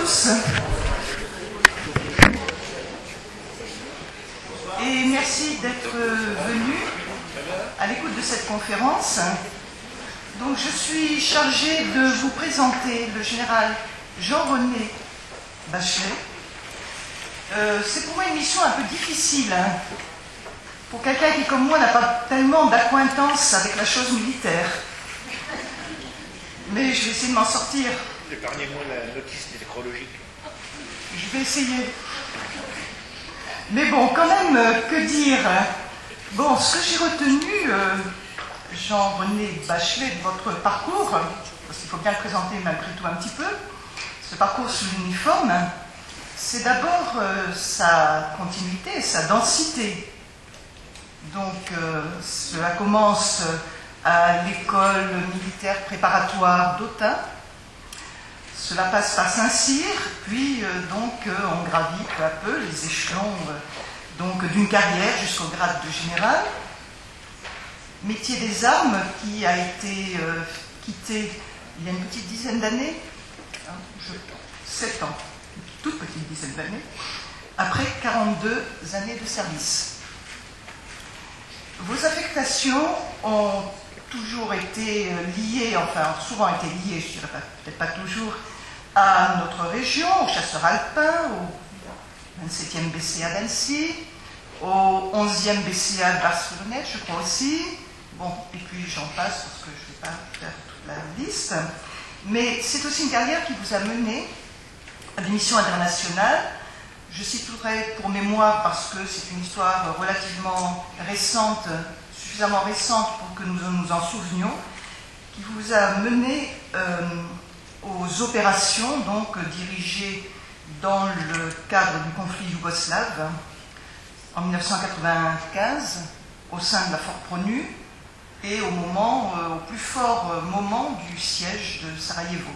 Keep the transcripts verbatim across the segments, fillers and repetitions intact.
tous. Et merci d'être venus à l'écoute de cette conférence. Donc je suis chargée de vous présenter le général Jean-René Bachelet. Euh, c'est pour moi une mission un peu difficile, hein, pour quelqu'un qui, comme moi, n'a pas tellement d'acquaintance avec la chose militaire. Mais je vais essayer de m'en sortir. Épargnez-moi la notice nécrologique. Je vais essayer. Mais bon, quand même, euh, que dire? Bon, ce que j'ai retenu, euh, Jean-René Bachelet, de votre parcours, parce qu'il faut bien le présenter malgré tout un petit peu, ce parcours sous l'uniforme, c'est d'abord euh, sa continuité, sa densité. Donc, euh, cela commence à l'école militaire préparatoire d'Autun. Cela passe par Saint-Cyr, puis euh, donc euh, on gravit peu à peu les échelons euh, donc d'une carrière jusqu'au grade de général. Métier des armes qui a été euh, quitté il y a une petite dizaine d'années, hein, sept ans, une toute petite dizaine d'années, après quarante-deux années de service. Vos affectations ont toujours été liées, enfin souvent été liées, je dirais peut-être pas toujours, à notre région, aux chasseurs alpins, au vingt-septième B C A d'Annecy, au onzième B C A de Barcelonnette, je crois aussi. Bon, et puis j'en passe parce que je ne vais pas faire toute la liste. Mais c'est aussi une carrière qui vous a mené à des missions internationales. Je citerai pour mémoire, parce que c'est une histoire relativement récente, suffisamment récente pour que nous nous en souvenions, qui vous a mené euh, aux opérations donc dirigées dans le cadre du conflit yougoslave en mille neuf cent quatre-vingt-quinze au sein de la Fort Pronu et au moment, euh, au plus fort euh, moment du siège de Sarajevo.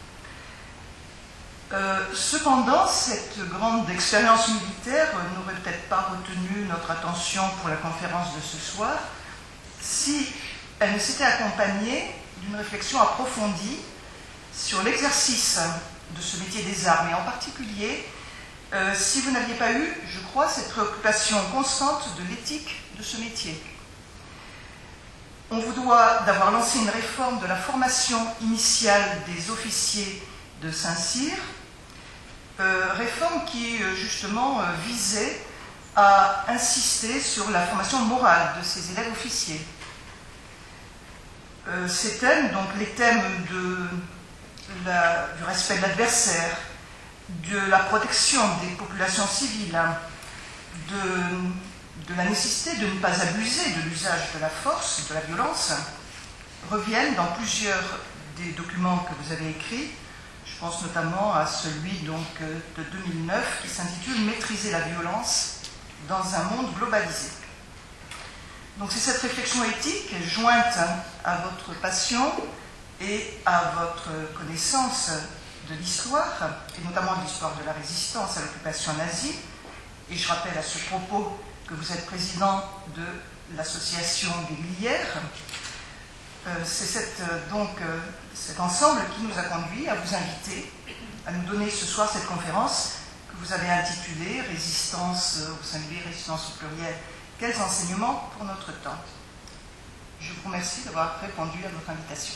Euh, cependant, cette grande expérience militaire euh, n'aurait peut-être pas retenu notre attention pour la conférence de ce soir si elle ne s'était accompagnée d'une réflexion approfondie sur l'exercice de ce métier des armes, et en particulier euh, si vous n'aviez pas eu, je crois, cette préoccupation constante de l'éthique de ce métier. On vous doit d'avoir lancé une réforme de la formation initiale des officiers de Saint-Cyr, Euh, réforme qui euh, justement euh, visait à insister sur la formation morale de ces élèves officiers. Euh, ces thèmes, donc les thèmes de la, du respect de l'adversaire, de la protection des populations civiles, hein, de, de la nécessité de ne pas abuser de l'usage de la force, de la violence, reviennent dans plusieurs des documents que vous avez écrits. Je pense notamment à celui donc, de deux mille neuf qui s'intitule « Maîtriser la violence dans un monde globalisé ». Donc c'est cette réflexion éthique jointe à votre passion et à votre connaissance de l'histoire, et notamment de l'histoire de la résistance à l'occupation nazie. Et je rappelle à ce propos que vous êtes président de l'association des Glières. Euh, c'est cette, euh, donc euh, cet ensemble qui nous a conduit à vous inviter à nous donner ce soir cette conférence que vous avez intitulée « Résistance au singulier, résistance au pluriel, quels enseignements pour notre temps ?» Je vous remercie d'avoir répondu à notre invitation.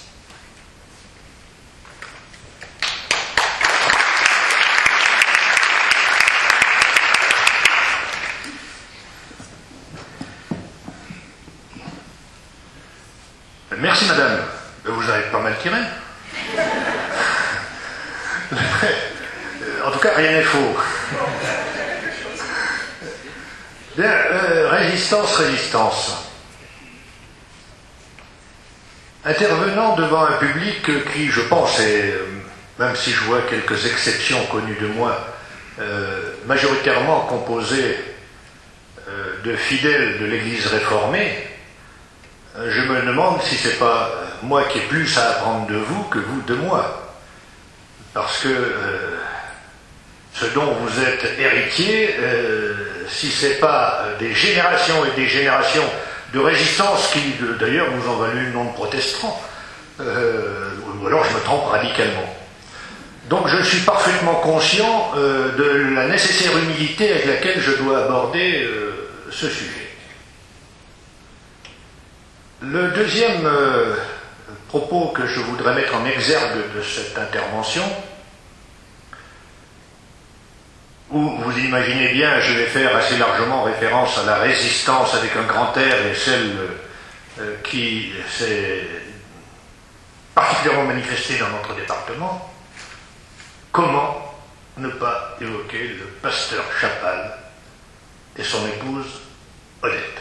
Merci madame, vous avez pas mal tiré. En tout cas, rien n'est faux. Bien, euh, résistance, résistance. Intervenant devant un public qui, je pense, est, même si je vois quelques exceptions connues de moi, euh, majoritairement composé euh, de fidèles de l'Église réformée, je me demande si c'est pas moi qui ai plus à apprendre de vous que vous de moi. Parce que euh, ce dont vous êtes héritier, euh, si c'est pas des générations et des générations de résistance qui, d'ailleurs, vous ont valu le nom de protestants, euh, ou alors je me trompe radicalement. Donc je suis parfaitement conscient euh, de la nécessaire humilité avec laquelle je dois aborder euh, ce sujet. Le deuxième euh, propos que je voudrais mettre en exergue de cette intervention, où vous imaginez bien, je vais faire assez largement référence à la résistance avec un grand R et celle euh, qui s'est particulièrement manifestée dans notre département. Comment ne pas évoquer le pasteur Chapal et son épouse Odette?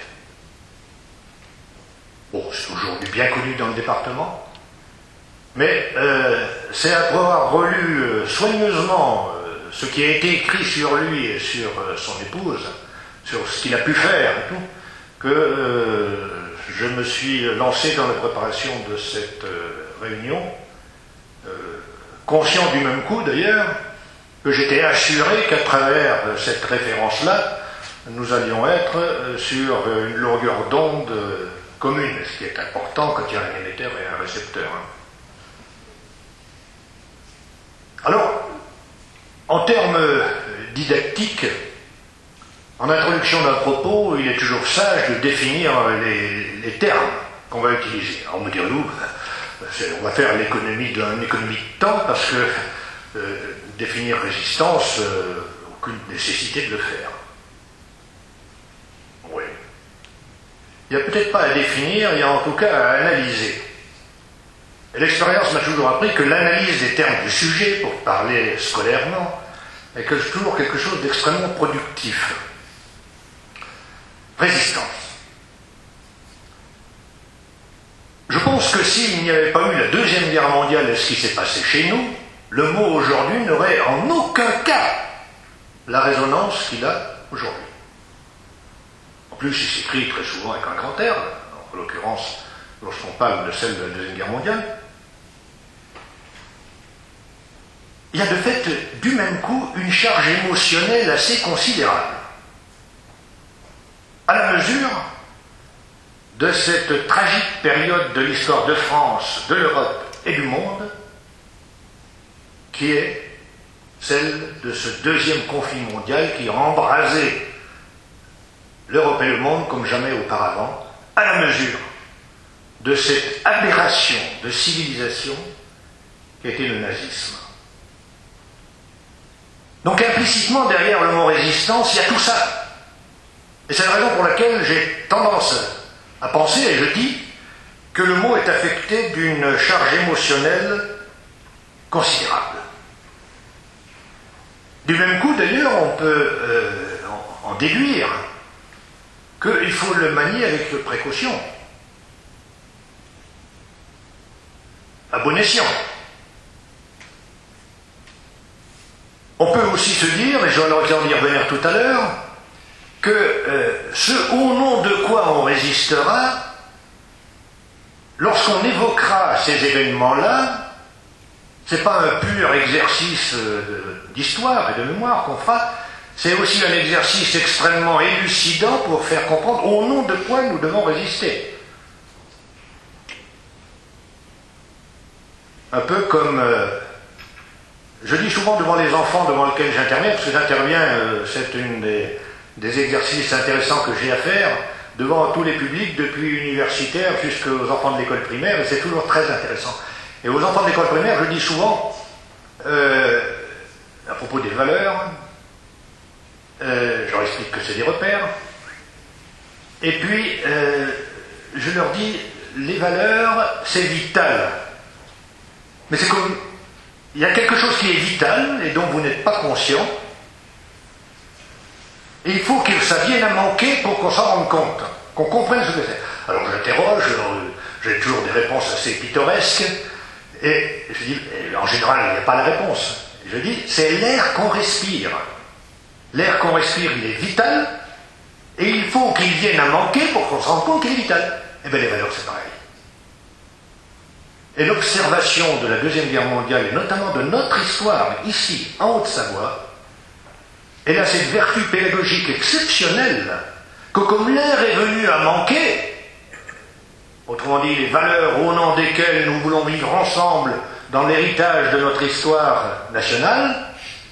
Bon, c'est aujourd'hui bien connu dans le département, mais euh, c'est après avoir relu euh, soigneusement euh, ce qui a été écrit sur lui et sur euh, son épouse, sur ce qu'il a pu faire et tout, que euh, je me suis lancé dans la préparation de cette euh, réunion, euh, conscient du même coup d'ailleurs, que j'étais assuré qu'à travers euh, cette référence-là, nous allions être euh, sur euh, une longueur d'onde euh, commune, ce qui est important quand il y a un émetteur et un récepteur. Alors, en termes didactiques, en introduction d'un propos, il est toujours sage de définir les, les termes qu'on va utiliser. Alors, on me dit, nous, on va faire l'économie d'une économie de temps parce que euh, définir résistance, euh, aucune nécessité de le faire. Oui. Il n'y a peut-être pas à définir, il y a en tout cas à analyser. Et l'expérience m'a toujours appris que l'analyse des termes du sujet, pour parler scolairement, est toujours quelque chose d'extrêmement productif. Résistance. Je pense que s'il n'y avait pas eu la Deuxième Guerre mondiale et ce qui s'est passé chez nous, le mot aujourd'hui n'aurait en aucun cas la résonance qu'il a aujourd'hui. En plus, il s'écrit très souvent avec un grand R, en l'occurrence, lorsqu'on parle de celle de la Deuxième Guerre mondiale. Il y a de fait, du même coup, une charge émotionnelle assez considérable, à la mesure de cette tragique période de l'histoire de France, de l'Europe et du monde, qui est celle de ce deuxième conflit mondial qui a embrasé l'Europe et le monde comme jamais auparavant, à la mesure de cette aberration de civilisation qui était le nazisme. Donc implicitement, derrière le mot résistance, il y a tout ça. Et c'est la raison pour laquelle j'ai tendance à penser, et je dis, que le mot est affecté d'une charge émotionnelle considérable. Du même coup, d'ailleurs, on peut euh, en, en déduire qu'il faut le manier avec précaution, à bon escient. On peut aussi se dire, et j'aurai l'occasion d'y revenir tout à l'heure, que euh, ce au nom de quoi on résistera, lorsqu'on évoquera ces événements-là, c'est pas un pur exercice euh, d'histoire et de mémoire qu'on fera, c'est aussi un exercice extrêmement élucidant pour faire comprendre au nom de quoi nous devons résister. Un peu comme... Euh, je dis souvent devant les enfants devant lesquels j'interviens, parce que j'interviens, euh, c'est une des, des exercices intéressants que j'ai à faire, devant tous les publics, depuis universitaires jusqu'aux enfants de l'école primaire, et c'est toujours très intéressant. Et aux enfants de l'école primaire, je dis souvent, euh, à propos des valeurs, euh, je leur explique que c'est des repères, et puis euh, je leur dis, les valeurs, c'est vital. Mais c'est comme... Il y a quelque chose qui est vital et dont vous n'êtes pas conscient. Et il faut que ça vienne à manquer pour qu'on s'en rende compte, qu'on comprenne ce que c'est. Alors j'interroge, j'ai toujours des réponses assez pittoresques, et je dis, en général, il n'y a pas la réponse. Je dis, c'est l'air qu'on respire. L'air qu'on respire, il est vital, et il faut qu'il vienne à manquer pour qu'on se rende compte qu'il est vital. Eh bien, les valeurs, c'est pareil. Et l'observation de la Deuxième Guerre mondiale, et notamment de notre histoire, ici, en Haute-Savoie, elle a cette vertu pédagogique exceptionnelle que comme l'air est venu à manquer, autrement dit, les valeurs au nom desquelles nous voulons vivre ensemble dans l'héritage de notre histoire nationale,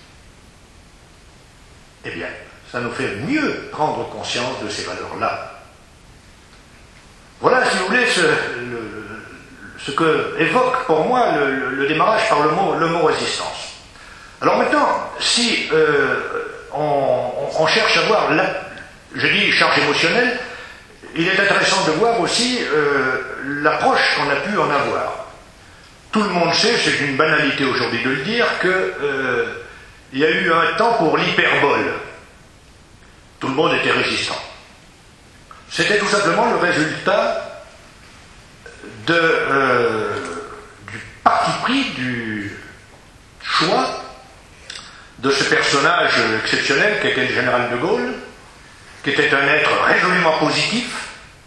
eh bien, ça nous fait mieux prendre conscience de ces valeurs-là. Voilà, si vous voulez, ce, le, ce que évoque pour moi le, le, le démarrage par le mot, le mot résistance. Alors maintenant, si euh, on, on cherche à voir, la, je dis charge émotionnelle, il est intéressant de voir aussi euh, l'approche qu'on a pu en avoir. Tout le monde sait, c'est une banalité aujourd'hui de le dire, qu'il euh, y a eu un temps pour l'hyperbole. Tout le monde était résistant. C'était tout simplement le résultat de, euh, du parti pris, du choix de ce personnage exceptionnel qu'était le général de Gaulle, qui était un être résolument positif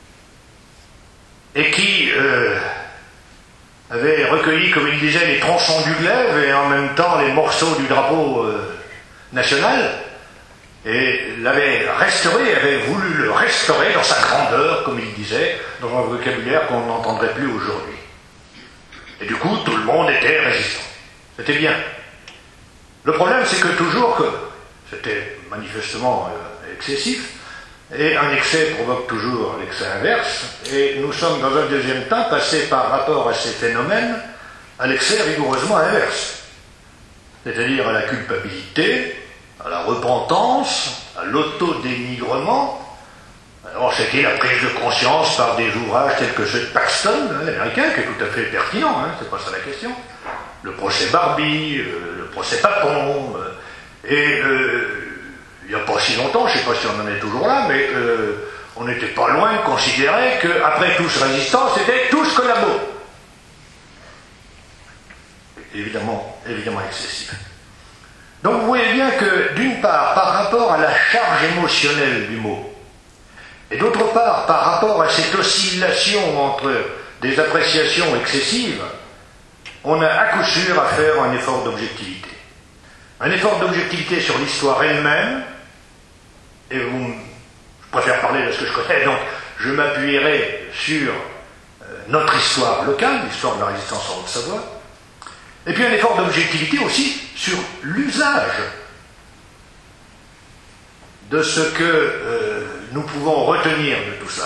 et qui euh, avait recueilli, comme il disait, les tronçons du glaive et en même temps les morceaux du drapeau euh, national, et l'avait restauré, avait voulu le restaurer dans sa grandeur, comme il disait, dans un vocabulaire qu'on n'entendrait plus aujourd'hui. Et du coup, tout le monde était résistant. C'était bien. Le problème, c'est que toujours que c'était manifestement euh, excessif, et un excès provoque toujours l'excès inverse, et nous sommes dans un deuxième temps passés par rapport à ces phénomènes à l'excès rigoureusement inverse, c'est-à-dire à la culpabilité, à la repentance, à l'autodénigrement. Alors c'était la prise de conscience par des ouvrages tels que ceux de Paxton, hein, l'américain, qui est tout à fait pertinent, hein, c'est pas ça la question. Le procès Barbie, euh, le procès Papon, euh, et euh, il n'y a pas si longtemps, je ne sais pas si on en est toujours là, mais euh, on n'était pas loin de considérer qu'après tous résistants, c'était tous collabos. Évidemment, évidemment excessif. Donc vous voyez bien que, d'une part, par rapport à la charge émotionnelle du mot, et d'autre part, par rapport à cette oscillation entre des appréciations excessives, on a à coup sûr à faire un effort d'objectivité. Un effort d'objectivité sur l'histoire elle-même, et vous, je préfère parler de ce que je connais, donc je m'appuierai sur euh, notre histoire locale, l'histoire de la résistance en Haute-Savoie, et puis un effort d'objectivité aussi sur l'usage de ce que euh, nous pouvons retenir de tout ça.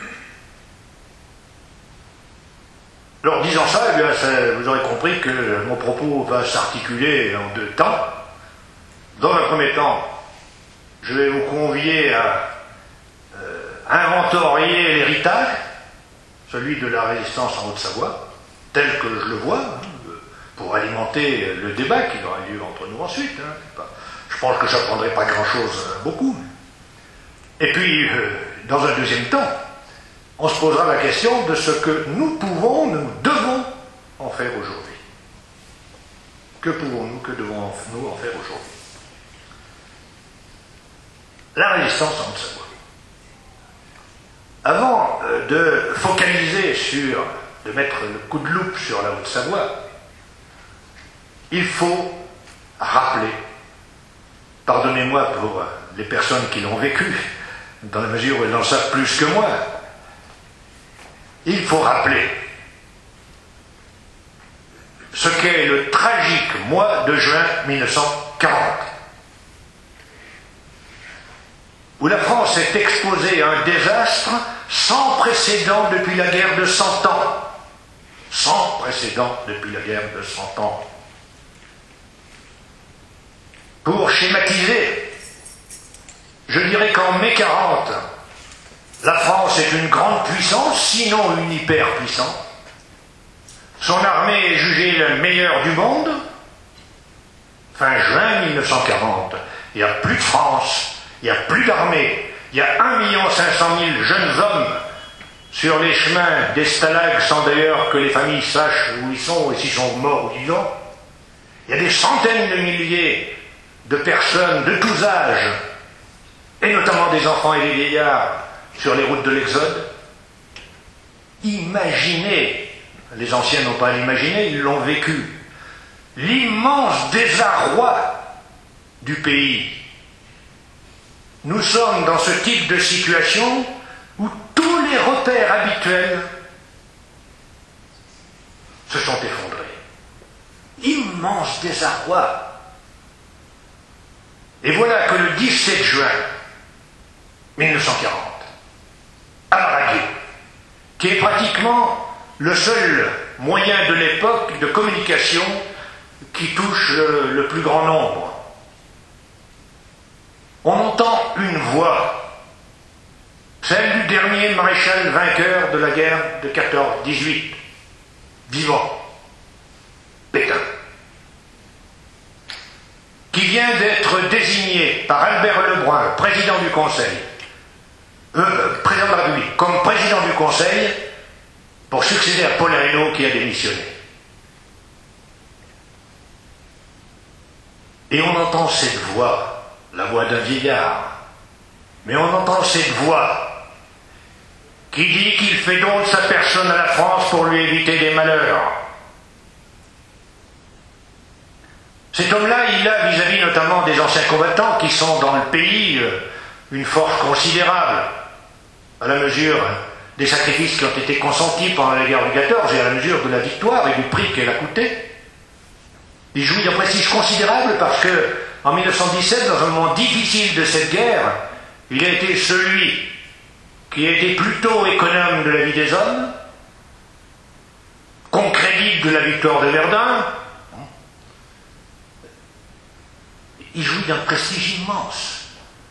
Alors, disant ça, eh bien, ça, vous aurez compris que mon propos va s'articuler en deux temps. Dans un premier temps, je vais vous convier à euh, inventorier l'héritage, celui de la résistance en Haute-Savoie, tel que je le vois, hein, pour alimenter le débat qui aura lieu entre nous ensuite. Hein, pas, je pense que je n'apprendrai pas grand-chose, euh, beaucoup. Et puis, euh, dans un deuxième temps, on se posera la question de ce que nous pouvons, nous devons en faire aujourd'hui. Que pouvons-nous, que devons-nous en faire aujourd'hui? La résistance en Haute-Savoie. Avant euh, de focaliser sur, de mettre le coup de loupe sur la Haute-Savoie, il faut rappeler, pardonnez-moi pour les personnes qui l'ont vécu, dans la mesure où elles en savent plus que moi, il faut rappeler ce qu'est le tragique mois de juin mille neuf cent quarante, où la France est exposée à un désastre sans précédent depuis la guerre de Cent Ans. Sans précédent depuis la guerre de Cent Ans. Pour schématiser, je dirais qu'en mai quarante, la France est une grande puissance, sinon une hyperpuissance. Son armée est jugée la meilleure du monde. Fin juin mille neuf cent quarante, il n'y a plus de France, il n'y a plus d'armée, il y a un million cinq cent mille jeunes hommes sur les chemins des stalags, sans d'ailleurs que les familles sachent où ils sont et s'ils sont morts ou vivants. Il y a des centaines de milliers de personnes de tous âges, et notamment des enfants et des vieillards, sur les routes de l'Exode. Imaginez, les anciens n'ont pas à l'imaginer, ils l'ont vécu, l'immense désarroi du pays. Nous sommes dans ce type de situation où tous les repères habituels se sont effondrés. immense désarroi. Et voilà que le dix-sept juin mille neuf cent quarante, à Marrakech, qui est pratiquement le seul moyen de l'époque de communication qui touche le, le plus grand nombre, on entend une voix, celle du dernier maréchal vainqueur de la guerre de quatorze dix-huit, vivant, Pétain, qui vient d'être désigné par Albert Lebrun, président du Conseil, euh, président de la République, comme président du Conseil, pour succéder à Paul Reynaud qui a démissionné. Et on entend cette voix, la voix d'un vieillard, mais on entend cette voix qui dit qu'il fait don de sa personne à la France pour lui éviter des malheurs. Cet homme-là, il a vis-à-vis notamment des anciens combattants qui sont dans le pays une force considérable, à la mesure des sacrifices qui ont été consentis pendant la guerre de quatorze et à la mesure de la victoire et du prix qu'elle a coûté. Il jouit d'un prestige considérable parce que, en mille neuf cent dix-sept, dans un moment difficile de cette guerre, il a été celui qui a été plutôt économe de la vie des hommes, concrédite de la victoire de Verdun. Il jouit d'un prestige immense.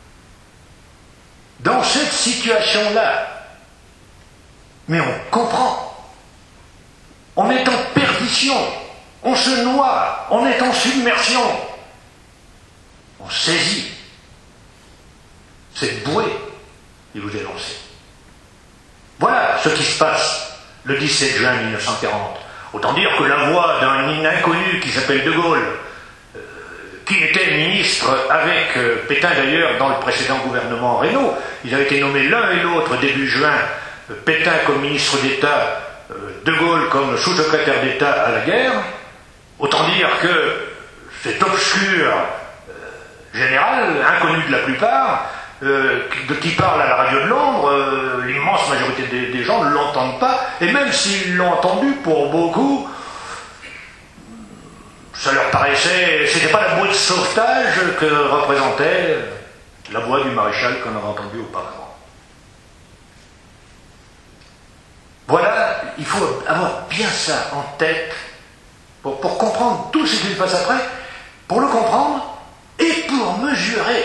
Dans cette situation-là, mais on comprend, on est en perdition, on se noie, on est en submersion, on saisit cette bouée qui vous est lancée. Voilà ce qui se passe le dix-sept juin mille neuf cent quarante. Autant dire que la voix d'un inconnu qui s'appelle De Gaulle, euh, qui était ministre avec euh, Pétain d'ailleurs dans le précédent gouvernement Reynaud, ils avaient été nommés l'un et l'autre début juin, euh, Pétain comme ministre d'État, euh, De Gaulle comme sous-secrétaire d'État à la guerre. Autant dire que cet obscur euh, général, inconnu de la plupart, euh, de qui parle à la radio de Londres, euh, l'immense majorité des, des gens ne l'entendent pas, et même s'ils l'ont entendu, pour beaucoup, ça leur paraissait, c'était pas la bouée de sauvetage que représentait la voix du maréchal qu'on avait entendu auparavant. Voilà, il faut avoir bien ça en tête pour, pour comprendre tout ce qui se passe après, pour le comprendre et pour mesurer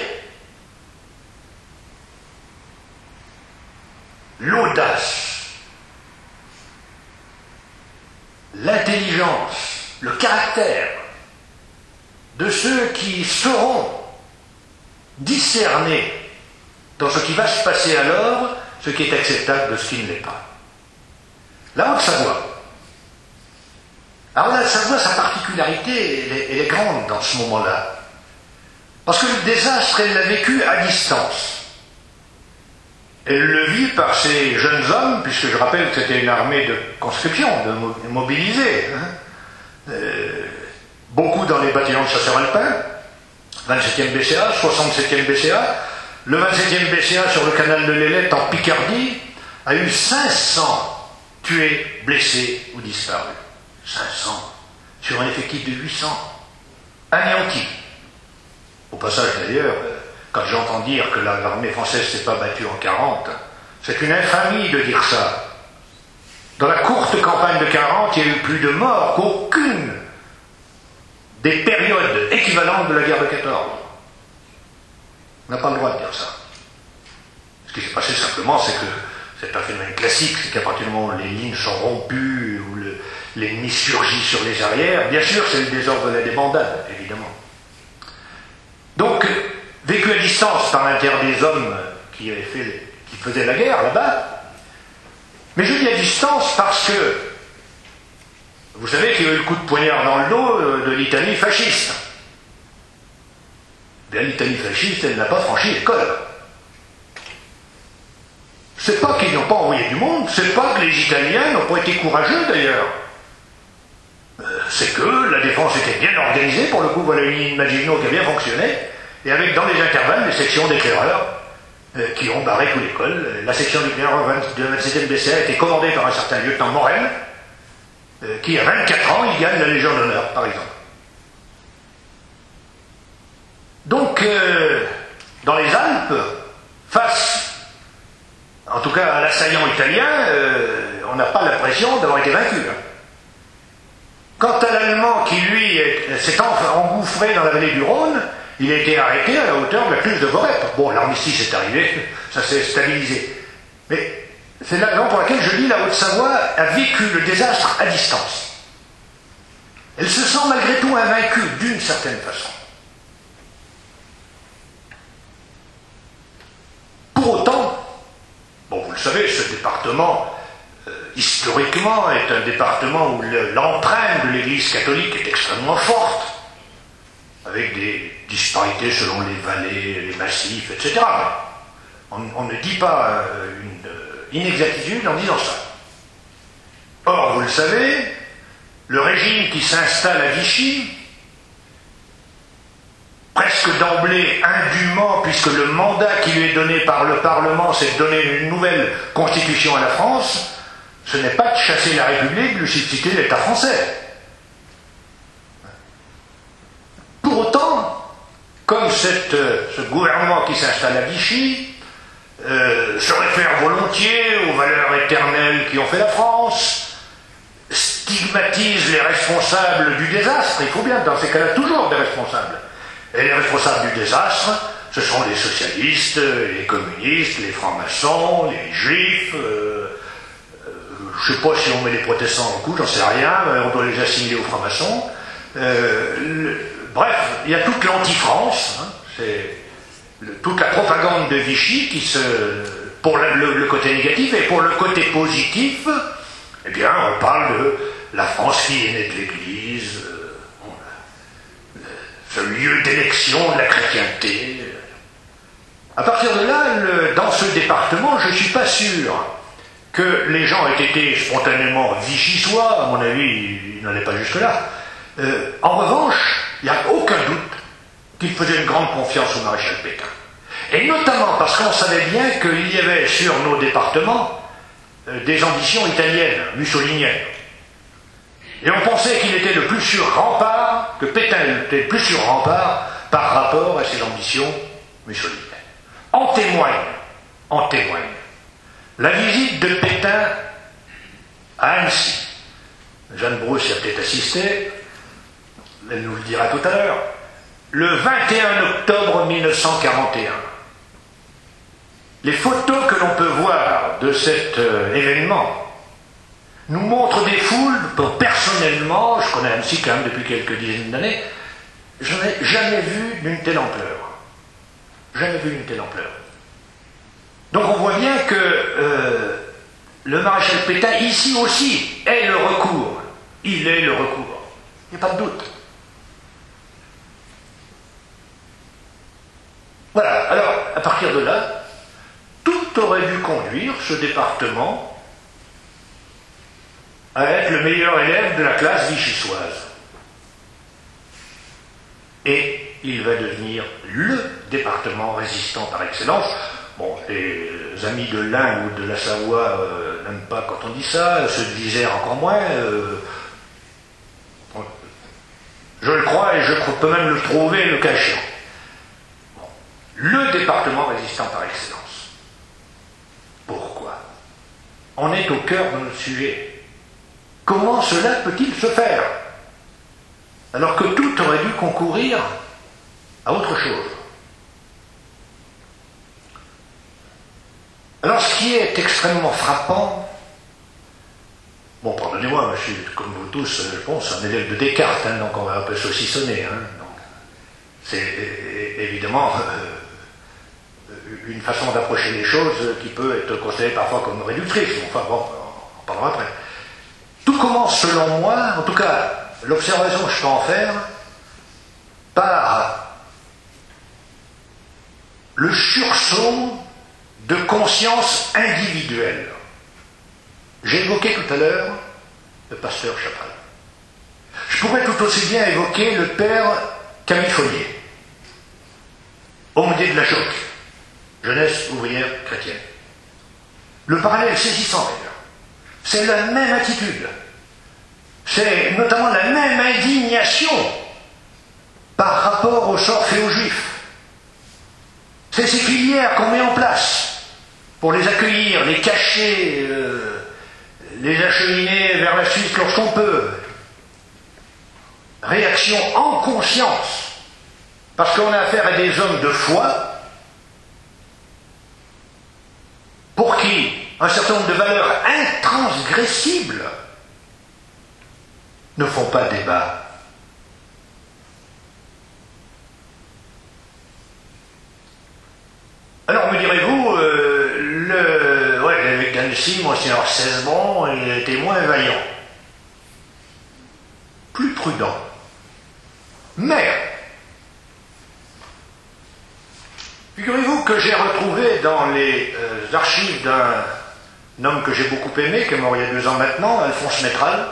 l'audace, l'intelligence, le caractère de ceux qui sauront discerner dans ce qui va se passer alors ce qui est acceptable de ce qui ne l'est pas. La Haute-Savoie. Alors la Haute-Savoie, sa particularité, elle est, elle est grande dans ce moment-là. Parce que le désastre, elle l'a vécu à distance. Elle le vit par ces jeunes hommes, puisque je rappelle que c'était une armée de conscription, de mobilisés. Hein. Euh, beaucoup dans les bataillons de chasseurs alpins, vingt-septième B C A, soixante-septième B C A. Le vingt-septième B C A sur le canal de l'Ailette en Picardie a eu cinq cents tués, blessés ou disparus. cinq cents sur un effectif de huit cents. Anéantis. Au passage d'ailleurs, quand j'entends dire que l'armée française ne s'est pas battue en quarante, c'est une infamie de dire ça. Dans la courte campagne de quarante, il y a eu plus de morts qu'aucune des périodes équivalentes de la guerre de quatorze. On n'a pas le droit de dire ça. Ce qui s'est passé simplement, c'est que c'est un phénomène classique, c'est qu'à partir du moment où les lignes sont rompues, où le, l'ennemi surgit sur les arrières, bien sûr c'est le désordre de la débandade, évidemment. Donc, vécu à distance par l'intérêt des hommes qui, avaient fait, qui faisaient la guerre là-bas, mais je dis à distance parce que vous savez qu'il y a eu le coup de poignard dans le dos de l'Italie fasciste. Bien, l'Italie fasciste, elle n'a pas franchi l'école. C'est pas qu'ils n'ont pas envoyé du monde, c'est pas que les Italiens n'ont pas été courageux d'ailleurs. Euh, c'est que la défense était bien organisée, pour le coup, voilà une ligne Maginot qui a bien fonctionné, et avec dans les intervalles des sections d'éclaireurs euh, qui ont barré tout l'école. La section d'éclaireurs de vingt-septième B C A a été commandée par un certain lieutenant Morel, euh, qui à vingt-quatre ans, il gagne la Légion d'honneur, par exemple. dans les Alpes, face, en tout cas à l'assaillant italien, euh, on n'a pas l'impression d'avoir été vaincu. Hein. Quant à l'Allemand qui, lui, s'est engouffré dans la vallée du Rhône, il a été arrêté à la hauteur de la cluse de Voreppe. Bon, l'armistice est arrivé, ça s'est stabilisé. Mais c'est la raison pour laquelle je dis la Haute-Savoie a vécu le désastre à distance. Elle se sent malgré tout invaincue, d'une certaine façon. Pour autant, bon, vous le savez, ce département, euh, historiquement, est un département où l'empreinte de l'Église catholique est extrêmement forte, avec des disparités selon les vallées, les massifs, et cetera. On, on ne dit pas euh, une euh, inexactitude en disant ça. Or, vous le savez, le régime qui s'installe à Vichy, presque d'emblée indûment, puisque le mandat qui lui est donné par le Parlement, c'est de donner une nouvelle constitution à la France, ce n'est pas de chasser la République, de lui substituer l'État français. Pour autant, comme cette, ce gouvernement qui s'installe à Vichy euh, se réfère volontiers aux valeurs éternelles qui ont fait la France, stigmatise les responsables du désastre, il faut bien dans ces cas-là toujours des responsables. Et les responsables du désastre, ce sont les socialistes, les communistes, les francs-maçons, les juifs, euh, euh, je ne sais pas si on met les protestants en coup, j'en sais rien, on doit les assimiler aux francs-maçons. Euh, le, bref, il y a toute l'anti-France, hein, c'est le, toute la propagande de Vichy qui se, pour le, le, le côté négatif, et pour le côté positif, eh bien, on parle de la France qui est née de l'Église, ce lieu d'élection de la chrétienté. À partir de là, le, dans ce département, je ne suis pas sûr que les gens aient été spontanément vichysois, à mon avis, ils n'allaient pas jusque-là. Euh, en revanche, il n'y a aucun doute qu'ils faisaient une grande confiance au maréchal Pétain. Et notamment parce qu'on savait bien qu'il y avait sur nos départements euh, des ambitions italiennes, mussoliniennes. Et on pensait qu'il était le plus sûr rempart, que Pétain était le plus sûr rempart par rapport à ses ambitions mussoliniennes. En témoigne, en témoigne, la visite de Pétain à Annecy. Jeanne Brousse y a peut-être assisté, elle nous le dira tout à l'heure, le vingt et un octobre mille neuf cent quarante et un. Les photos que l'on peut voir de cet euh, événement nous montre des foules, personnellement, je connais Annecy quand même depuis quelques dizaines d'années, je n'ai jamais vu d'une telle ampleur. Jamais vu d'une telle ampleur. Donc on voit bien que euh, le maréchal Pétain, ici aussi, est le recours. Il est le recours. Il n'y a pas de doute. Voilà, alors, à partir de là, tout aurait dû conduire ce département à être le meilleur élève de la classe vichysoise. Et il va devenir le département résistant par excellence. Bon, les amis de l'Ain ou de la Savoie euh, n'aiment pas quand on dit ça, ceux de l'Isère encore moins. Euh, je le crois et je peux même le prouver le cas échéant. Bon, le département résistant par excellence. Pourquoi? On est au cœur de notre sujet. Comment cela peut-il se faire? Alors que tout aurait dû concourir à autre chose. Alors ce qui est extrêmement frappant, bon, pardonnez-moi, je suis comme vous tous, je pense, un élève de Descartes, hein, donc on va un peu saucissonner. Hein, c'est évidemment euh, une façon d'approcher les choses qui peut être considérée parfois comme réductrice. Enfin bon, on en parlera après. Tout commence, selon moi, en tout cas, l'observation que je peux en faire, par le sursaut de conscience individuelle. J'ai évoqué tout à l'heure le pasteur Chapral. Je pourrais tout aussi bien évoquer le père Camille Follier, aumônier de la Joque, jeunesse ouvrière chrétienne. Le parallèle saisissant d'ailleurs. C'est la même attitude. C'est notamment la même indignation par rapport au sort fait aux Juifs. C'est ces filières qu'on met en place pour les accueillir, les cacher, euh, les acheminer vers la Suisse lorsqu'on peut. Réaction en conscience, parce qu'on a affaire à des hommes de foi pour qui un certain nombre de valeurs intransgressibles ne font pas débat. Alors me direz-vous, euh, le, ouais, l'évêque d'Annecy, Monseigneur Cesbron, il était moins vaillant, plus prudent. Mais, figurez-vous que j'ai retrouvé dans les euh, archives d'un homme que j'ai beaucoup aimé, qui est mort il y a deux ans maintenant, Alphonse Métral,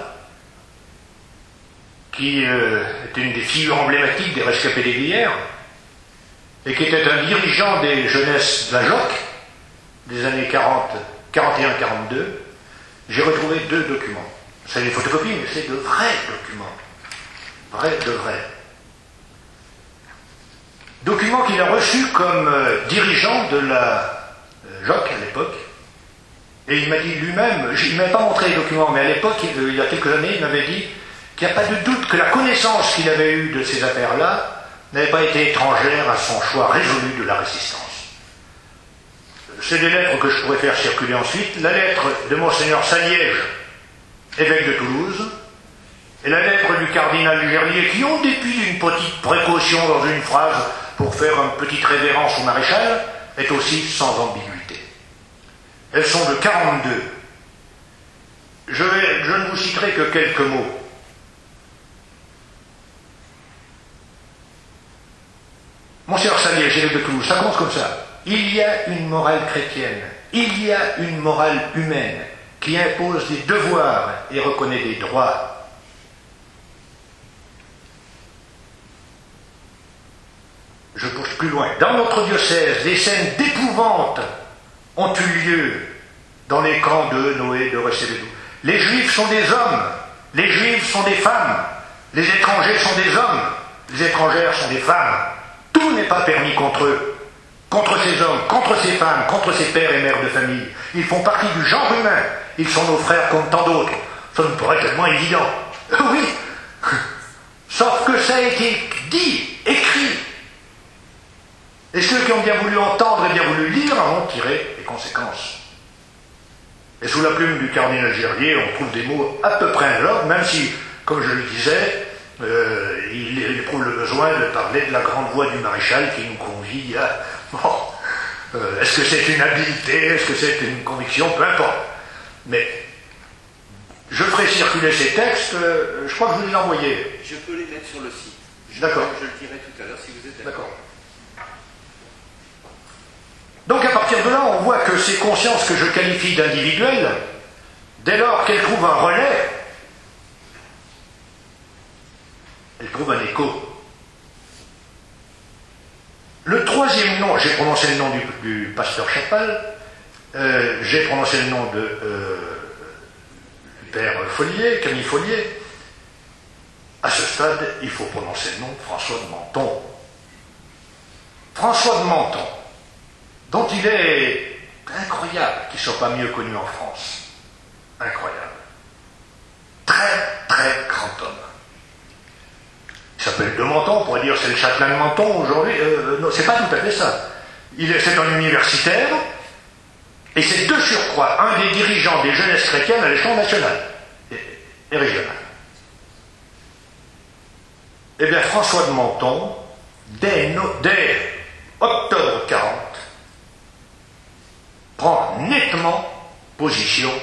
qui euh, était une des figures emblématiques des rescapés des Glières, et qui était un dirigeant des jeunesses de la J O C, des années quarante, quarante et un quarante-deux, j'ai retrouvé deux documents. C'est des photocopies, mais c'est de vrais documents. Vrais de vrais. Documents qu'il a reçus comme euh, dirigeant de la euh, J O C à l'époque. Et il m'a dit lui-même, il ne m'avait pas montré les documents, mais à l'époque, il, il y a quelques années, il m'avait dit qu'il n'y a pas de doute que la connaissance qu'il avait eue de ces affaires-là n'avait pas été étrangère à son choix résolu de la résistance. C'est des lettres que je pourrais faire circuler ensuite. La lettre de Monseigneur Saliège, évêque de Toulouse, et la lettre du cardinal Gerlier, qui, en dépit d'une petite précaution dans une phrase pour faire une petite révérence au maréchal, est aussi sans ambiguïté. Elles sont de quarante-deux. Je, vais, je ne vous citerai que quelques mots. Monseigneur Saliège, évêque de Toulouse, ça commence comme ça. Il y a une morale chrétienne, il y a une morale humaine qui impose des devoirs et reconnaît des droits. Je pousse plus loin. Dans notre diocèse, des scènes d'épouvante ont eu lieu dans les camps de Noé, de Recévédou. Les Juifs sont des hommes, les Juifs sont des femmes, les étrangers sont des hommes, les étrangères sont des femmes. Tout n'est pas permis contre eux, contre ces hommes, contre ces femmes, contre ces pères et mères de famille. Ils font partie du genre humain. Ils sont nos frères comme tant d'autres. Ça me paraît tellement évident. Oui, sauf que ça a été dit, écrit. Et ceux qui ont bien voulu entendre et bien voulu lire en ont tiré les conséquences. Et sous la plume du cardinal Gerlier, on trouve des mots à peu près analogues, même si, comme je le disais, euh, il, il éprouve le besoin de parler de la grande voix du maréchal qui nous convie à... Bon, euh, est-ce que c'est une habileté, est-ce que c'est une conviction, peu importe. Mais je ferai circuler ces textes, euh, je crois que je vous les ai envoyés. Je peux les mettre sur le site. D'accord. Je le dirai tout à l'heure si vous êtes d'accord. Donc à partir de là, on voit que ces consciences que je qualifie d'individuelles, dès lors qu'elles trouvent un relais, elles trouvent un écho. Le troisième nom, j'ai prononcé le nom du, du pasteur Chapal, euh, j'ai prononcé le nom de euh, du père Follier, Camille Follier. À ce stade, il faut prononcer le nom de François de Menton. François de Menton, dont il est incroyable qu'il ne soit pas mieux connu en France. Incroyable. Très, très grand homme. Il s'appelle de Menton, on pourrait dire c'est le châtelain de Menton aujourd'hui. Euh, non, c'est pas tout à fait ça. Il est, c'est un universitaire, et c'est de surcroît un des dirigeants des jeunesses chrétiennes à l'échelon national et, et régional. Eh bien, François de Menton, dès, no, dès octobre quarante, prend nettement position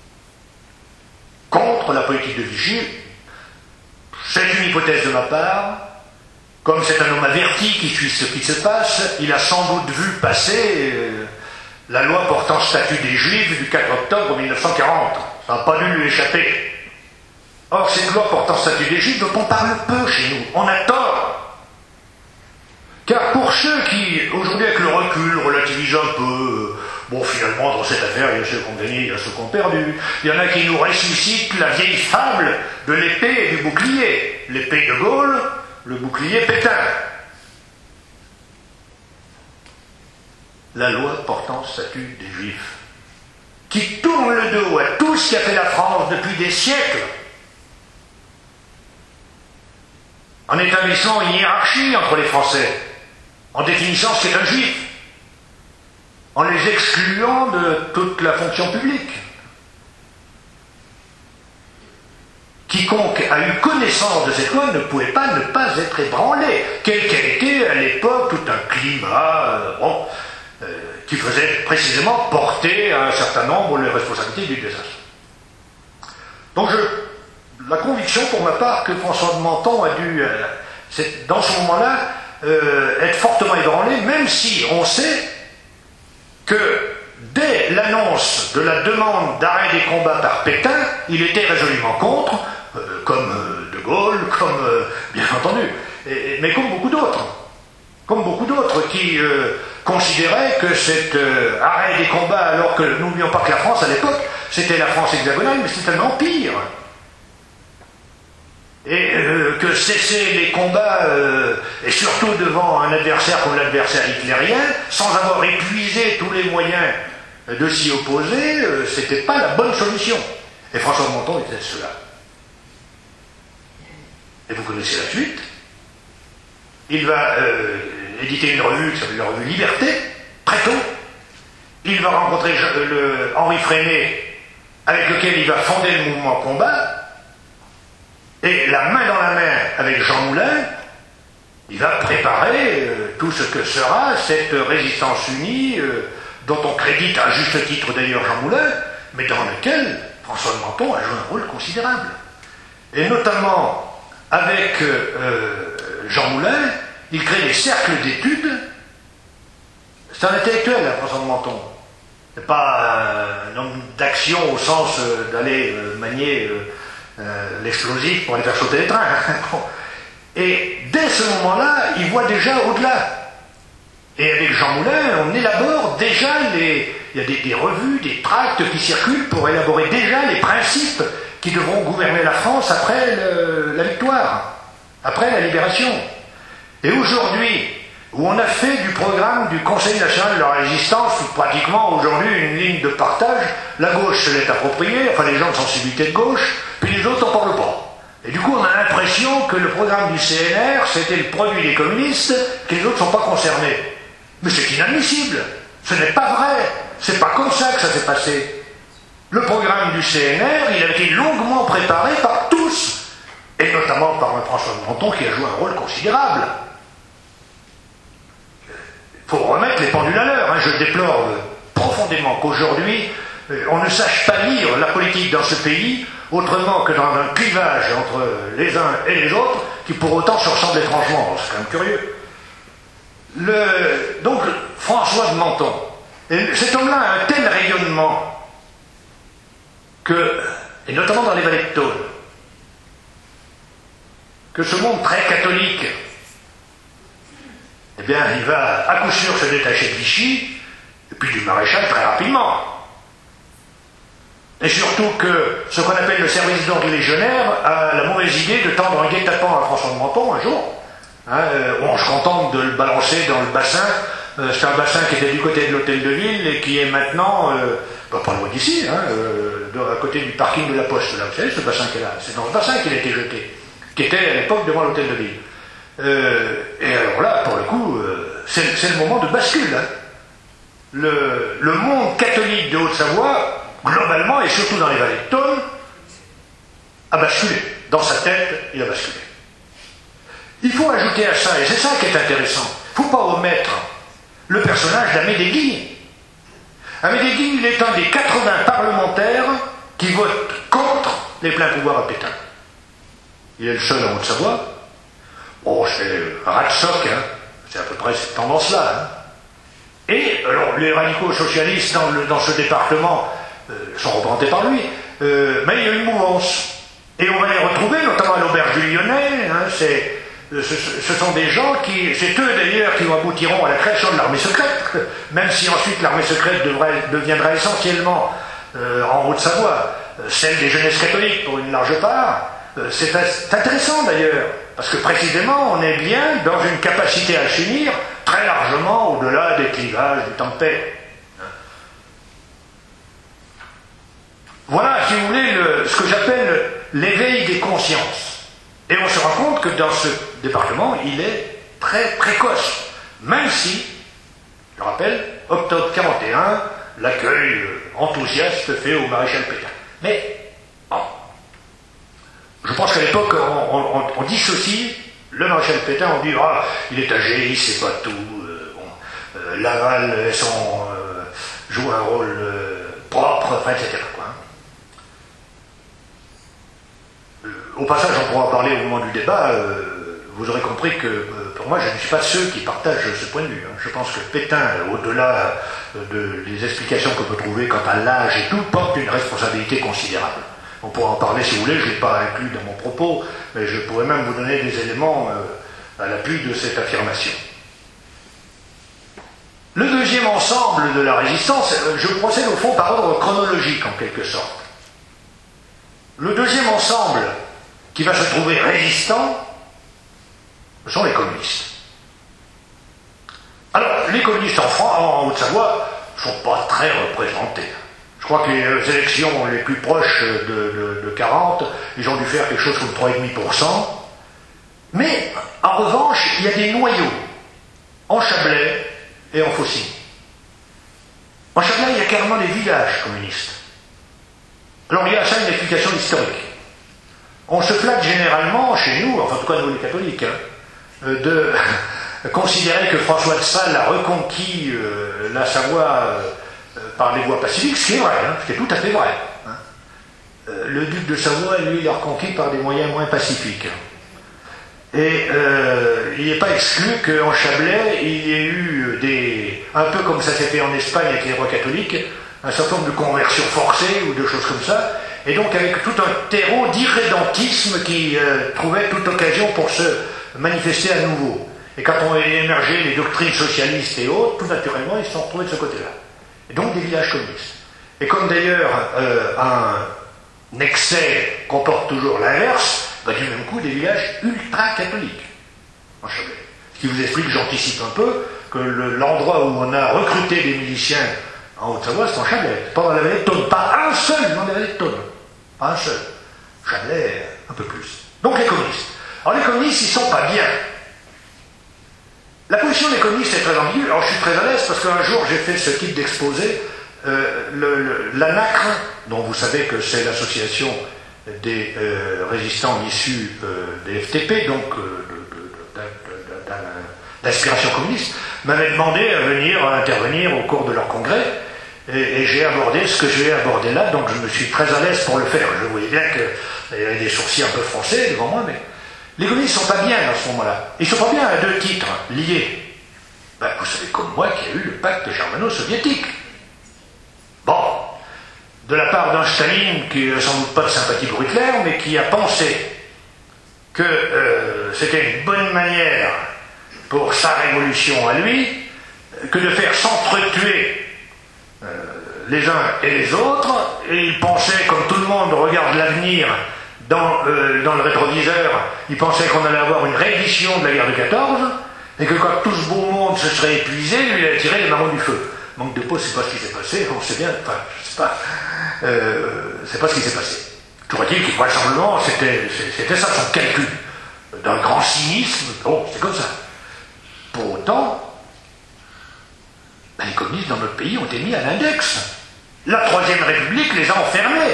contre la politique de Vichy. C'est une hypothèse de ma part. Comme c'est un homme averti qui suit ce qui se passe, il a sans doute vu passer euh, la loi portant statut des Juifs du quatre octobre mille neuf cent quarante. Ça n'a pas dû lui échapper. Or, cette loi portant statut des Juifs dont on parle peu chez nous, on a tort. Car pour ceux qui, aujourd'hui avec le recul, relativisent un peu, bon finalement dans cette affaire, il y a ceux qui ont gagné, il y a ceux qui ont perdu, il y en a qui nous ressuscitent la vieille fable de l'épée et du bouclier. L'épée de Gaulle, le bouclier Pétain. la loi portant statut des Juifs, qui tourne le dos à tout ce qui a fait la France depuis des siècles, en établissant une hiérarchie entre les Français, en définissant ce qu'est un Juif, en les excluant de toute la fonction publique. Quiconque a eu connaissance de cette loi ne pouvait pas ne pas être ébranlé, quel qu'ait été à l'époque tout un climat euh, bon, euh, qui faisait précisément porter à un certain nombre les responsabilités du désastre. Donc je, la conviction pour ma part que François de Menthon a dû, euh, dans ce moment-là, euh, être fortement ébranlé, même si on sait que dès l'annonce de la demande d'arrêt des combats par Pétain, il était résolument contre, euh, comme euh, De Gaulle, comme, euh, bien entendu, et, mais comme beaucoup d'autres. Comme beaucoup d'autres qui euh, considéraient que cet euh, arrêt des combats, alors que n'oublions pas que la France à l'époque, c'était la France hexagonale, mais c'était un empire. Et euh, que cesser les combats, euh, et surtout devant un adversaire comme l'adversaire hitlérien, sans avoir épuisé tous les moyens de s'y opposer, euh, c'était pas la bonne solution. Et François de Menthon était cela. Et vous connaissez la suite. Il va euh, éditer une revue qui s'appelle la revue Liberté, très tôt. Il va rencontrer le, Henri Freinet, avec lequel il va fonder le mouvement Combat. Et la main dans la main avec Jean Moulin, il va préparer euh, tout ce que sera cette résistance unie, euh, dont on crédite à juste titre d'ailleurs Jean Moulin, mais dans laquelle François de Menthon a joué un rôle considérable. Et notamment avec euh, Jean Moulin, il crée des cercles d'études. C'est un intellectuel, hein, François de Menthon. C'est pas un homme d'action au sens euh, d'aller euh, manier euh, euh, l'explosif pour aller faire sauter les trains. Bon. Et dès ce moment-là, il voit déjà au-delà. Et avec Jean Moulin, on élabore déjà les... Il y a des, des revues, des tracts qui circulent pour élaborer déjà les principes qui devront gouverner la France après le, la victoire, après la libération. Et aujourd'hui, où on a fait du programme du Conseil national de la résistance pratiquement aujourd'hui une ligne de partage, la gauche se l'est appropriée, enfin les gens de sensibilité de gauche, puis les autres n'en parlent pas. Et du coup, on a l'impression que le programme du C N R, c'était le produit des communistes, que les autres ne sont pas concernés. Mais c'est inadmissible. Ce n'est pas vrai. C'est pas comme ça que ça s'est passé. Le programme du C N R, il a été longuement préparé par tous, et notamment par François de Menthon, qui a joué un rôle considérable. Il faut remettre les pendules à l'heure. Hein. Je déplore profondément qu'aujourd'hui, on ne sache pas lire la politique dans ce pays autrement que dans un clivage entre les uns et les autres, qui pour autant se ressemblent étrangement. C'est quand même curieux. Le, donc, François de Menthon, et cet homme-là a un tel rayonnement que, et notamment dans les vallées de Thône, que ce monde très catholique, eh bien, il va à coup sûr se détacher de Vichy, et puis du maréchal très rapidement. Et surtout que ce qu'on appelle le service d'ordre légionnaire a la mauvaise idée de tendre un guet-apens à François de Menthon un jour. Hein, euh, on se contente de le balancer dans le bassin. Euh, c'est un bassin qui était du côté de l'hôtel de ville et qui est maintenant, euh, bah, pas loin d'ici, hein, euh, de, à côté du parking de la Poste. Là, vous savez, ce bassin qui est là, c'est dans ce bassin qu'il a été jeté, qui était à l'époque devant l'hôtel de ville. Euh, et alors là, pour le coup, euh, c'est, c'est le moment de bascule. Hein. Le, le monde catholique de Haute-Savoie, globalement, et surtout dans les vallées de Thône, a basculé. Dans sa tête, il a basculé. Il faut ajouter à ça, et c'est ça qui est intéressant, il ne faut pas omettre le personnage d'Amédée Guigne. Amédée Guigne, il est un des quatre-vingts parlementaires qui votent contre les pleins pouvoirs à Pétain. Il est le seul en Haute-Savoie. Oh, c'est un rat de soc, hein. C'est à peu près cette tendance-là. Hein. Et alors, les radicaux socialistes dans, le, dans ce département euh, sont représentés par lui, euh, mais il y a une mouvance. Et on va les retrouver, notamment à l'Auberge du Lyonnais. Hein, c'est, ce, ce sont des gens qui, c'est eux d'ailleurs qui aboutiront à la création de l'armée secrète, même si ensuite l'armée secrète devrait, deviendra essentiellement euh, en Haute-Savoie, euh, celle des jeunesses catholiques pour une large part. Euh, c'est, c'est intéressant d'ailleurs, Parce que précisément, on est bien dans une capacité à s'unir très largement au-delà des clivages du temps de paix. Voilà, si vous voulez, le, ce que j'appelle l'éveil des consciences. Et on se rend compte que dans ce département, il est très précoce. Même si, je rappelle, octobre quarante et un, l'accueil enthousiaste fait au maréchal Pétain. Mais, bon, je pense qu'à l'époque, on, on, on dissocie le maréchal Pétain, on dit « Ah, il est âgé, il ne sait pas tout, euh, bon, euh, Laval euh, joue un rôle euh, propre, enfin, et cetera quoi. Euh, au passage, on pourra en parler au moment du débat, euh, vous aurez compris que, euh, pour moi, je ne suis pas ceux qui partagent ce point de vue. Hein. Je pense que Pétain, au-delà de, des explications qu'on peut trouver quant à l'âge et tout, porte une responsabilité considérable. On pourra en parler si vous voulez, je ne l'ai pas inclus dans mon propos, mais je pourrais même vous donner des éléments euh, à l'appui de cette affirmation. Le deuxième ensemble de la résistance, je procède au fond par ordre chronologique en quelque sorte. Le deuxième ensemble qui va se trouver résistant, ce sont les communistes. Alors, les communistes en France, en Haute-Savoie, ne sont pas très représentés. Je crois que les élections les plus proches de, de, de quarante, ils ont dû faire quelque chose comme trois virgule cinq pour cent. Mais, en revanche, il y a des noyaux en Chablais et en Faucigny. En Chablais, il y a carrément des villages communistes. Alors, il y a à ça une explication historique. On se flatte généralement, chez nous, enfin en tout cas nous les catholiques, hein, de considérer que François de Sales a reconquis euh, la Savoie euh, par les voies pacifiques, ce qui est vrai, hein, ce qui est tout à fait vrai. Hein. Euh, le duc de Savoie, lui, l'a reconquis par des moyens moins pacifiques. Et euh, il n'est pas exclu qu'en Chablais, il y ait eu des, un peu comme ça s'est fait en Espagne avec les rois catholiques, un certain nombre de conversions forcées ou de choses comme ça, et donc avec tout un terreau d'irrédentisme qui euh, trouvait toute occasion pour se manifester à nouveau. Et quand ont émergé les doctrines socialistes et autres, tout naturellement, ils se sont retrouvés de ce côté-là. Et donc des villages communistes. Et comme d'ailleurs euh, un excès comporte toujours l'inverse, bah, du même coup des villages ultra-catholiques en Chablais. Ce qui vous explique, j'anticipe un peu, que le, l'endroit où on a recruté des miliciens en Haute-Savoie, c'est en Chablais. Pas dans la vallée de Thône. Pas un seul dans la vallée de Thône. Pas un seul. Chablais, un peu plus. Donc les communistes. Alors les communistes, ils sont pas bien. La position des communistes est très ambiguë. Alors je suis très à l'aise parce qu'un jour j'ai fait ce type d'exposé. Euh, le, le, l'ANACRE, dont vous savez que c'est l'association des euh, résistants issus euh, des F T P, donc euh, de, de, de, de, de, d'inspiration communiste, m'avait demandé à venir à intervenir au cours de leur congrès. Et, et j'ai abordé ce que j'ai abordé là, donc je me suis très à l'aise pour le faire. Je voyais bien qu'il y avait des sourcils un peu froncés devant moi, mais les communistes ne sont pas bien à ce moment-là. Ils ne sont pas bien à deux titres liés. Ben, vous savez comme moi qu'il y a eu le pacte germano-soviétique. Bon, de la part d'un Staline qui n'a sans doute pas de sympathie pour Hitler, mais qui a pensé que euh, c'était une bonne manière pour sa révolution à lui que de faire s'entretuer Euh, les uns et les autres, et il pensait, comme tout le monde regarde l'avenir dans, euh, dans le rétroviseur, il pensait qu'on allait avoir une réédition de la guerre de quatorze, et que quand tout ce beau monde se serait épuisé, lui il allait tirer les marrons du feu. Manque de peau, c'est pas ce qui s'est passé, on sait bien, enfin, je sais pas, euh, c'est pas ce qui s'est passé. Toujours est-il qu'il vraisemblablement, c'était, c'était ça son calcul, d'un grand cynisme, bon, c'est comme ça. Pour autant, ben, les communistes dans notre pays ont été mis à l'index. La Troisième République les a enfermés.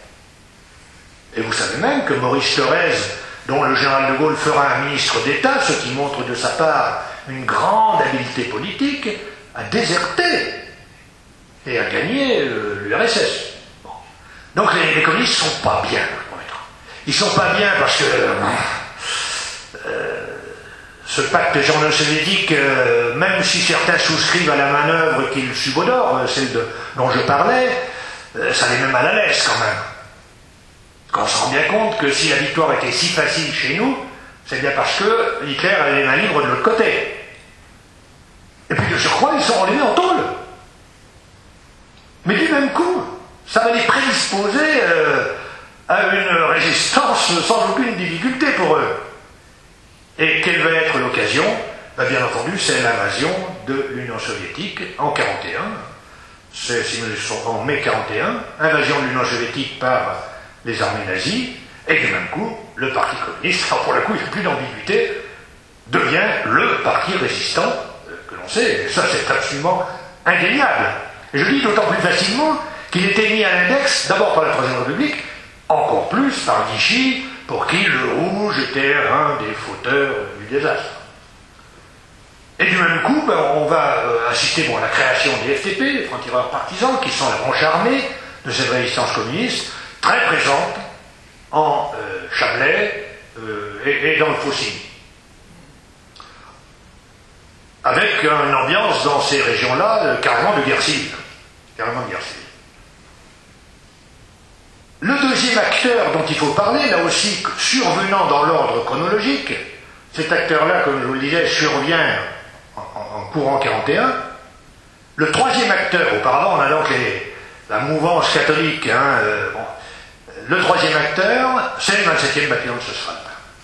Et vous savez même que Maurice Thorez, dont le général de Gaulle fera un ministre d'État, ce qui montre de sa part une grande habileté politique, a déserté et a gagné euh, l'U R S S. Bon. Donc les, les communistes ne sont pas bien. Ils ne sont pas bien parce que euh, ce pacte germano-soviétique, euh, même si certains souscrivent à la manœuvre qu'ils subodorent, celle de, dont je parlais, euh, ça les met mal à l'aise quand même. Quand on se rend bien compte que si la victoire était si facile chez nous, c'est bien parce que Hitler avait les mains libres de l'autre côté. Et puis de surcroît, ils sont enlevés en tôle. Mais du même coup, ça va les prédisposer euh, à une résistance sans aucune difficulté pour eux. Et quelle va être l'occasion? Ben, bien entendu, c'est l'invasion de l'Union soviétique en mille neuf cent quarante et un. C'est en mai mille neuf cent quarante et un, invasion de l'Union soviétique par les armées nazies, et du même coup, le Parti communiste, alors pour le coup, il n'y a plus d'ambiguïté, devient le parti résistant que l'on sait. Et ça, c'est absolument indéniable. Et je dis d'autant plus facilement qu'il était mis à l'index, d'abord par la Troisième République, encore plus par Vichy, pour qui le rouge était un des fauteurs du désastre. Et du même coup, ben, on va euh, assister bon, à la création des F T P, les francs-tireurs partisans, qui sont la branche armée de cette résistance communiste, très présente en euh, Chablais euh, et, et dans le Faucigny. Avec une ambiance dans ces régions-là, euh, carrément de guerre civile. Carrément de guerre civile. Le deuxième acteur dont il faut parler, là aussi survenant dans l'ordre chronologique, cet acteur-là, comme je vous le disais, survient en, en, en courant quarante et un. Le troisième acteur, auparavant on a donc les, la mouvance catholique, hein, euh, bon. Le troisième acteur, c'est le vingt-septième bataillon de Sesfrat.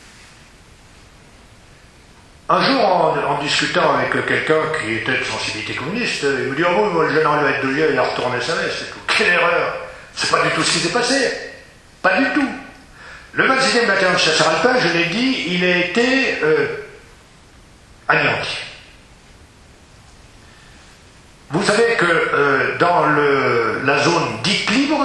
Un jour, en, en discutant avec quelqu'un qui était de sensibilité communiste, il me dit « Oh, moi, le général de Deuil, il a retourné sa veste, c'est tout. Quelle erreur! C'est pas du tout ce qui s'est passé. Pas du tout. Le vingt-septième bataillon de chasseurs alpins, je l'ai dit, il a été euh, anéanti. Vous savez que euh, dans le, la zone dite libre,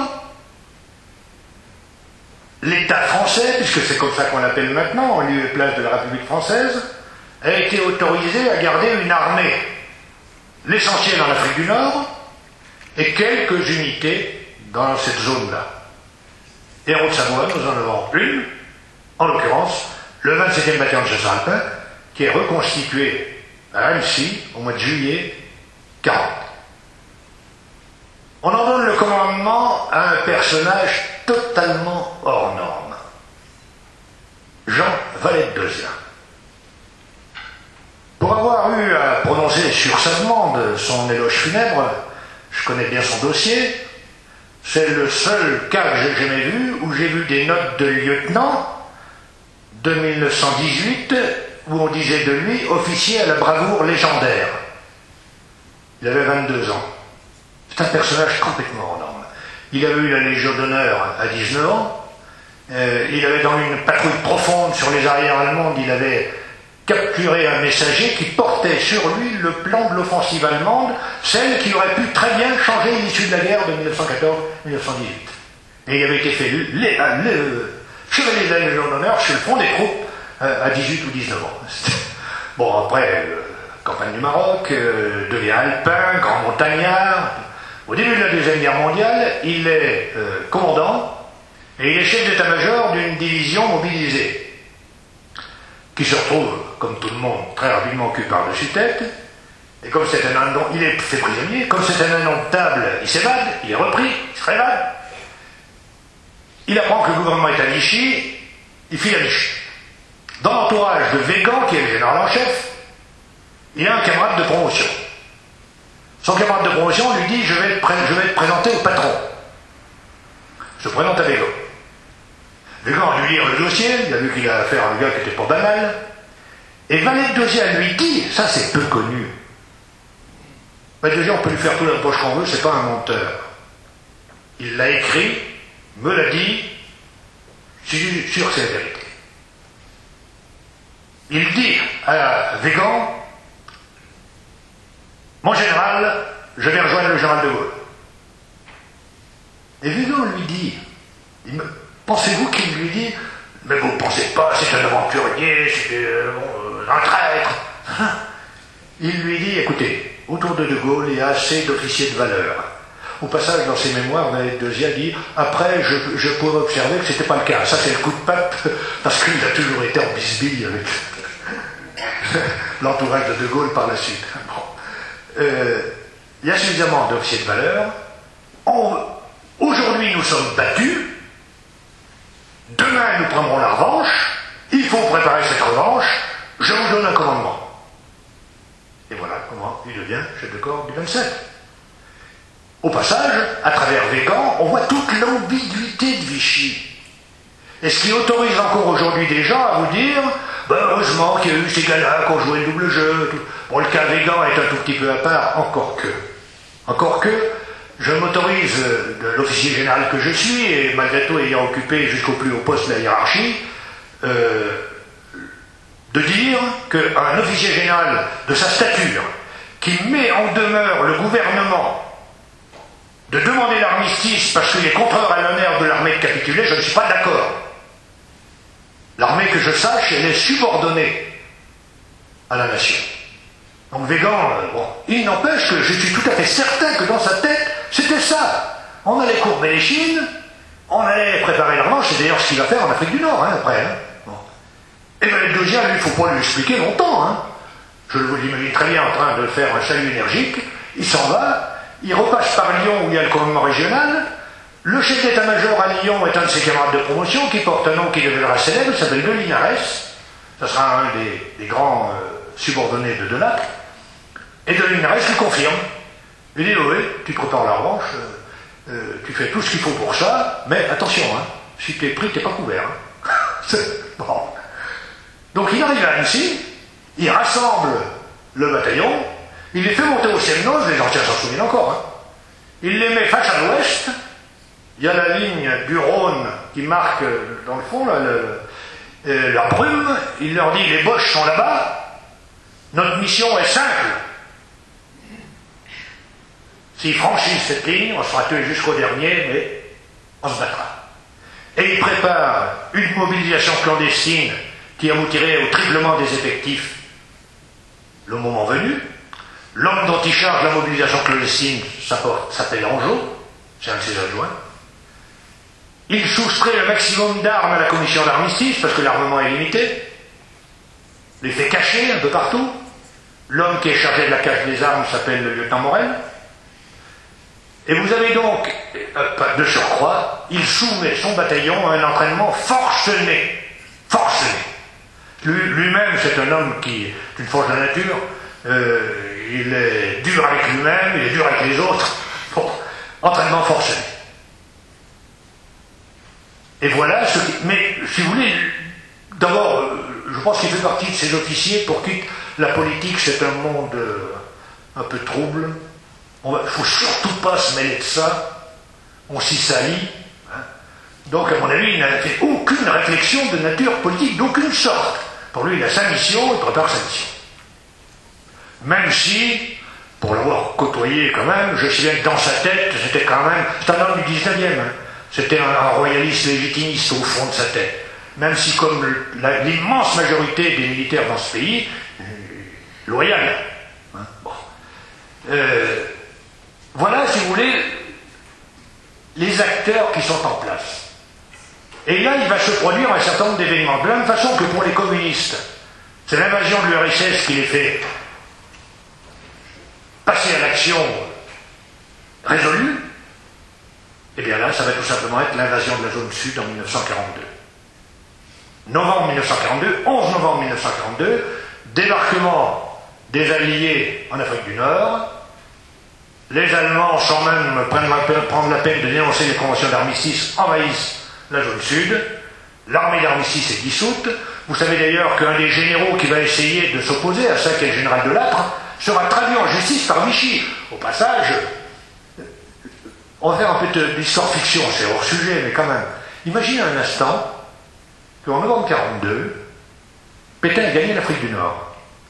l'État français, puisque c'est comme ça qu'on l'appelle maintenant, en lieu et place de la République française, a été autorisé à garder une armée, l'essentiel en Afrique du Nord, et quelques unités dans cette zone-là. Et en Haute-Savoie, nous en avons une, en l'occurrence, le vingt-septième bataillon de chasseurs alpins, qui est reconstitué à Annecy au mois de juillet quarante. On en donne le commandement à un personnage totalement hors norme. Jean Valette-Dezien. Pour avoir eu à prononcer sur sa demande son éloge funèbre, je connais bien son dossier, c'est le seul cas que j'ai jamais vu où j'ai vu des notes de lieutenant de mille neuf cent dix-huit où on disait de lui officier à la bravoure légendaire. Il avait vingt-deux ans. C'est un personnage complètement hors norme. Il avait eu la Légion d'honneur à dix-neuf ans. Euh, il avait dans une patrouille profonde sur les arrières allemandes, il avait capturé un messager qui portait sur lui le plan de l'offensive allemande, celle qui aurait pu très bien changer l'issue de la guerre de mille neuf cent quatorze mille neuf cent dix-huit. Et il avait été fait le, le, le chevalier de la Légion d'honneur sur le front des troupes euh, à dix-huit ou dix-neuf ans. Bon, après, euh, campagne du Maroc, euh, devient alpin, grand montagnard. Au début de la Deuxième Guerre mondiale, il est euh, commandant et il est chef d'état-major d'une division mobilisée qui se retrouve, comme tout le monde, très rapidement cul par-dessus tête. Et comme c'est un indomptable, il est fait prisonnier, comme c'est un indomptable, il s'évade, il est repris, il se révade. Il apprend que le gouvernement est à Vichy, il file à Vichy. Dans l'entourage de Végan, qui est le général en chef, il a un camarade de promotion. Son camarade de promotion lui dit « je vais te, je vais te présenter au patron ». Je présente à Végan. Végan a dû lire le dossier, il a vu qu'il a affaire à un gars qui n'était pas banal. Et Valette-Dezien lui dit, ça c'est peu connu, Valette-Dezien on peut lui faire tout la poche qu'on veut, c'est pas un menteur. Il l'a écrit, me l'a dit, je suis sûr que c'est la vérité. Il dit à Végan, mon général, je vais rejoindre le général de Gaulle. Et Végan lui dit, me, pensez-vous qu'il lui dit, mais vous ne pensez pas, c'est un aventurier, c'est euh, bon, un traître. Il lui dit, écoutez, autour de De Gaulle, il y a assez d'officiers de valeur. Au passage, dans ses mémoires, Valette-Dezien dit, après, je, je pourrais observer que ce n'était pas le cas. Ça, c'est le coup de pape, parce qu'il a toujours été en bisbille avec l'entourage de De Gaulle par la suite. Bon. Euh, il y a suffisamment d'officiers de valeur. On, aujourd'hui, nous sommes battus. Demain, nous prendrons la revanche. Il faut préparer cette revanche. Je vous donne un commandement. Et voilà comment il devient chef de corps du vingt-sept. Au passage, à travers Végan, on voit toute l'ambiguïté de Vichy. Et ce qui autorise encore aujourd'hui des gens à vous dire Ben, heureusement qu'il y a eu ces gars-là qui ont joué le double jeu. Tout. Bon, le cas Végan est un tout petit peu à part, encore que. Encore que, je m'autorise, de l'officier général que je suis, et malgré tout ayant occupé jusqu'au plus haut poste de la hiérarchie, euh, de dire qu'un officier général de sa stature, qui met en demeure le gouvernement de demander l'armistice parce qu'il est contraire à l'honneur de l'armée de capituler, je ne suis pas d'accord. L'armée, que je sache, elle est subordonnée à la nation. Donc Végan, euh, bon, il n'empêche que je suis tout à fait certain que dans sa tête, c'était ça. On allait courber les chines, on allait préparer la revanche, c'est d'ailleurs ce qu'il va faire en Afrique du Nord, hein, après. Hein. Bon. Et bien le deuxième, lui, il ne faut pas lui expliquer longtemps. Hein. Je vous l'imagine très bien en train de faire un salut énergique, il s'en va, il repasse par Lyon où il y a le commandement régional. Le chef d'état-major à Lyon est un de ses camarades de promotion qui porte un nom qui deviendra célèbre, il s'appelle De Linares. Ça sera un des, des grands euh, subordonnés de Delattre. Et De Linares lui confirme. Il dit, oui, tu te prépares la revanche, euh, euh, tu fais tout ce qu'il faut pour ça, mais attention, hein, si tu es pris, tu n'es pas couvert. Hein. Bon. Donc il arrive à Annecy, il rassemble le bataillon, il les fait monter au Semnoz, les anciens s'en souviennent encore, hein. Il les met face à l'ouest, il y a la ligne du Rhône qui marque, dans le fond, là, le, euh, la brume, il leur dit, les Boches sont là-bas, notre mission est simple. S'ils franchissent cette ligne, on sera tués jusqu'au dernier, mais on se battra. Et il prépare une mobilisation clandestine qui aboutirait au triplement des effectifs le moment venu. L'homme dont il charge la mobilisation clandestine s'appelle Angeau, c'est un de ses adjoints. Il soustrait le maximum d'armes à la commission d'armistice, parce que l'armement est limité. Les fait cacher un peu partout. L'homme qui est chargé de la cache des armes s'appelle le lieutenant Morel. Et vous avez donc, euh, de surcroît, il soumet son bataillon à un entraînement forcené. Forcené. Lui, lui-même, c'est un homme qui est une force de la nature. Euh, il est dur avec lui-même, il est dur avec les autres. Bon, entraînement forcené. Et voilà ce qui... Mais, si vous voulez, d'abord, je pense qu'il fait partie de ces officiers pour qui la politique, c'est un monde euh, un peu trouble. Il ne faut surtout pas se mêler de ça. On s'y salit. Hein. Donc, à mon avis, il n'a fait aucune réflexion de nature politique, d'aucune sorte. Pour lui, il a sa mission, il prépare sa mission. Même si, pour l'avoir côtoyé quand même, je sais bien que dans sa tête, c'était quand même... C'est un homme du dix-neuvième. Hein. C'était un, un royaliste légitimiste au fond de sa tête. Même si, comme l'immense majorité des militaires dans ce pays, euh, loyal. Hein. Bon. Euh, Voilà, si vous voulez, les acteurs qui sont en place. Et là, il va se produire un certain nombre d'événements. De la même façon que pour les communistes, c'est l'invasion de l'U R S S qui les fait passer à l'action résolue. Et bien là, ça va tout simplement être l'invasion de la zone sud en mille neuf cent quarante-deux. Novembre mille neuf cent quarante-deux, onze novembre mille neuf cent quarante-deux, débarquement des Alliés en Afrique du Nord. Les Allemands, sans même prendre la peine de dénoncer les conventions d'armistice, envahissent la zone sud. L'armée d'armistice est dissoute. Vous savez d'ailleurs qu'un des généraux qui va essayer de s'opposer à ça, qui est le général Delattre, sera traduit en justice par Vichy. Au passage, on va faire un peu d'histoire fiction, c'est hors sujet, mais quand même. Imaginez un instant qu'en novembre quarante-deux, Pétain a gagné l'Afrique du Nord.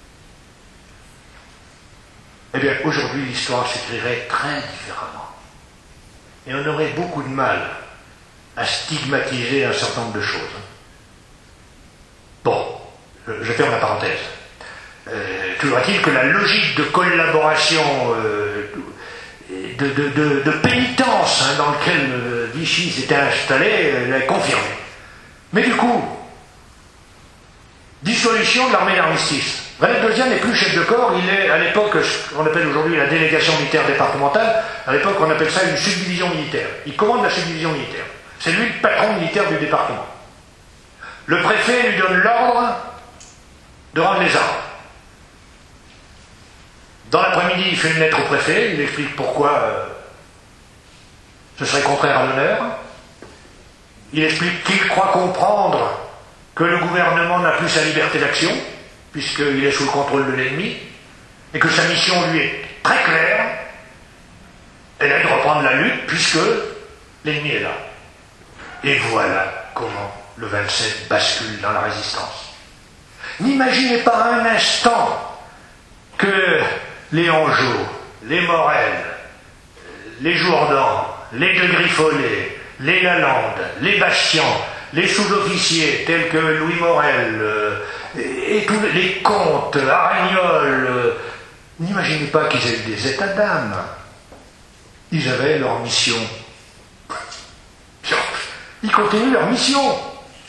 Eh bien, aujourd'hui, l'histoire s'écrirait très différemment. Et on aurait beaucoup de mal à stigmatiser un certain nombre de choses. Bon, je ferme la parenthèse. Euh, toujours est-il que la logique de collaboration, euh, de, de, de, de pénitence hein, dans laquelle euh, Vichy s'était installé, elle est confirmée. Mais du coup, dissolution de l'armée d'armistice. Valet Deuxième n'est plus chef de corps, il est à l'époque, ce qu'on appelle aujourd'hui la délégation militaire départementale, à l'époque on appelle ça une subdivision militaire. Il commande la subdivision militaire. C'est lui le patron militaire du département. Le préfet lui donne l'ordre de rendre les armes. Dans l'après-midi, il fait une lettre au préfet, il explique pourquoi euh, ce serait contraire à l'honneur. Il explique qu'il croit comprendre que le gouvernement n'a plus sa liberté d'action, puisqu'il est sous le contrôle de l'ennemi, et que sa mission lui est très claire, elle est de reprendre la lutte, puisque l'ennemi est là. Et voilà comment le vingt-sept bascule dans la résistance. N'imaginez pas un instant que les Anjou, les Morel, les Jourdan, les De Griffolet, les Lalande, les Bastian, les sous-officiers tels que Louis Morel, euh, et, et tous les comtes, Aragnol, euh, n'imaginez pas qu'ils aient eu des états d'âme. Ils avaient leur mission. Ils continuent leur mission.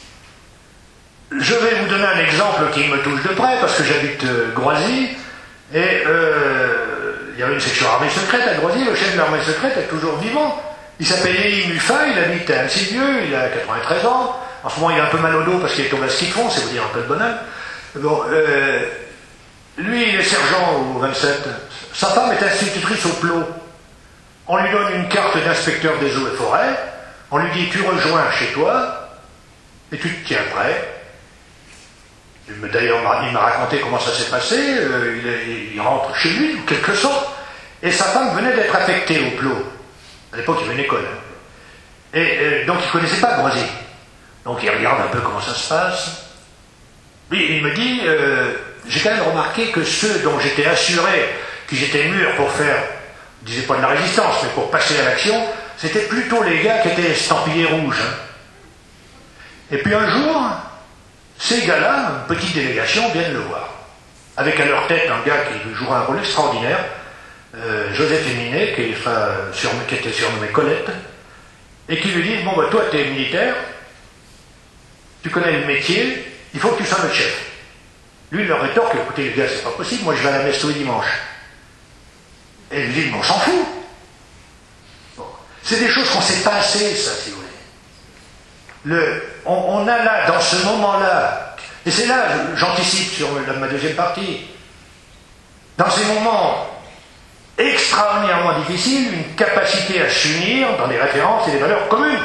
Je vais vous donner un exemple qui me touche de près, parce que j'habite euh, Groisy, et euh, il y avait une section armée secrète à Groisy, le chef de l'armée secrète est toujours vivant. Il s'appelle Élie Muffat, il habite à Annecy-Vieux, il a quatre-vingt-treize ans. En ce moment, il a un peu mal au dos parce qu'il est tombé à ski de fond, c'est vous dire un peu de bonheur. Bon, euh, lui, il est sergent au vingt-sept. Sa femme est institutrice au Plot. On lui donne une carte d'inspecteur des eaux et forêts. On lui dit, tu rejoins chez toi et tu te tiens prêt. D'ailleurs, il m'a raconté comment ça s'est passé. Euh, il, il rentre chez lui, en quelque sorte. Et sa femme venait d'être affectée au Plot. À l'époque, il y avait une école. Et euh, donc, il ne connaissait pas Groisy. Donc, il regarde un peu comment ça se passe. Puis, il me dit, euh, j'ai quand même remarqué que ceux dont j'étais assuré qu'ils étaient mûrs pour faire, je ne disais pas de la résistance, mais pour passer à l'action, c'était plutôt les gars qui étaient estampillés rouges. Hein. Et puis un jour, ces gars-là, une petite délégation, viennent le voir. Avec à leur tête un gars qui jouera un rôle extraordinaire, Euh, Joseph Éminet, qui, qui était surnommé Colette, et qui lui dit, bon, bah, toi, tu es militaire, tu connais le métier, il faut que tu sois notre chef. Lui, il leur rétorque, écoutez, les gars, c'est pas possible, moi, je vais à la messe tous les dimanches. Et il lui dit, bon, on s'en fout. Bon. C'est des choses qu'on sait pas assez, ça, si vous voulez. Le, on, on a là, dans ce moment-là, et c'est là, j'anticipe sur ma deuxième partie, dans ces moments extraordinairement difficile, une capacité à s'unir dans des références et des valeurs communes.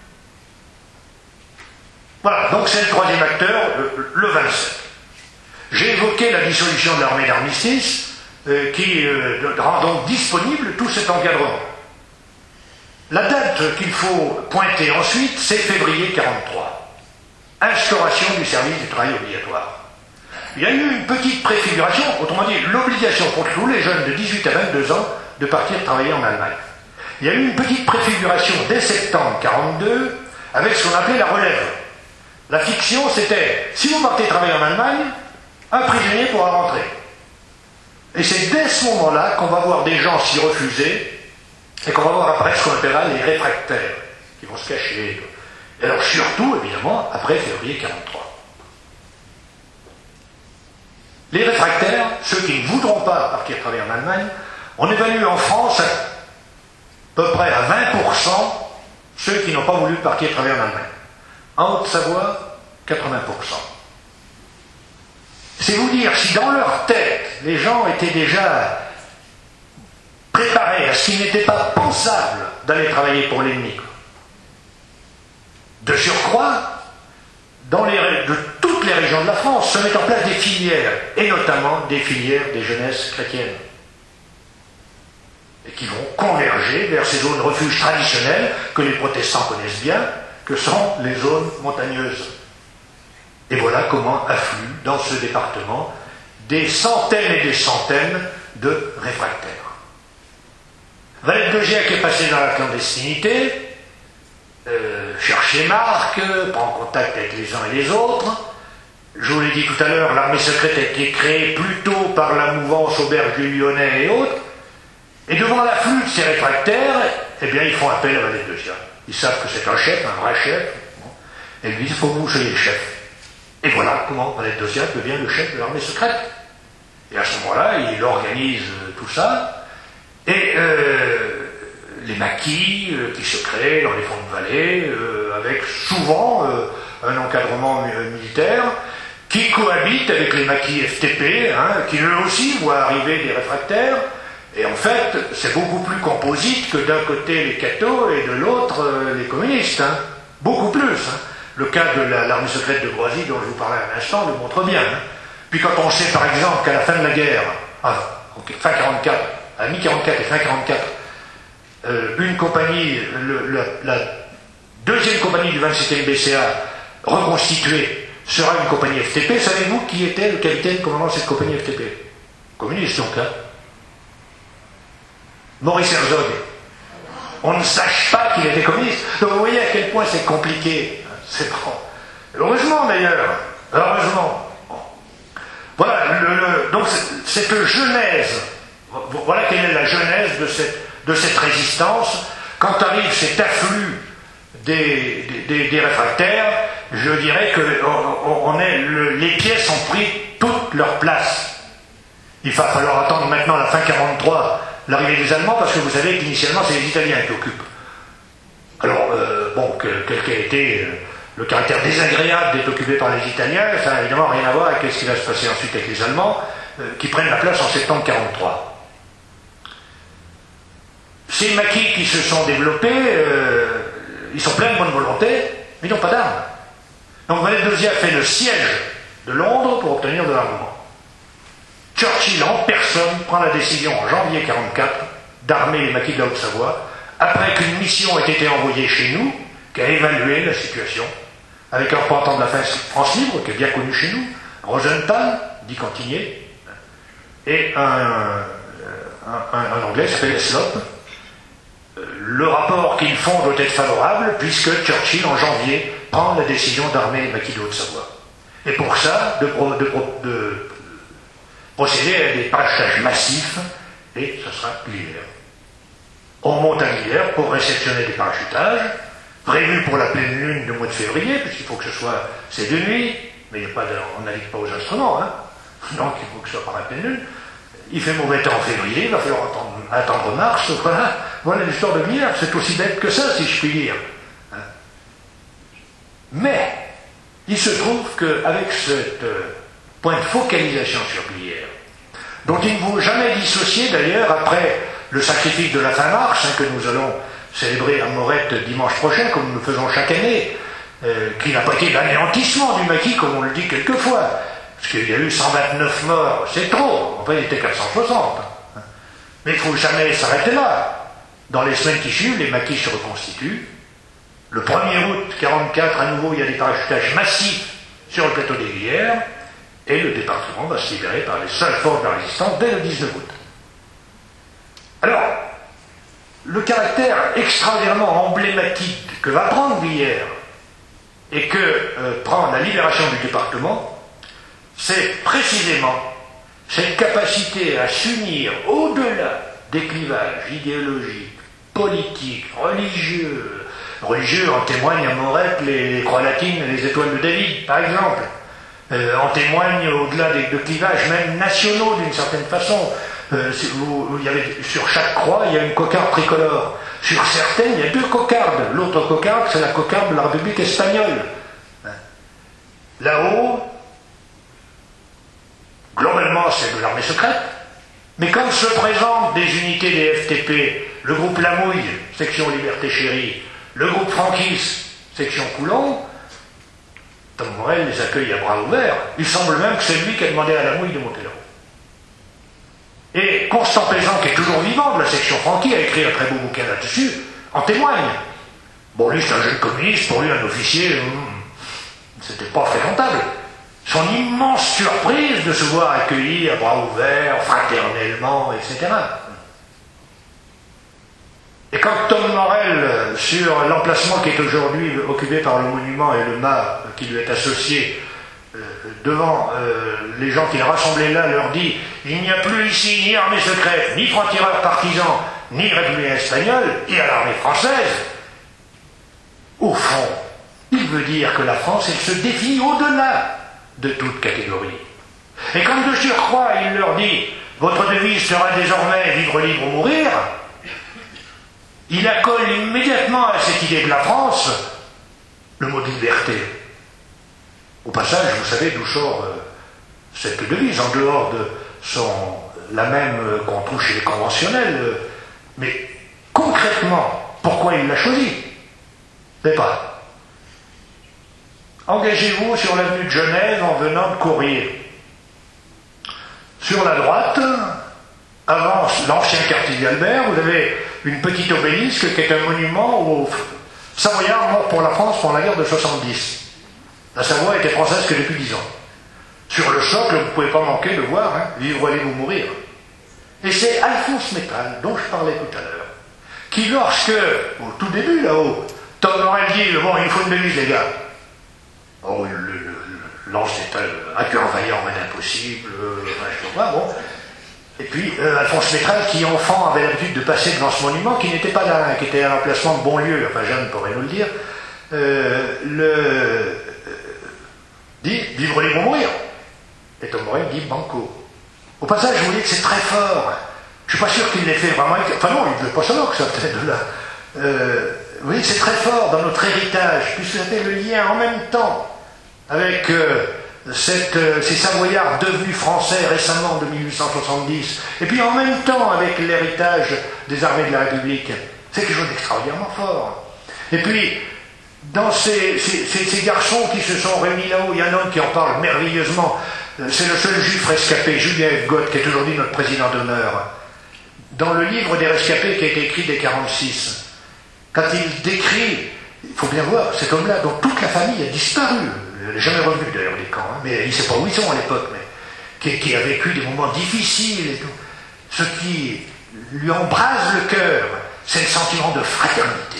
Voilà, donc c'est le troisième acteur, le, le vingt-sept. J'ai évoqué la dissolution de l'armée d'armistice, euh, qui euh, rend donc disponible tout cet encadrement. La date qu'il faut pointer ensuite, c'est février quarante-trois. Instauration du service du travail obligatoire. Il y a eu une petite préfiguration, autrement dit, l'obligation pour tous les jeunes de dix-huit à vingt-deux ans de partir travailler en Allemagne. Il y a eu une petite préfiguration dès septembre quarante-deux, avec ce qu'on appelait la relève. La fiction, c'était, si vous partez travailler en Allemagne, un prisonnier pourra rentrer. Et c'est dès ce moment-là qu'on va voir des gens s'y refuser, et qu'on va voir apparaître ce qu'on appellera les réfractaires, qui vont se cacher. Et alors surtout, évidemment, après février quarante-trois. Les réfractaires, ceux qui ne voudront pas partir travailler en Allemagne, on évalue en France à peu près à vingt pour cent ceux qui n'ont pas voulu partir travailler en Allemagne. En Haute-Savoie, quatre-vingts pour cent. C'est vous dire si dans leur tête, les gens étaient déjà préparés à ce qu'il n'était pas pensable d'aller travailler pour l'ennemi. De surcroît, dans les, de toutes les régions de la France, se mettent en place des filières, et notamment des filières des jeunesses chrétiennes, et qui vont converger vers ces zones refuges traditionnelles que les protestants connaissent bien, que sont les zones montagneuses. Et voilà comment affluent dans ce département des centaines et des centaines de réfractaires. Valette de Giac est passé dans la clandestinité, Euh, chercher Marc, euh, prendre contact avec les uns et les autres. Je vous l'ai dit tout à l'heure, l'armée secrète a été créée plutôt par la mouvance Auberge du Lyonnais et autres. Et devant l'afflux de ces réfractaires, eh bien, ils font appel à Valette de Giac. Ils savent que c'est un chef, un vrai chef. Bon. Et ils disent, il faut que vous soyez le chef. Et voilà comment Valette de Giac devient le chef de l'armée secrète. Et à ce moment-là, il organise tout ça. Et euh, les maquis euh, qui se créent dans les fonds de vallée, euh, avec souvent euh, un encadrement euh, militaire, qui cohabitent avec les maquis F T P, hein, qui eux aussi voient arriver des réfractaires, et en fait, c'est beaucoup plus composite que d'un côté les cathos et de l'autre euh, les communistes, hein, beaucoup plus. Hein. le cas de l'armée secrète de Groisy, dont je vous parlais à l'instant, le montre bien. Hein. Puis quand on sait par exemple qu'à la fin de la guerre, ah, fin quarante-quatre, à mi-quarante-quatre et fin quarante-quatre, euh, une compagnie, le, le, la deuxième compagnie du vingt-septième B C A reconstituée sera une compagnie F T P, savez-vous qui était le capitaine commandant de cette compagnie F T P? Communiste donc, hein. Maurice Herzog. On ne sache pas qu'il était communiste. Donc vous voyez à quel point c'est compliqué. C'est bon. Heureusement d'ailleurs. Heureusement. Bon. Voilà, le, le, donc cette genèse, voilà quelle est la genèse de cette, de cette résistance. Quand arrive cet afflux des, des, des réfractaires, je dirais que on, on est, le, les pièces ont pris toute leur place. Il va falloir attendre maintenant la fin quarante-trois, l'arrivée des Allemands, parce que vous savez qu'initialement c'est les Italiens qui occupent. Alors, euh, bon, quel qu'a été euh, le caractère désagréable d'être occupé par les Italiens, ça n'a évidemment rien à voir avec ce qui va se passer ensuite avec les Allemands, euh, qui prennent la place en septembre quarante-trois. Ces maquis qui se sont développés, euh, ils sont pleins de bonne volonté, mais ils n'ont pas d'armes. Donc Valet-Deuxiat fait le siège de Londres pour obtenir de l'armement. Churchill en personne prend la décision en janvier quarante-quatre d'armer les maquis de la Haute-Savoie, après qu'une mission ait été envoyée chez nous, qui a évalué la situation, avec un représentant de la France Libre, qui est bien connu chez nous, Rosenthal, dit Cantinier, et un, un, un, un Anglais qui s'appelle Slop. Le rapport qu'ils font doit être favorable, puisque Churchill, en janvier, prend la décision d'armer les maquis de Haute-Savoie. Et pour ça, de, de, de procéder à des parachutage massifs, et ce sera l'hiver. On monte à l'hiver pour réceptionner des parachutages, prévus pour la pleine lune du mois de février, puisqu'il faut que ce soit, c'est de nuit, mais il y a pas de, on n'indique pas aux instruments, hein. Donc il faut que ce soit par la pleine lune. Il fait mauvais temps en février, il va falloir attendre, attendre mars, voilà, voilà l'histoire de l'hiver, c'est aussi bête que ça, si je puis dire. Hein. Mais, il se trouve qu'avec cette euh, point de focalisation sur Glières, dont il ne faut jamais dissocier d'ailleurs après le sacrifice de la fin mars, hein, que nous allons célébrer à Morette dimanche prochain, comme nous le faisons chaque année, euh, qui n'a pas été l'anéantissement du maquis, comme on le dit quelquefois, parce qu'il y a eu cent vingt-neuf morts, c'est trop, enfin il était quatre cent soixante. Hein. Mais il ne faut jamais s'arrêter là. Dans les semaines qui suivent, les maquis se reconstituent. Le premier août quarante-quatre, à nouveau, il y a des parachutages massifs sur le plateau des Glières, et le département va se libérer par les seules forces de la résistance dès le dix-neuf août. Alors, le caractère extraordinairement emblématique que va prendre Glières et que euh, prend la libération du département, c'est précisément cette capacité à s'unir au-delà des clivages idéologiques, politiques, religieux. Religieux, en témoignent à Morette les, les croix latines et les étoiles de David, par exemple. Euh, en témoignent au-delà des de clivages même nationaux d'une certaine façon. Euh, vous, il y avait, sur chaque croix, il y a une cocarde tricolore. Sur certaines, il y a deux cocardes. L'autre cocarde, c'est la cocarde de la République espagnole. Là-haut, globalement, c'est de l'armée secrète. Mais quand se présentent des unités des F T P, le groupe Lamouille, section Liberté Chérie, le groupe Franquis, section Coulon, Tom Morel les accueille à bras ouverts. Il semble même que c'est lui qui a demandé à Lamouille de monter là-haut. Et Constant Pézan, qui est toujours vivant de la section Franquis, a écrit un très beau bouquin là-dessus, en témoigne. Bon, lui, c'est un jeune communiste, pour lui, un officier, hum, c'était pas fréquentable. Son immense surprise de se voir accueilli à bras ouverts, fraternellement, et cetera. Et quand Tom Morel, sur l'emplacement qui est aujourd'hui occupé par le monument et le mât qui lui est associé, euh, devant euh, les gens qui le rassemblaient là, leur dit « Il n'y a plus ici ni armée secrète, ni francs-tireurs partisans, ni républicains espagnols, et à l'armée française », au fond, il veut dire que la France, elle se définit au-delà de toute catégorie. Et quand de surcroît, il leur dit « Votre devise sera désormais vivre libre ou mourir », il accole immédiatement à cette idée de la France le mot de liberté. Au passage, vous savez d'où sort euh, cette devise, en dehors de son, la même euh, qu'on trouve chez les conventionnels. Euh, mais concrètement, pourquoi il l'a choisi? Mais pas. engagez-vous sur l'avenue de Genève en venant de courir. Sur la droite, avant l'ancien quartier d'Albert, vous avez une petite obélisque qui est un monument aux Savoyards morts pour la France pendant la guerre de soixante-dix. La Savoie était française que depuis dix ans. Sur le socle, vous ne pouvez pas manquer de voir, hein, vivre allez-vous mourir. Et c'est Alphonse Métal, dont je parlais tout à l'heure, qui lorsque, au tout début là-haut, Tom Morel dit, bon, il faut une devise les gars. Oh, le, le, le, l'ange c'était un cœur vaillant mais impossible, euh, je sais pas, bon. Et puis euh, Alphonse Métal, qui enfant avait l'habitude de passer devant ce monument, qui n'était pas là, qui était à l'emplacement de Bonlieu, enfin Jeanne pourrait nous le dire, euh, le, euh, dit, vivre les vont mourir. Et Tom Morel dit banco. Au passage, je vous dis que c'est très fort. Je ne suis pas sûr qu'il l'ait fait vraiment. Enfin non, il ne devait pas savoir que ça peut-être de là. Euh, vous voyez, c'est très fort dans notre héritage, puisque ça fait le lien en même temps avec euh, cette, euh, ces Savoyards devenus français récemment de mille huit cent soixante-dix, et puis en même temps avec l'héritage des armées de la République. C'est quelque chose d'extraordinairement fort. Et puis, dans ces, ces, ces, ces garçons qui se sont réunis là-haut, il y en a un qui en parle merveilleusement. C'est le seul juif rescapé, Julien F. Gott, qui est aujourd'hui notre président d'honneur. Dans le livre des rescapés qui a été écrit dès quarante-six, quand il décrit, il faut bien voir, cet homme-là, dont toute la famille a disparu, il n'est jamais revenu d'ailleurs des camps, hein, mais il ne sait pas où ils sont à l'époque, mais qui, qui a vécu des moments difficiles et tout. Ce qui lui embrase le cœur, c'est le sentiment de fraternité.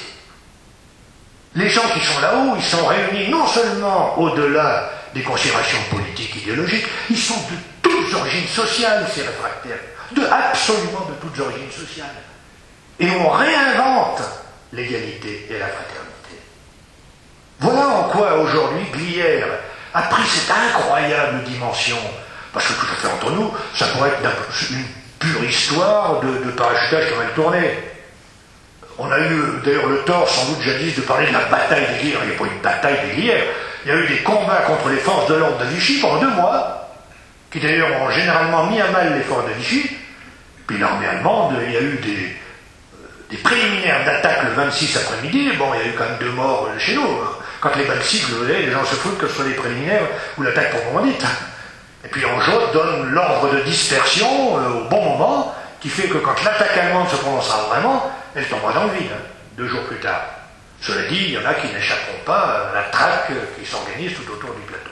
Les gens qui sont là-haut, ils sont réunis non seulement au-delà des considérations politiques, idéologiques, ils sont de toutes origines sociales, ces réfractaires, de absolument de toutes origines sociales. Et on réinvente l'égalité et la fraternité. Voilà en quoi aujourd'hui Glières a pris cette incroyable dimension, parce que tout à fait entre nous, ça pourrait être une pure histoire de, de parachutage qui va le tourner. On a eu d'ailleurs le tort, sans doute jadis, de parler de la bataille des Glières. Il n'y a pas une bataille des Glières. Il y a eu des combats contre les forces de l'ordre de Vichy pendant deux mois, qui d'ailleurs ont généralement mis à mal les forces de Vichy. Puis l'armée allemande, il y a eu des, des préliminaires d'attaque le vingt-six après-midi. Bon, il y a eu quand même deux morts chez nous. Quand les balles ciblent, les gens se foutent que ce soit des préliminaires ou l'attaque proprement dite. Et puis Anjot donne l'ordre de dispersion euh, au bon moment, qui fait que quand l'attaque allemande se prononcera vraiment, elle tombera dans le vide, hein, deux jours plus tard. Cela dit, il y en a qui n'échapperont pas à la traque qui s'organise tout autour du plateau.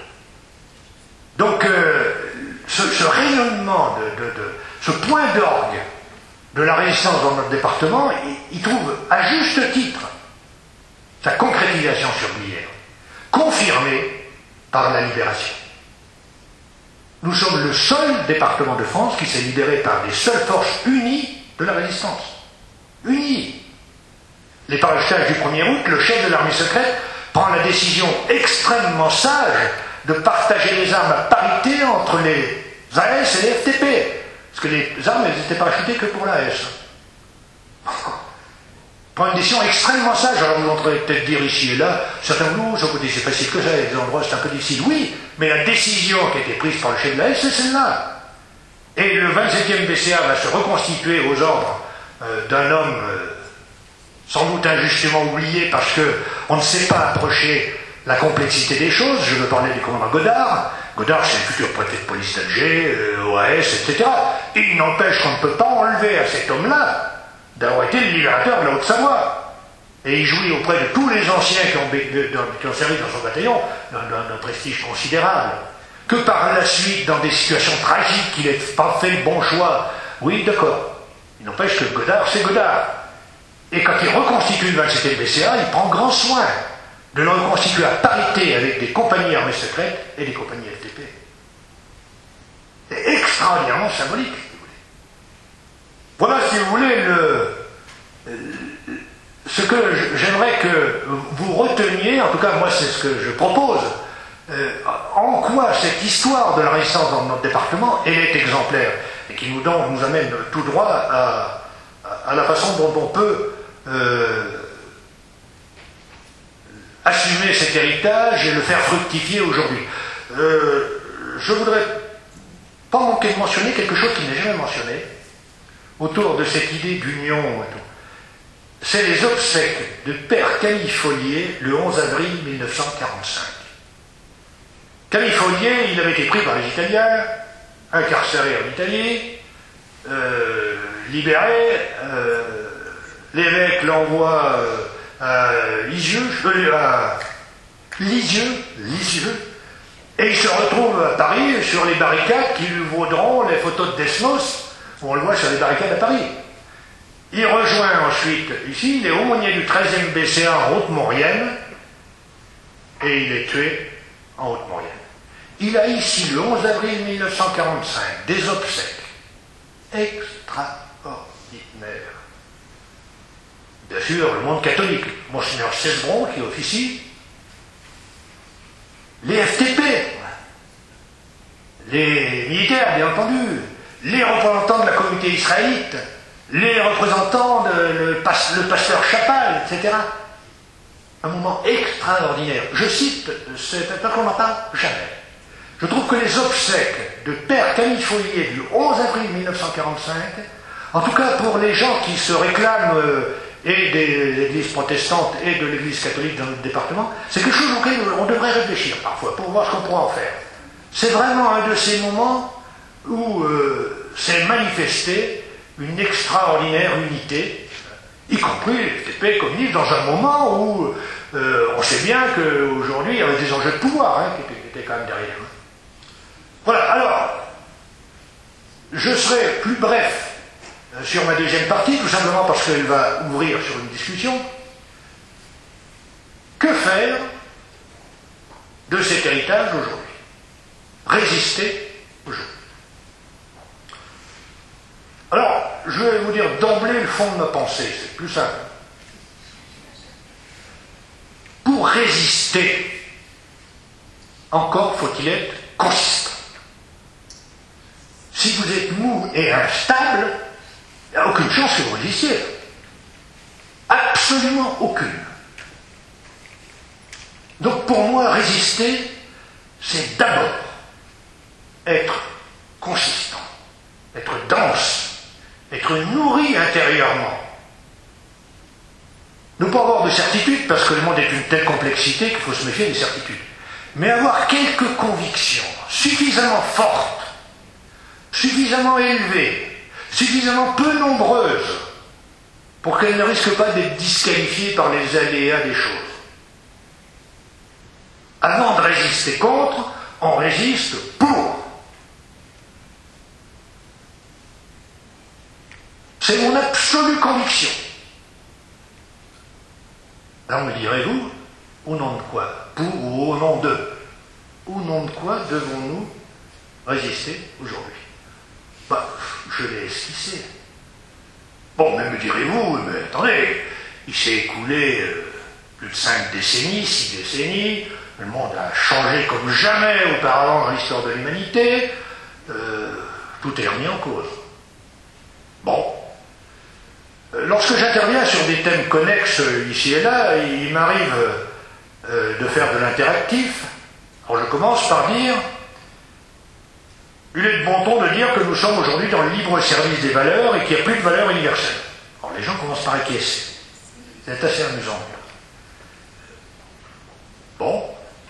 Donc, euh, ce, ce rayonnement, de, de, de, ce point d'orgue de la résistance dans notre département, il, il trouve à juste titre sa concrétisation sur Glières, confirmée par la libération. Nous sommes le seul département de France qui s'est libéré par les seules forces unies de la résistance. Unis. Les parachutage du premier août, le chef de l'armée secrète prend la décision extrêmement sage de partager les armes à parité entre les A S et les F T P. Parce que les armes, elles étaient parachutées que pour l'A S. Prend une décision extrêmement sage. Alors vous entendez peut-être dire ici et là, certains nous, je vous dis c'est facile que ça, il y a des endroits c'est un peu difficile. Oui, mais la décision qui a été prise par le chef de l'A S, c'est celle-là. Et le vingt-septième B C A va se reconstituer aux ordres euh, d'un homme euh, sans doute injustement oublié parce qu'on ne sait pas approcher la complexité des choses. Je veux parler du commandant Godard. Godard, c'est le futur préfet de police d'Alger, euh, O A S, et cetera. Et il n'empêche qu'on ne peut pas enlever à cet homme-là d'avoir été le libérateur de la Haute-Savoie. Et il jouit auprès de tous les anciens qui ont, qui ont servi dans son bataillon d'un prestige considérable. Que par la suite, dans des situations tragiques, il n'ait pas fait le bon choix. Oui, d'accord. Il n'empêche que Godard, c'est Godard. Et quand il reconstitue le vingt-septième B C A, il prend grand soin de le reconstituer à parité avec des compagnies armées secrètes et des compagnies F T P. C'est extraordinairement symbolique, si vous voulez. Voilà, si vous voulez, le, ce que j'aimerais que vous reteniez, en tout cas moi c'est ce que je propose, euh, en quoi cette histoire de la résistance dans notre département, elle est exemplaire, et qui nous, donc, nous amène tout droit à, à la façon dont on peut euh, assumer cet héritage et le faire fructifier aujourd'hui. Euh, je voudrais pas manquer de mentionner quelque chose qui n'est jamais mentionné autour de cette idée d'union. C'est les obsèques de Père Camille Follier le onze avril mille neuf cent quarante-cinq. Camille Follier, il avait été pris par les Italiens, incarcéré en Italie, euh, libéré, euh, l'évêque l'envoie euh, à Lisieux, euh, à Lisieux, Lisieux, et il se retrouve à Paris sur les barricades qui lui vaudront les photos de Desmos, où on le voit sur les barricades à Paris. Il rejoint ensuite, ici, il est aumônier du treizième B C A en Haute-Maurienne, et il est tué en Haute-Maurienne. Il a ici, le onze avril mille neuf cent quarante-cinq, des obsèques extraordinaires. Bien sûr, le monde catholique, Monseigneur Cesbron qui officie, les F T P, les militaires, bien entendu, les représentants de la communauté israélite, les représentants de le, le pasteur Chapal, et cetera. Un moment extraordinaire. Je cite, c'est pas qu'on n'en parle jamais. Je trouve que les obsèques de Père Camille Follier du onze avril mille neuf cent quarante-cinq, en tout cas pour les gens qui se réclament euh, et des églises protestantes et de l'église catholique dans notre département, c'est quelque chose auquel on devrait réfléchir parfois pour voir ce qu'on pourra en faire. C'est vraiment un de ces moments où euh, s'est manifestée une extraordinaire unité, y compris les F T P communistes, dans un moment où euh, on sait bien qu'aujourd'hui il y avait des enjeux de pouvoir hein, qui, étaient, qui étaient quand même derrière. Voilà, alors, je serai plus bref sur ma deuxième partie, tout simplement parce qu'elle va ouvrir sur une discussion. Que faire de cet héritage aujourd'hui? Résister aujourd'hui. Alors, je vais vous dire d'emblée le fond de ma pensée, c'est plus simple. Pour résister, encore faut-il être consistant. Si vous êtes mou et instable, il n'y a aucune chance que vous résistiez. Absolument aucune. Donc pour moi, résister, c'est d'abord être consistant, être dense, être nourri intérieurement. Ne pas avoir de certitude, parce que le monde est d'une telle complexité qu'il faut se méfier des certitudes. Mais avoir quelques convictions suffisamment fortes, suffisamment élevées, suffisamment peu nombreuses, pour qu'elles ne risquent pas d'être disqualifiées par les aléas des choses. Avant de résister contre, on résiste pour. C'est mon absolue conviction. Alors me direz-vous, au nom de quoi? Pour ou au nom de? Au nom de quoi devons-nous résister aujourd'hui? Bah, je l'ai esquissé. Bon, mais me direz-vous, mais attendez, il s'est écoulé euh, plus de cinq décennies, six décennies, le monde a changé comme jamais auparavant dans l'histoire de l'humanité, euh, tout est remis en cause. Bon. Lorsque j'interviens sur des thèmes connexes ici et là, il m'arrive euh, de faire de l'interactif. Alors je commence par dire, il est de bon ton de dire que nous sommes aujourd'hui dans le libre service des valeurs et qu'il n'y a plus de valeurs universelles. Alors les gens commencent par acquiescer. C'est assez amusant. Bon.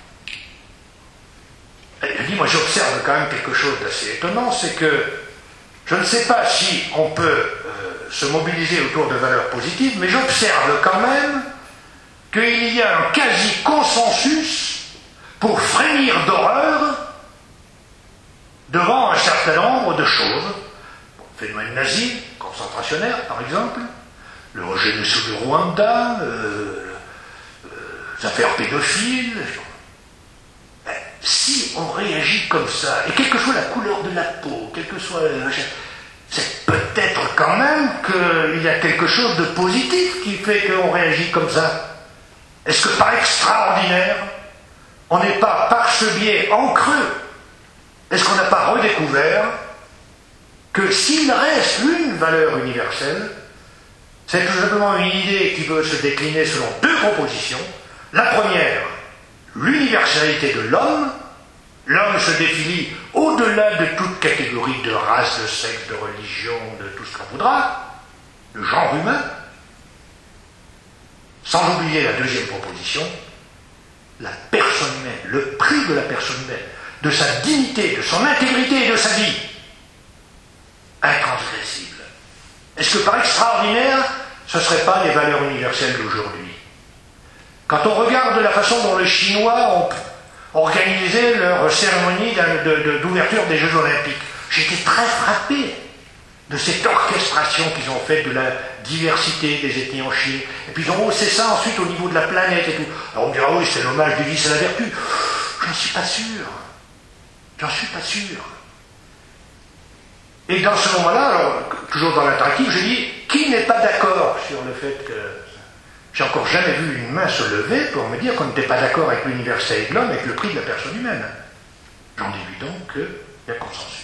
Et je dis, moi j'observe quand même quelque chose d'assez étonnant, c'est que je ne sais pas si on peut euh, se mobiliser autour de valeurs positives, mais j'observe quand même qu'il y a un quasi-consensus pour frémir d'horreur devant un certain nombre de choses. Bon, le phénomène nazi, concentrationnaire par exemple, le génocide du Rwanda, euh, euh, les affaires pédophiles. Si on réagit comme ça, et quelle que soit la couleur de la peau, quel que soit... c'est peut-être quand même qu'il y a quelque chose de positif qui fait qu'on réagit comme ça. Est-ce que par extraordinaire, on n'est pas par ce biais en creux, est-ce qu'on n'a pas redécouvert que s'il reste une valeur universelle, c'est tout simplement une idée qui peut se décliner selon deux propositions. La première, l'universalité de l'homme. L'homme se définit au-delà de toute catégorie de race, de sexe, de religion, de tout ce qu'on voudra, le genre humain. Sans oublier la deuxième proposition, la personne humaine, le prix de la personne humaine, de sa dignité, de son intégrité et de sa vie, intransgressible. Est-ce que par extraordinaire, ce ne serait pas les valeurs universelles d'aujourd'hui? Quand on regarde la façon dont les Chinois ont organisé leur cérémonie d'ouverture des Jeux Olympiques, j'étais très frappé de cette orchestration qu'ils ont faite de la diversité des ethnies en Chine. Et puis ils ont haussé ça ensuite au niveau de la planète et tout. Alors on me dira, oui, c'est l'hommage du vice à la vertu. J'en suis pas sûr. J'en suis pas sûr. Et dans ce moment-là, alors, toujours dans l'interactif, je dis, qui n'est pas d'accord sur le fait que... J'ai encore jamais vu une main se lever pour me dire qu'on n'était pas d'accord avec l'universalité de l'homme, avec le prix de la personne humaine. J'en déduis donc qu'il y a consensus.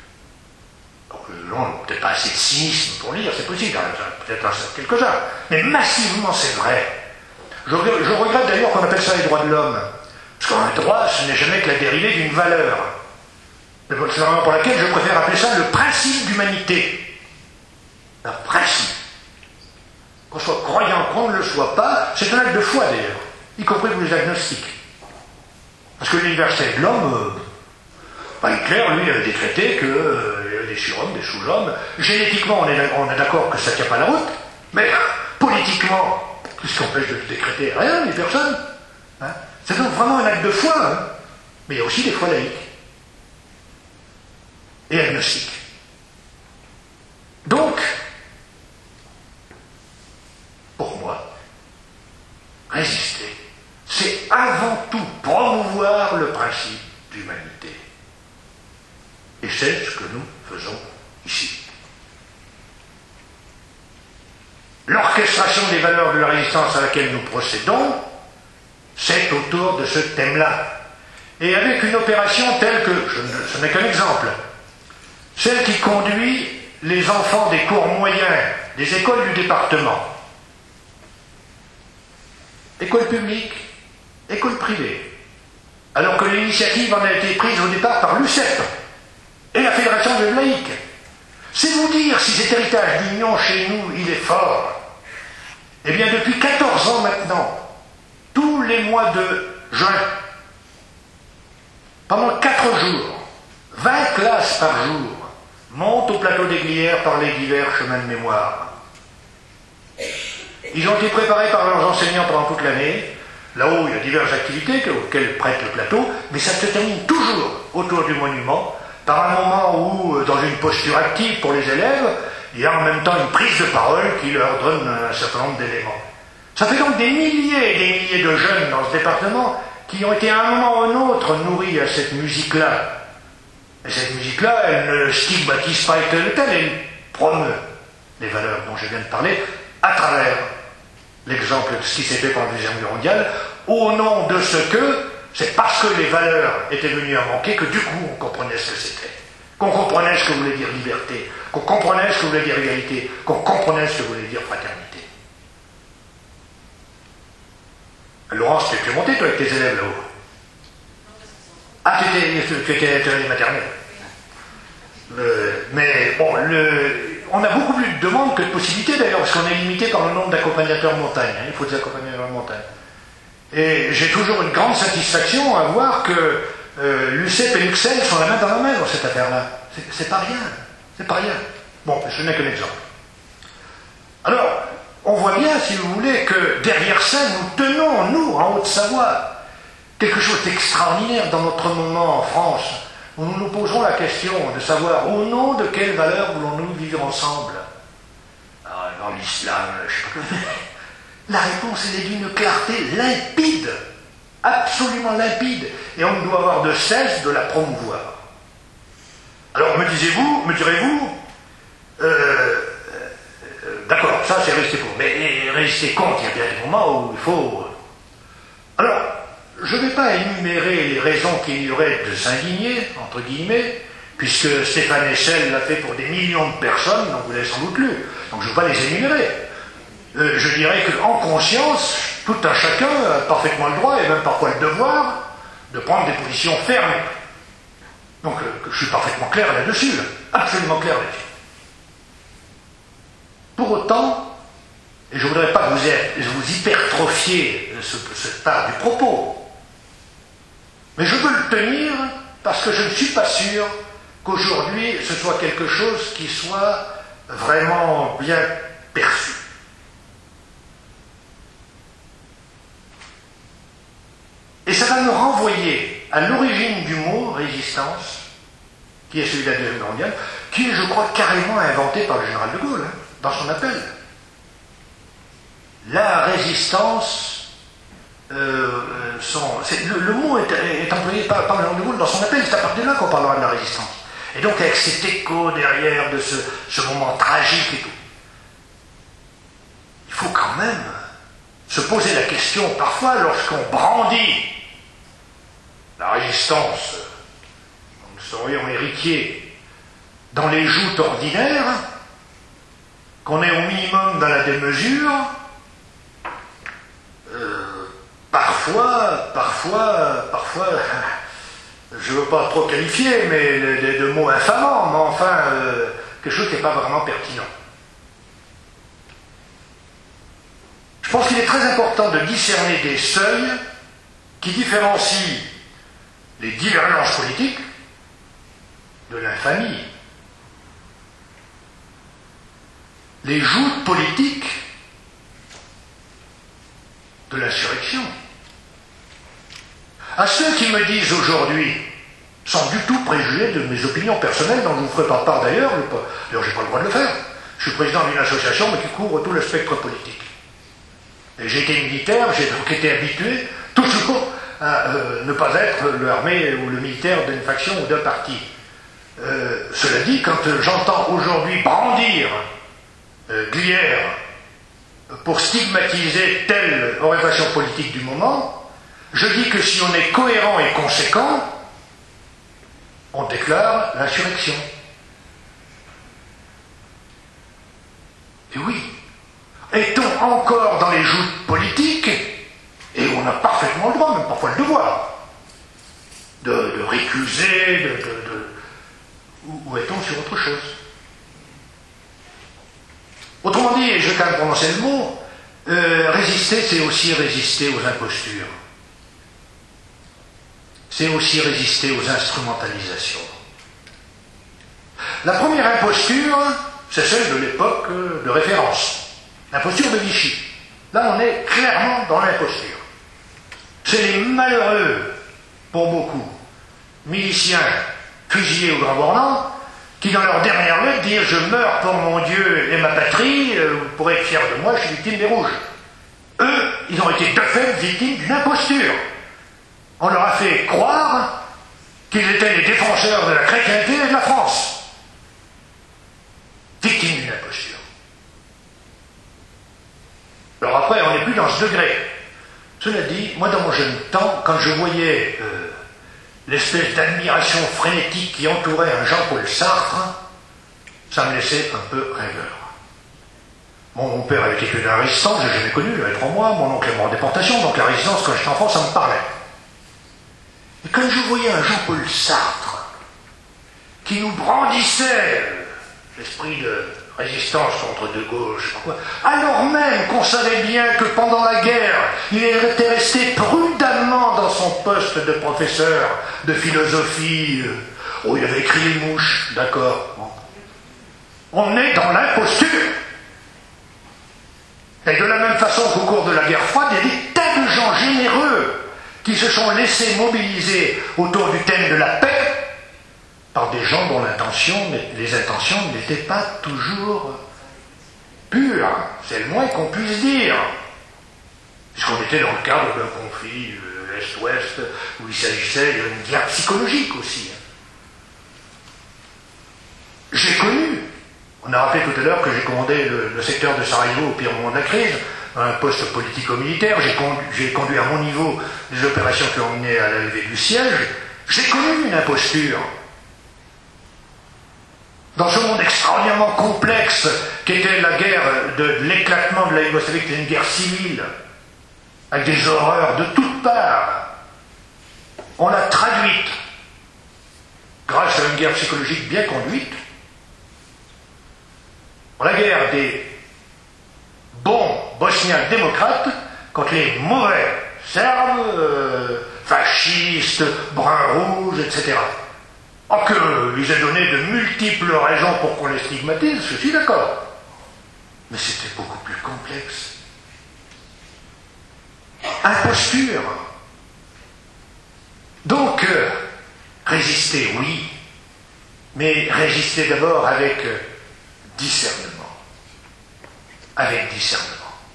Non, peut-être pas assez de cynisme pour lire, c'est possible, peut-être quelques-uns. Mais massivement, c'est vrai. Je, je regrette d'ailleurs qu'on appelle ça les droits de l'homme. Parce qu'un droit, ce n'est jamais que la dérivée d'une valeur. C'est vraiment pour laquelle je préfère appeler ça le principe d'humanité. Un principe. Qu'on soit croyant, qu'on ne le soit pas, c'est un acte de foi d'ailleurs, y compris pour les agnostiques. Parce que l'universalité de l'homme, euh, bah, Hitler, lui, il avait décrété qu'il euh, y avait des surhommes, des sous-hommes. Génétiquement, on est, on est d'accord que ça ne tient pas la route, mais politiquement, qu'est-ce qui empêche de le décréter? Rien, ni personne. Hein, c'est donc vraiment un acte de foi, hein. Mais il y a aussi des foi laïques et agnostiques. Donc, pour moi, résister, c'est avant tout promouvoir le principe d'humanité. Et c'est ce que nous faisons ici. L'orchestration des valeurs de la résistance à laquelle nous procédons, c'est autour de ce thème-là. Et avec une opération telle que, je, ce n'est qu'un exemple, celle qui conduit les enfants des cours moyens des écoles du département, école publique, école privée, alors que l'initiative en a été prise au départ par l'U C E P et la Fédération de laïcs. C'est vous dire si cet héritage d'union chez nous, il est fort. Eh bien, depuis quatorze ans maintenant, tous les mois de juin, pendant quatre jours, vingt classes par jour montent au plateau des Glières par les divers chemins de mémoire. Ils ont été préparés par leurs enseignants pendant toute l'année. Là-haut, il y a diverses activités auxquelles prête le plateau, mais ça se termine toujours autour du monument, par un moment où, dans une posture active pour les élèves, il y a en même temps une prise de parole qui leur donne un certain nombre d'éléments. Ça fait donc des milliers et des milliers de jeunes dans ce département qui ont été à un moment ou à un autre nourris à cette musique-là. Et cette musique-là, elle ne stigmatise pas tel ou tel, elle promeut les valeurs dont je viens de parler à travers l'exemple de ce qui s'est fait pendant la Deuxième Guerre mondiale, au nom de ce que, c'est parce que les valeurs étaient venues à manquer que du coup on comprenait ce que c'était. Qu'on comprenait ce que voulait dire liberté, qu'on comprenait ce que voulait dire égalité, qu'on comprenait ce que voulait dire fraternité. Laurence, tu es monté toi avec tes élèves là-haut? Ah, tu étais, tu étais, tu étais les maternelles. Le, mais bon, le, on a beaucoup plus de demandes que de possibilités d'ailleurs, parce qu'on est limité par le nombre d'accompagnateurs montagne. Hein, il faut des accompagnateurs montagne. Et j'ai toujours une grande satisfaction à voir que euh, l'U C E P et l'U X E L sont la main dans la main dans cette affaire-là. C'est pas rien. C'est pas rien. Bon, ce n'est qu'un exemple. Alors, on voit bien, si vous voulez, que derrière ça, nous tenons, nous, en Haute-Savoie, quelque chose d'extraordinaire dans notre moment en France, où nous nous posons la question de savoir au nom de quelles valeurs voulons-nous vivre ensemble. Alors, dans l'islam, je sais pas quoi. La réponse, elle est d'une clarté limpide, absolument limpide, et on ne doit avoir de cesse de la promouvoir. Alors, me disiez-vous, me direz-vous, euh, euh, d'accord, ça c'est rester pour, mais rester contre, il y a bien des moments où il faut... Alors, je ne vais pas énumérer les raisons qu'il y aurait de s'indigner, entre guillemets, puisque Stéphane Hessel l'a fait pour des millions de personnes, donc vous l'avez sans doute lu, donc je ne vais pas les énumérer. Euh, je dirais qu'en conscience, tout un chacun a parfaitement le droit, et même parfois le devoir, de prendre des positions fermes. Donc euh, je suis parfaitement clair là-dessus, là, absolument clair là-dessus. Pour autant, et je ne voudrais pas vous, vous hypertrophier ce, cette part du propos, Mais je veux le tenir parce que je ne suis pas sûr qu'aujourd'hui ce soit quelque chose qui soit vraiment bien perçu. Et ça va nous renvoyer à l'origine du mot résistance, qui est celui de la Deuxième Guerre mondiale, qui est, je crois, carrément inventé par le général de Gaulle, hein, dans son appel. La résistance, euh, son, le, le mot est, est employé par, par le général de Gaulle dans son appel, c'est à partir de là qu'on parlera de la résistance. Et donc avec cet écho derrière de ce, ce moment tragique et tout. Il faut quand même se poser la question, parfois, lorsqu'on brandit la résistance, nous serions héritiers, dans les joutes ordinaires, qu'on est au minimum dans la démesure, euh, parfois, parfois, parfois, je ne veux pas trop qualifier, mais de, de, de mots infamants, mais enfin, euh, quelque chose qui n'est pas vraiment pertinent. Je pense qu'il est très important de discerner des seuils qui différencient les divergences politiques de l'infamie. Les joutes politiques de l'insurrection. À ceux qui me disent aujourd'hui, sans du tout préjuger de mes opinions personnelles, dont je ne vous ferai pas part d'ailleurs, d'ailleurs je n'ai pas le droit de le faire, je suis président d'une association mais qui couvre tout le spectre politique. Et j'ai été militaire, j'ai donc été habitué toujours à euh, ne pas être l'armée ou le militaire d'une faction ou d'un parti. Euh, cela dit, quand euh, j'entends aujourd'hui brandir euh, Glière pour stigmatiser telle orientation politique du moment, je dis que si on est cohérent et conséquent, on déclare l'insurrection. Et oui, est-on encore dans les joutes politiques, et on a parfaitement le droit, même parfois le devoir, de, de récuser, de, de, de, ou, ou est-on sur autre chose? Autrement dit, et je vais quand même prononcer le mot, euh, résister, c'est aussi résister aux impostures. C'est aussi résister aux instrumentalisations. La première imposture, c'est celle de l'époque de référence, l'imposture de Vichy. Là, on est clairement dans l'imposture. C'est les malheureux, pour beaucoup, miliciens fusillés au Grand Bornand, qui dans leur dernière lettre disent « Je meurs pour mon Dieu et ma patrie, vous pourrez être fiers de moi, je suis victime des Rouges ». Eux, ils ont été de fait victimes d'une imposture. On leur a fait croire qu'ils étaient les défenseurs de la chrétienté et de la France. Victimes d'une imposture. Alors après, on n'est plus dans ce degré. Cela dit, moi dans mon jeune temps, quand je voyais euh, l'espèce d'admiration frénétique qui entourait un Jean-Paul Sartre, ça me laissait un peu rêveur. Bon, mon père avait été d'un résistant, je l'ai jamais connu, il avait trois mois, mon oncle est mort en déportation, donc la résistance, quand j'étais enfant, ça me parlait. Et quand je voyais un Jean-Paul Sartre qui nous brandissait l'esprit de résistance contre De Gaulle, je sais pas quoi, alors même qu'on savait bien que pendant la guerre, il était resté prudemment dans son poste de professeur de philosophie. Oh, il avait écrit Les Mouches, d'accord. Bon. On est dans l'imposture. Et de la même façon qu'au cours de la guerre froide, il y a des tas de gens généreux qui se sont laissés mobiliser autour du thème de la paix par des gens dont l'intention, les intentions n'étaient pas toujours pures. C'est le moins qu'on puisse dire. Puisqu'on était dans le cadre d'un conflit euh, Est-Ouest, où il s'agissait d'une guerre psychologique aussi. J'ai connu, on a rappelé tout à l'heure que j'ai commandé le, le secteur de Sarajevo au pire moment de la crise, un poste politico-militaire, j'ai conduit, j'ai conduit à mon niveau des opérations qui ont mené à la levée du siège, j'ai connu une imposture. Dans ce monde extraordinairement complexe qu'était la guerre de l'éclatement de la Yougoslavie, qui était une guerre civile, avec des horreurs de toutes parts, on l'a traduite grâce à une guerre psychologique bien conduite, la guerre des bons bosniaques démocrates contre les mauvais serbes, euh, fascistes, bruns-rouges, et cetera. Oh, qu'ils aient donné de multiples raisons pour qu'on les stigmatise, je suis d'accord. Mais c'était beaucoup plus complexe. Imposture. Donc, euh, résister, oui, mais résister d'abord avec euh, discernement. Avec discernement.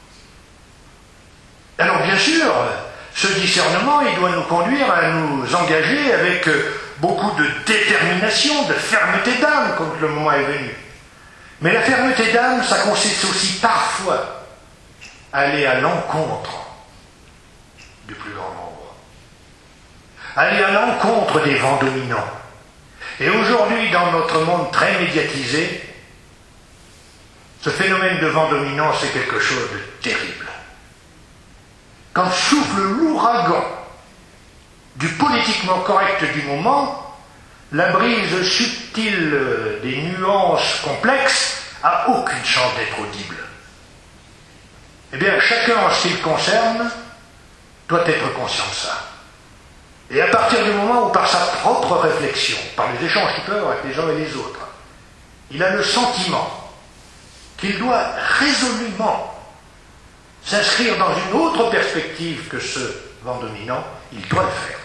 Alors, bien sûr, ce discernement, il doit nous conduire à nous engager avec euh, beaucoup de détermination, de fermeté d'âme, quand le moment est venu. Mais la fermeté d'âme, ça consiste aussi parfois à aller à l'encontre du plus grand nombre. Aller à l'encontre des vents dominants. Et aujourd'hui, dans notre monde très médiatisé, ce phénomène de vent dominant, c'est quelque chose de terrible. Quand souffle l'ouragan du politiquement correct du moment, la brise subtile des nuances complexes a aucune chance d'être audible. Eh bien, chacun en ce qui le concerne doit être conscient de ça. Et à partir du moment où, par sa propre réflexion, par les échanges qu'il peut avoir avec les uns et les autres, il a le sentiment qu'il doit résolument s'inscrire dans une autre perspective que ce vent dominant, il doit le faire.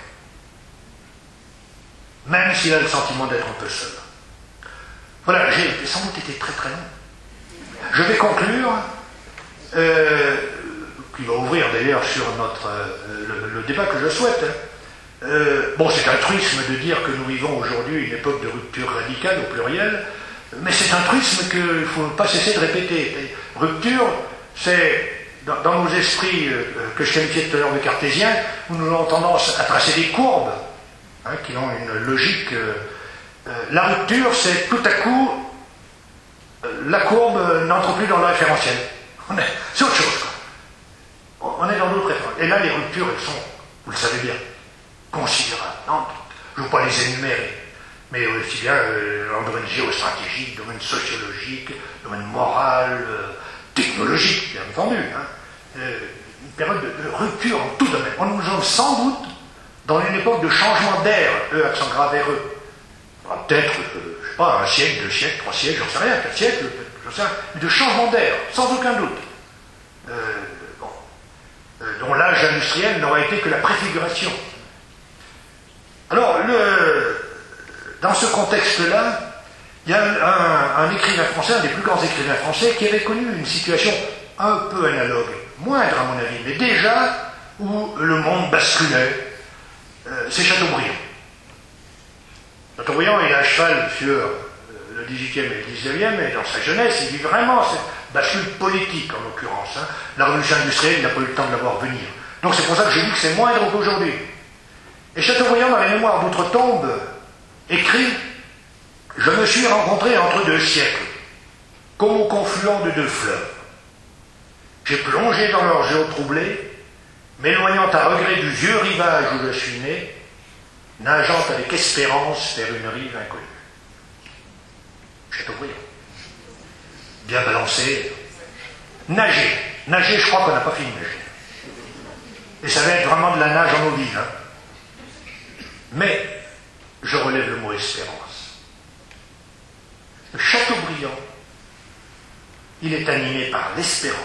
Même s'il a le sentiment d'être un peu seul. Voilà, j'ai sans doute été très très long. Je vais conclure, euh, qui va ouvrir d'ailleurs sur notre, euh, le, le débat que je souhaite. Euh, bon, c'est un truisme de dire que nous vivons aujourd'hui une époque de rupture radicale au pluriel, mais c'est un truisme qu'il ne faut pas cesser de répéter. Rupture, c'est dans, dans nos esprits euh, que je qualifiais tout à l'heure de cartésiens, où nous avons tendance à tracer des courbes hein, qui ont une logique. Euh, euh, la rupture, c'est tout à coup, euh, la courbe n'entre plus dans le référentiel. On est, c'est autre chose. Quoi. On est dans d'autres référentiels. Et là, les ruptures, elles sont, vous le savez bien, considérables. Non, je ne veux pas les énumérer. Mais aussi bien euh, en domaine géostratégique, domaine sociologique, domaine moral, euh, technologique, bien entendu. Hein. Euh, une période de, de rupture en tout domaine. On nous sommes sans doute dans une époque de changement d'air, E accent grave R E. Peut-être, euh, je ne sais pas, un siècle, deux siècles, trois siècles, j'en sais rien, quatre siècles, j'en sais rien, mais de changement d'air, sans aucun doute. Euh, bon. euh, dont l'âge industriel n'aura été que la préfiguration. Alors, le... Dans ce contexte-là, il y a un, un écrivain français, un des plus grands écrivains français, qui avait connu une situation un peu analogue, moindre à mon avis, mais déjà où le monde basculait, euh, c'est Chateaubriand. Chateaubriand, il a à cheval sur le dix-huitième et le dix-neuvième, et dans sa jeunesse, il vit vraiment cette bascule politique, en l'occurrence. Hein. La révolution industrielle, il n'a pas eu le temps de la voir venir. Donc c'est pour ça que je dis que c'est moindre qu'aujourd'hui. Et Chateaubriand, dans les mémoires d'outre-tombe, écrit « Je me suis rencontré entre deux siècles, comme au confluent de deux fleuves. J'ai plongé dans leurs eaux troublées, m'éloignant à regret du vieux rivage où je suis né, nageant avec espérance vers une rive inconnue. » Chateaubriand. Bien balancé. Nager. Nager, je crois qu'on n'a pas fini de nager. Et ça va être vraiment de la nage en eau vive. Hein. Mais je relève le mot espérance. Chateaubriand, il est animé par l'espérance.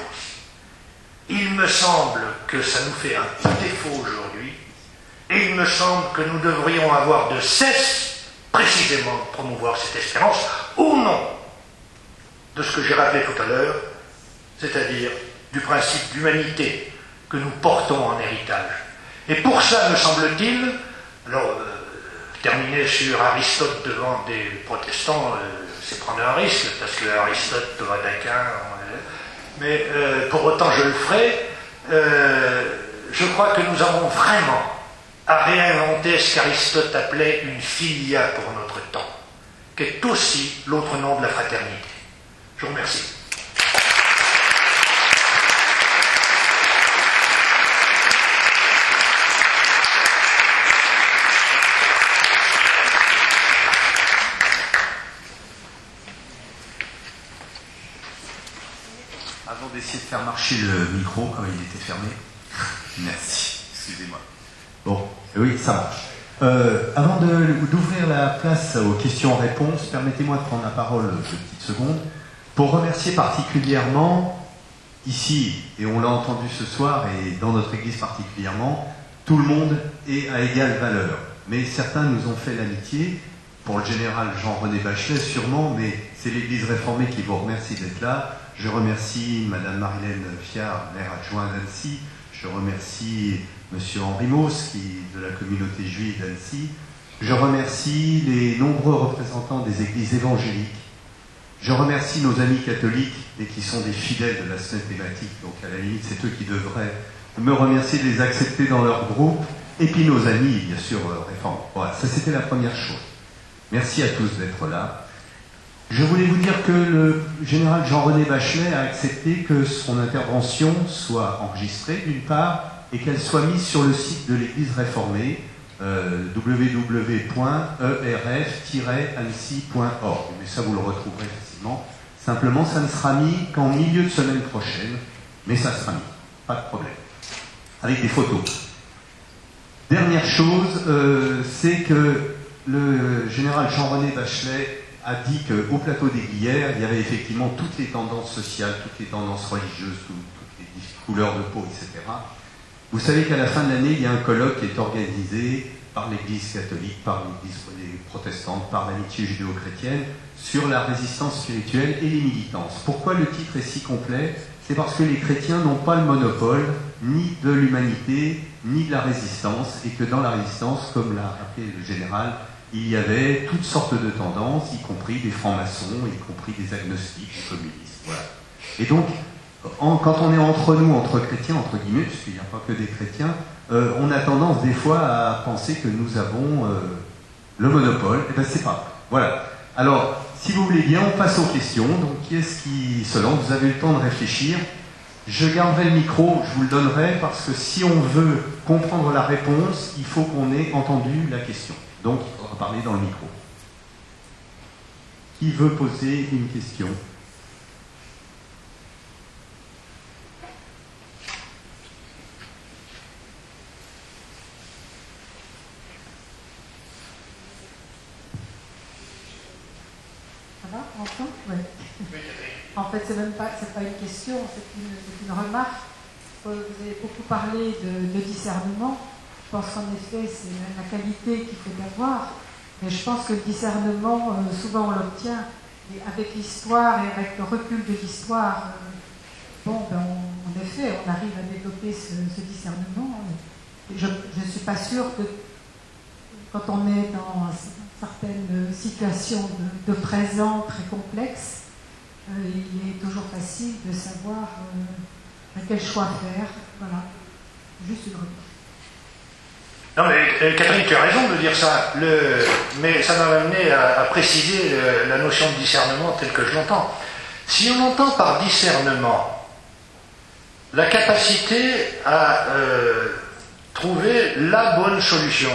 Il me semble que ça nous fait un petit défaut aujourd'hui, et il me semble que nous devrions avoir de cesse, précisément, de promouvoir cette espérance, au nom de ce que j'ai rappelé tout à l'heure, c'est-à-dire du principe d'humanité que nous portons en héritage. Et pour ça, me semble-t-il, alors, euh, terminer sur Aristote devant des protestants, euh, c'est prendre un risque, parce que Aristote, Thomas d'Aquin, euh, mais euh, pour autant je le ferai. Euh, je crois que nous avons vraiment à réinventer ce qu'Aristote appelait une philia pour notre temps, qui est aussi l'autre nom de la fraternité. Je vous remercie. Avant d'essayer de faire marcher le micro, comme il était fermé. Merci, excusez-moi. Bon. Oui, ça marche. Euh, avant d'ouvrir la place aux questions-réponses, permettez-moi de prendre la parole deux petites secondes pour remercier particulièrement, ici, et on l'a entendu ce soir, et dans notre église particulièrement, tout le monde est à égale valeur. Mais certains nous ont fait l'amitié, pour le général Jean-René Bachelet sûrement, mais c'est l'église réformée qui vous remercie d'être là. Je remercie Madame Marilène Fiard, maire adjoint d'Annecy. Je remercie Monsieur Henri Mauss, qui de la communauté juive d'Annecy. Je remercie les nombreux représentants des églises évangéliques. Je remercie nos amis catholiques et qui sont des fidèles de la semaine thématique. Donc à la limite, c'est eux qui devraient me remercier de les accepter dans leur groupe. Et puis nos amis, bien sûr, réformes. Voilà, ça c'était la première chose. Merci à tous d'être là. Je voulais vous dire que le général Jean-René Bachelet a accepté que son intervention soit enregistrée d'une part et qu'elle soit mise sur le site de l'Église réformée, euh, w w w point e r f tiret annecy point org. Mais ça, vous le retrouverez facilement. Simplement, ça ne sera mis qu'en milieu de semaine prochaine, mais ça sera mis, pas de problème. Avec des photos. Dernière chose, euh, c'est que le général Jean-René Bachelet a dit qu'au plateau des Glières, il y avait effectivement toutes les tendances sociales, toutes les tendances religieuses, tout, toutes les couleurs de peau, et cetera. Vous savez qu'à la fin de l'année, il y a un colloque qui est organisé par l'Église catholique, par l'Église protestante, par l'amitié judéo-chrétienne, sur la résistance spirituelle et les militances. Pourquoi le titre est si complet? C'est parce que les chrétiens n'ont pas le monopole ni de l'humanité, ni de la résistance, et que dans la résistance, comme l'a rappelé le général, il y avait toutes sortes de tendances, y compris des francs-maçons, y compris des agnostiques, des communistes. Voilà. Et donc, en, quand on est entre nous, entre chrétiens, entre guillemets, puisqu'il n'y a pas que des chrétiens, euh, on a tendance des fois à penser que nous avons euh, le monopole. Et bien, c'est pas vrai. Voilà. Alors, si vous voulez bien, on passe aux questions. Donc, qui est-ce qui se lance? Vous avez eu le temps de réfléchir. Je garderai le micro, je vous le donnerai, parce que si on veut comprendre la réponse, il faut qu'on ait entendu la question. Donc, il faudra parler dans le micro. Qui veut poser une question? Ça va, on entend? Oui. En fait, c'est même pas, c'est pas une question, c'est une, c'est une remarque. Vous avez beaucoup parlé de, de discernement. Je pense qu'en effet, c'est la qualité qu'il faut avoir. Mais je pense que le discernement, euh, souvent on l'obtient. Et avec l'histoire et avec le recul de l'histoire, euh, bon, ben on, en effet, on arrive à développer ce, ce discernement. Et je ne suis pas sûre que quand on est dans certaines situations de, de présent très complexes, euh, il est toujours facile de savoir euh, quel choix faire. Voilà. Juste une remarque. Non, mais euh, Catherine, tu as raison de dire ça, le, mais ça m'a amené à, à préciser le, la notion de discernement telle que je l'entends. Si on entend par discernement la capacité à euh, trouver la bonne solution,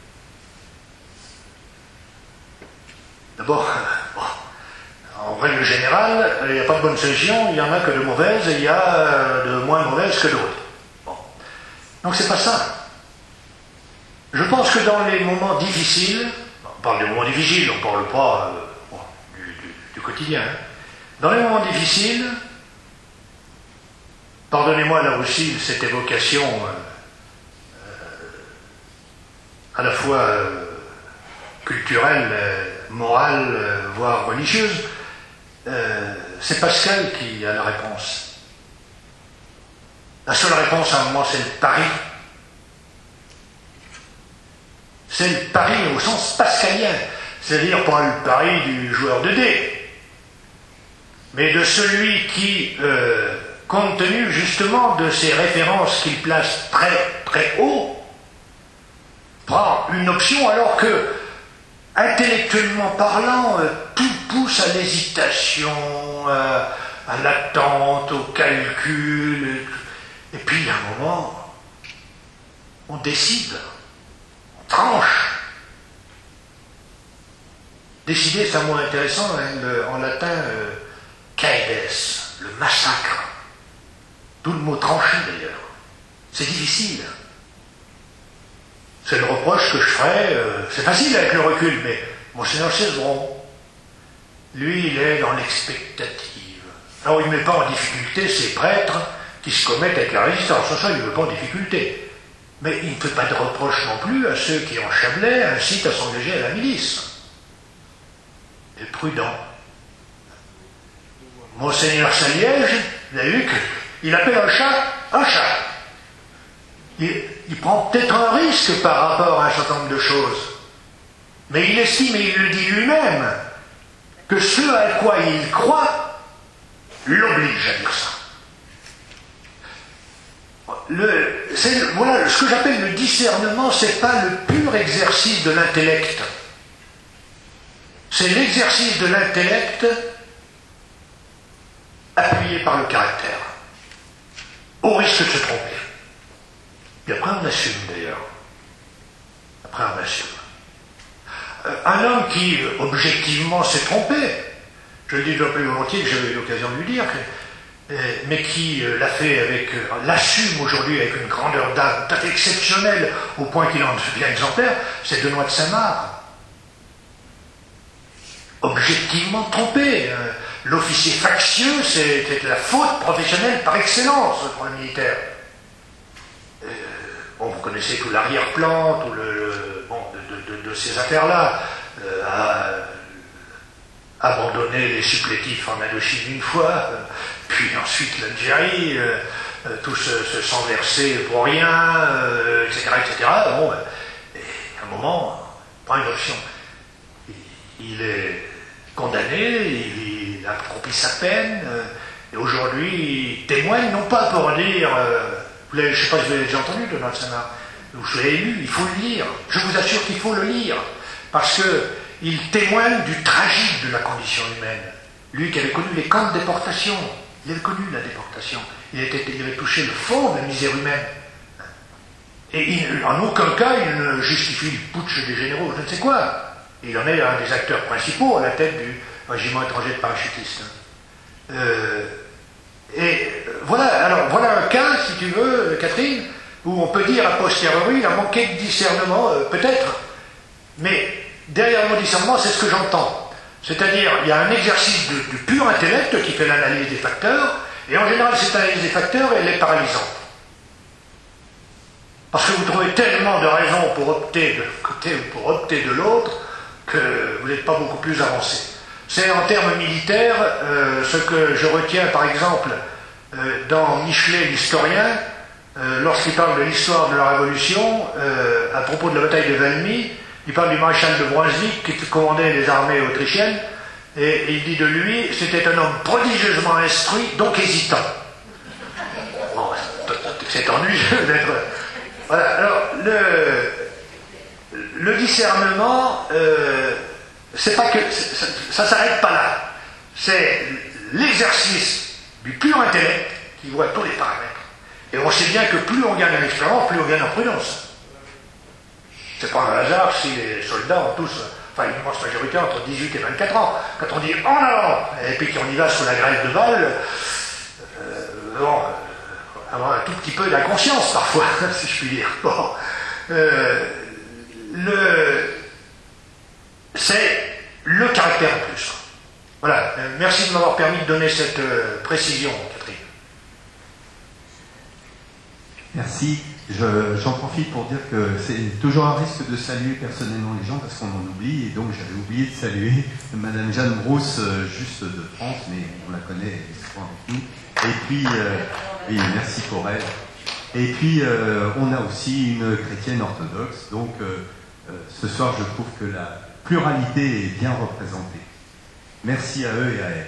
d'abord, bon, en règle générale, il n'y a pas de bonne solution, il n'y en a que de mauvaises, et il y a de moins mauvaises que d'autres. Bon. Donc c'est pas ça. Je pense que dans les moments difficiles, on parle des moments difficiles, on ne parle pas euh, bon, du, du, du quotidien, hein. Dans les moments difficiles, pardonnez-moi là aussi cette évocation euh, euh, à la fois euh, culturelle, euh, morale, euh, voire religieuse, euh, c'est Pascal qui a la réponse. La seule réponse à un moment, c'est le pari. C'est le pari au sens pascalien, c'est-à-dire pas le pari du joueur de dés, mais de celui qui, euh, compte tenu justement de ces références qu'il place très très haut, prend une option alors que, intellectuellement parlant, euh, tout pousse à l'hésitation, euh, à l'attente, au calcul, et puis à un moment, on décide. Tranche. Décider, c'est un mot intéressant, hein, le, en latin, euh, caedes, le massacre. D'où le mot trancher d'ailleurs. C'est difficile. c'est le reproche que je ferais, euh, c'est facile avec le recul, mais Monseigneur Cesbron, lui, il est dans l'expectative. Alors, il ne met pas en difficulté ces prêtres qui se commettent avec la résistance. Ça, il ne met pas en difficulté. Mais il ne fait pas de reproche non plus à ceux qui, en Chablais, incitent à s'engager à la milice. Il est prudent. Monseigneur Saliège, vous avez vu qu'il appelle un chat un chat. Il, il prend peut-être un risque par rapport à un certain nombre de choses. Mais il estime, et il le dit lui-même, que ce à quoi il croit l'oblige à dire ça. Le, c'est, voilà, ce que j'appelle le discernement, c'est pas le pur exercice de l'intellect. C'est l'exercice de l'intellect appuyé par le caractère, au risque de se tromper. Et après on assume d'ailleurs. Après on assume. Euh, un homme qui, objectivement, s'est trompé, je le dis de plus volontiers que j'avais eu l'occasion de lui dire, que, euh, mais qui euh, l'a fait avec, euh, l'assume aujourd'hui avec une grandeur d'âme tout à fait exceptionnelle, au point qu'il en devient exemplaire, c'est Benoît de Saint-Marc. Objectivement trompé. Euh, l'officier factieux, c'était la faute professionnelle par excellence pour le militaire. Euh, bon, vous connaissez tout l'arrière-plan, tout le, le bon, de, de, de, de ces affaires-là. Euh, à, abandonner les supplétifs en Indochine une fois, euh, puis ensuite l'Algérie, euh, euh, tout se, se sans verser pour rien, euh, et cetera, et cetera. Bon, et à un moment, il prend une option. Il, il est condamné, il, il a accompli sa peine, euh, et aujourd'hui, il témoigne, non pas pour dire, euh, vous je ne sais pas si vous l'avez déjà entendu, Benoît de Saint-Marc, ou je l'ai lu, il faut le lire. Je vous assure qu'il faut le lire, parce que il témoigne du tragique de la condition humaine. Lui qui avait connu les camps de déportation, il avait connu la déportation, il, était, il avait touché le fond de la misère humaine. Et il, en aucun cas il ne justifie le putsch des généraux, je ne sais quoi. Il en est un des acteurs principaux à la tête du régiment étranger de parachutistes. Euh, et voilà, alors voilà un cas, si tu veux, Catherine, où on peut dire a posteriori, il a manqué de discernement, euh, peut-être, mais derrière mon discernement, c'est ce que j'entends. C'est-à-dire, il y a un exercice de, du pur intellect qui fait l'analyse des facteurs, et en général, cette analyse des facteurs, elle est paralysante. Parce que vous trouvez tellement de raisons pour opter de côté ou pour opter de l'autre, que vous n'êtes pas beaucoup plus avancé. C'est en termes militaires, euh, ce que je retiens, par exemple, euh, dans Michelet, l'historien, euh, lorsqu'il parle de l'histoire de la Révolution, euh, à propos de la bataille de Valmy, il parle du maréchal de Brunswick qui commandait les armées autrichiennes, et, et il dit de lui, c'était un homme prodigieusement instruit, donc hésitant. Bon, c'est ennuyeux d'être... Voilà, alors, le, le discernement, euh, c'est pas que... ça ne s'arrête pas là. C'est l'exercice du pur intellect qui voit tous les paramètres. Et on sait bien que plus on gagne en expérience, plus on gagne en prudence. C'est pas un hasard si les soldats ont tous, enfin une immense majorité, entre dix-huit et vingt-quatre ans. Quand on dit en avant, et puis qu'on y va sous la grève de balle, euh, bon, euh, avoir un tout petit peu d'inconscience parfois, si je puis dire. Bon, euh, le, c'est le caractère en plus. Voilà, euh, merci de m'avoir permis de donner cette euh, précision, Catherine. Merci. Je, j'en profite pour dire que c'est toujours un risque de saluer personnellement les gens parce qu'on en oublie, et donc j'avais oublié de saluer Madame Jeanne Brousse, euh, juste de France, mais on la connaît, elle est souvent avec nous. Et puis, euh, oui, merci pour elle. Et puis, euh, on a aussi une chrétienne orthodoxe, donc euh, euh, ce soir, je trouve que la pluralité est bien représentée. Merci à eux et à elles.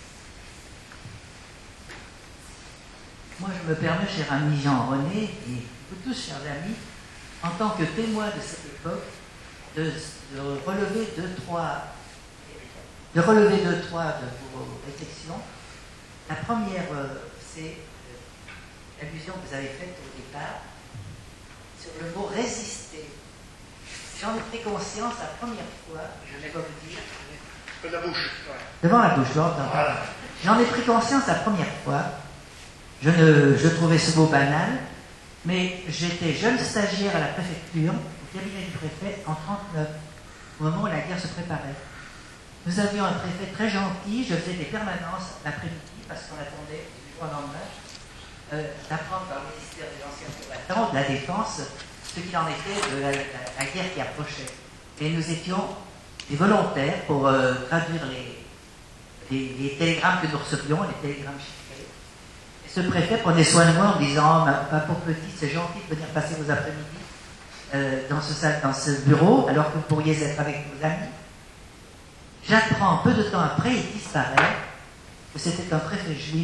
Moi, je me permets, cher ami Jean-René, et vous tous, chers amis, en tant que témoin de cette époque, de, de relever deux, trois, de relever deux, trois de vos réflexions. La première, c'est l'allusion que vous avez faite au départ sur le mot résister. J'en ai pris conscience la première fois, je vais pas vous dire. Devant la bouche. Devant la bouche, voilà. J'en ai pris conscience la première fois. Je, ne, je trouvais ce mot banal, mais j'étais jeune stagiaire à la préfecture, au cabinet du préfet en trente-neuf, au moment où la guerre se préparait. Nous avions un préfet très gentil, je faisais des permanences l'après-midi parce qu'on attendait du jour au lendemain euh, d'apprendre par le ministère des anciens combattants de la défense ce qu'il en était de la, la, la guerre qui approchait. Et nous étions des volontaires pour euh, traduire les, les, les télégrammes que nous recevions, les télégrammes chiffrés. Et ce préfet prenait soin de moi en disant, ma, ma pauvre petite, c'est gentil de venir passer vos après-midi euh, dans, ce, dans ce bureau alors que vous pourriez être avec vos amis. J'apprends peu de temps après, il disparaît, que c'était un préfet juif.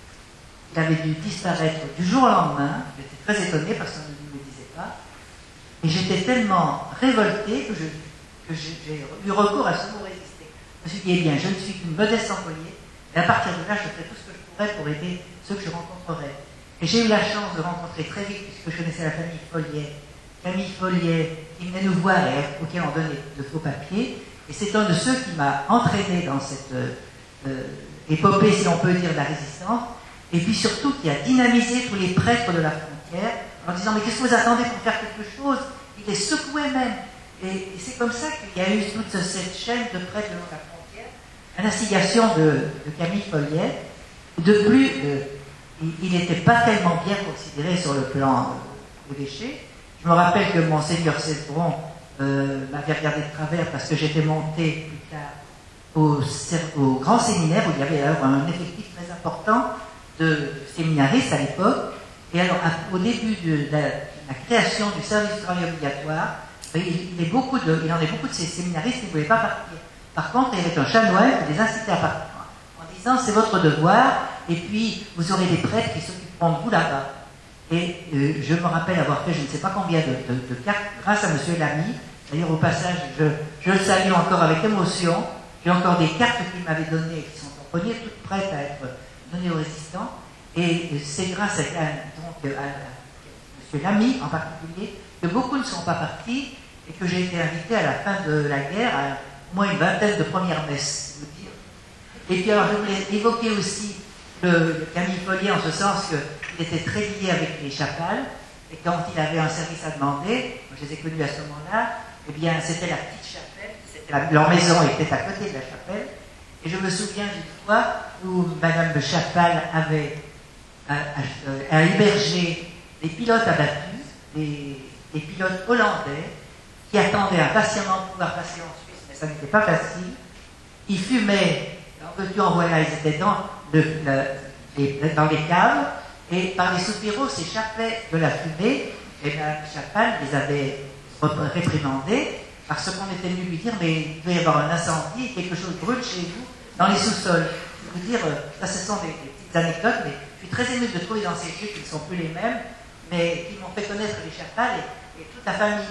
Il avait dû disparaître du jour au lendemain. J'étais très étonné parce qu'on ne me le disait pas. Et j'étais tellement révolté que, je, que j'ai eu recours à ce mot résister. Je me suis dit, eh bien, je ne suis qu'une modeste employée, et à partir de là, je ferai tout ce que je pourrais pour aider ceux que je rencontrerai. Et j'ai eu la chance de rencontrer très vite, puisque je connaissais la famille Folliet, Camille Folliet, qui venait nous voir et auquel on donnait de faux papiers. Et c'est un de ceux qui m'a entraîné dans cette euh, épopée, si on peut dire, de la résistance, et puis surtout qui a dynamisé tous les prêtres de la frontière, en disant, mais qu'est-ce que vous attendez pour faire quelque chose? Il les secouait même. Et, et c'est comme ça qu'il y a eu toute cette chaîne de prêtres de la frontière, à l'instigation de, de Camille Folliet. De plus, euh, il n'était pas tellement bien considéré sur le plan euh, évêché. Je me rappelle que Monseigneur Cesbron Euh, m'avait regardé de travers parce que j'étais monté plus tard au, au grand séminaire où il y avait alors un effectif très important de séminaristes à l'époque. Et alors, à, au début de la, la création du service du travail obligatoire, il, il, est beaucoup de, il en est beaucoup de ces séminaristes qui ne voulaient pas partir. Par contre, il y avait un chanoine qui les incitait à partir en disant c'est votre devoir et puis vous aurez des prêtres qui s'occuperont de vous là-bas. Et euh, je me rappelle avoir fait je ne sais pas combien de, de, de cartes grâce à M. Lamy. D'ailleurs, au passage, je, je le salue encore avec émotion. J'ai encore des cartes qu'il m'avait données qui sont en premier, toutes prêtes à être données aux résistants. Et c'est grâce à, donc, à, à M. Lamy en particulier que beaucoup ne sont pas partis et que j'ai été invité à la fin de la guerre à au moins une vingtaine de premières messes, je veux dire. Et puis alors, je voulais évoquer aussi le, le Camille Folliet en ce sens qu'il était très lié avec les chapelles, et quand il avait un service à demander, moi je les ai connus à ce moment-là, eh bien c'était la petite chapelle, la, leur maison était à côté de la chapelle, et je me souviens d'une fois où Madame de Chapelle avait à, à, à héberger des pilotes abattus, des, des pilotes hollandais, qui attendaient impatiemment de pouvoir passer en Suisse, mais ça n'était pas facile. Ils fumaient, en veux-tu en voilà, ils étaient dans, le, le, les, dans les caves, et par les soupiraux s'échappaient de la fumée, et Mme Chapelle les avait réprimandés, parce qu'on était venu lui dire, mais il doit y avoir un incendie, quelque chose brûle chez vous, dans les sous-sols. Je veux dire, ça ce sont des, des petites anecdotes, mais je suis très émue de trouver dans ces jeux qui ne sont plus les mêmes, mais qui m'ont fait connaître les Chapelles et, et toute la famille.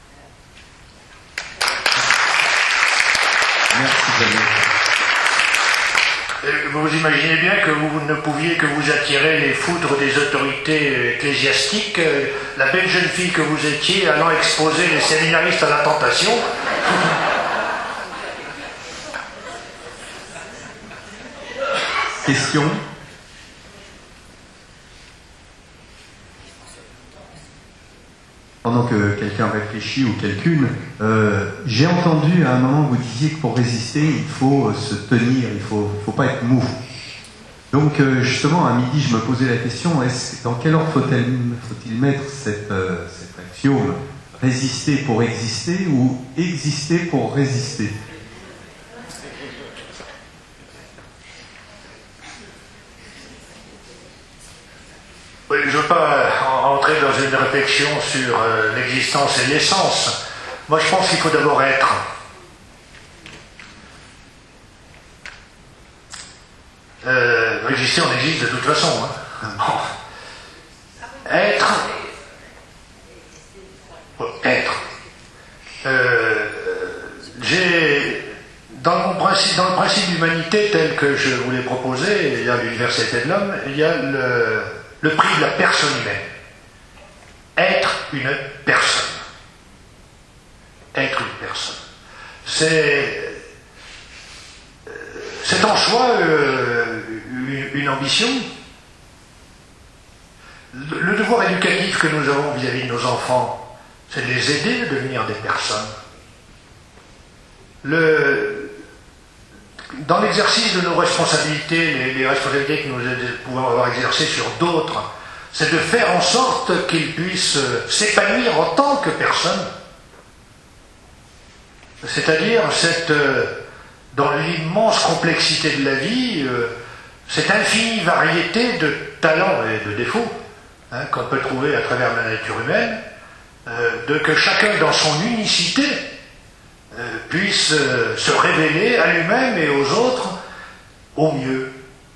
Merci, Daniel. Vous imaginez bien que vous ne pouviez que vous attirer les foudres des autorités ecclésiastiques, la belle jeune fille que vous étiez allant exposer les séminaristes à la tentation. Question ? Pendant que quelqu'un réfléchit ou quelqu'une, euh, j'ai entendu à un moment vous disiez que pour résister, il faut se tenir, il ne faut, faut pas être mou. Donc euh, justement, à midi, je me posais la question, est-ce, dans quel ordre faut-il, faut-il mettre cette, euh, cet axiome, résister pour exister ou exister pour résister ? Oui, je ne veux pas entrer dans une réflexion sur euh, l'existence et l'essence. Moi, je pense qu'il faut d'abord être. Euh, exister, on existe de toute façon. Hein. Bon. Être. Être. Euh, j'ai, dans, mon principe, dans le principe d'humanité tel que je vous l'ai proposé, il y a l'universalité de l'homme, il y a le... le prix de la personne humaine. Être une personne. Être une personne. C'est, c'est en soi euh, une, une ambition. Le, le devoir éducatif que nous avons vis-à-vis de nos enfants, c'est de les aider à devenir des personnes. Le, dans l'exercice de nos responsabilités, les, les responsabilités que nous pouvons avoir exercées sur d'autres, c'est de faire en sorte qu'ils puissent s'épanouir en tant que personnes. C'est-à-dire, cette, dans l'immense complexité de la vie, cette infinie variété de talents et de défauts hein, qu'on peut trouver à travers la nature humaine, euh, de que chacun dans son unicité euh, puisse euh, se révéler à lui-même et aux autres au mieux.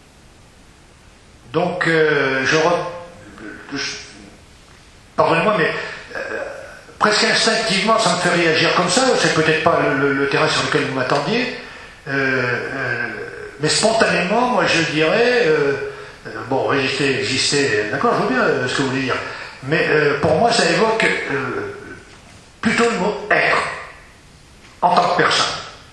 Donc, euh, je, je pardonnez-moi, mais euh, presque instinctivement, ça me fait réagir comme ça. C'est peut-être pas le, le, le terrain sur lequel vous m'attendiez, euh, euh, mais spontanément, moi, je dirais, euh, euh, bon, résister, exister, d'accord, je vois bien euh, ce que vous voulez dire, mais euh, pour moi, ça évoque euh, plutôt le mot être en tant que personne.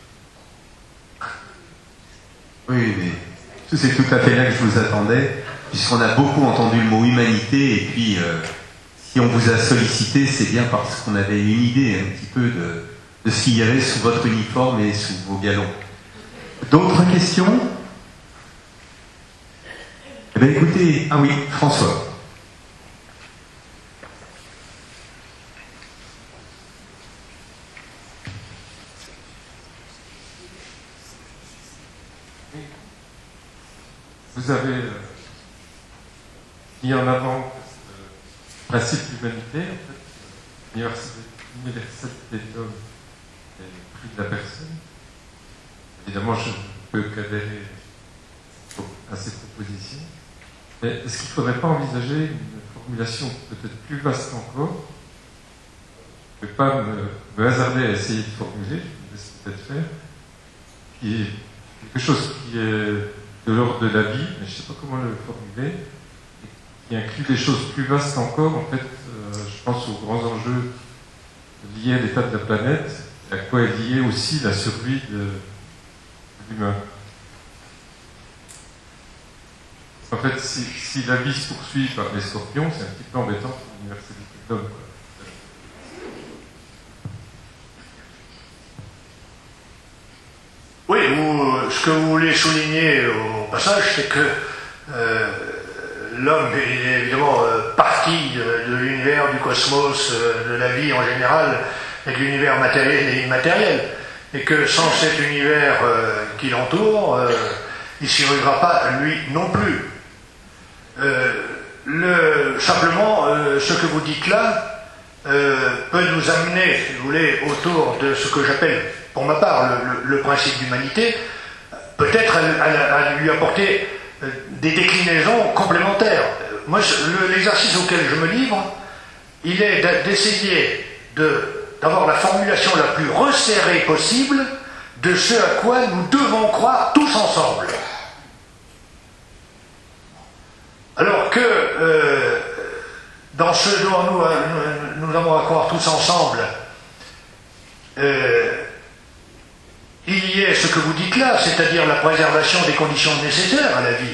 Oui, mais c'est tout à fait là que je vous attendais, puisqu'on a beaucoup entendu le mot humanité, et puis euh, si on vous a sollicité, c'est bien parce qu'on avait une idée un petit peu de, de ce qu'il y avait sous votre uniforme et sous vos galons. D'autres questions? Eh bien écoutez, ah oui, François. Vous avez euh, mis en avant le principe d'humanité, en fait, l'universalité de l'homme et le prix de la personne. Évidemment, je ne peux qu'adhérer à ces propositions. Mais est-ce qu'il ne faudrait pas envisager une formulation peut-être plus vaste encore? Je ne vais pas me, me hasarder à essayer de formuler, je vous laisse peut-être faire, qui est quelque chose qui est de l'ordre de la vie, mais je ne sais pas comment le formuler, qui inclut des choses plus vastes encore. En fait, euh, je pense aux grands enjeux liés à l'état de la planète, et à quoi est liée aussi la survie de, de l'humain. En fait, si, si la vie se poursuit par les scorpions, c'est un petit peu embêtant pour l'universalité de l'homme. Oui, vous, ce que vous voulez souligner au passage, c'est que euh, l'homme est évidemment euh, partie de, de l'univers, du cosmos, euh, de la vie en général, et de l'univers matériel et immatériel, et que sans cet univers euh, qui l'entoure, euh, il ne survivra pas lui non plus. Euh, le, simplement, euh, ce que vous dites là euh, peut nous amener, si vous voulez, autour de ce que j'appelle, pour ma part, le, le, le principe d'humanité, peut-être à, à, à lui apporter euh, des déclinaisons complémentaires. Moi, l'exercice auquel je me livre, il est d'essayer de, d'avoir la formulation la plus resserrée possible de ce à quoi nous devons croire tous ensemble. Alors que euh, dans ce dont nous, nous avons à croire tous ensemble, euh, il y ait ce que vous dites là, c'est-à-dire la préservation des conditions nécessaires à la vie.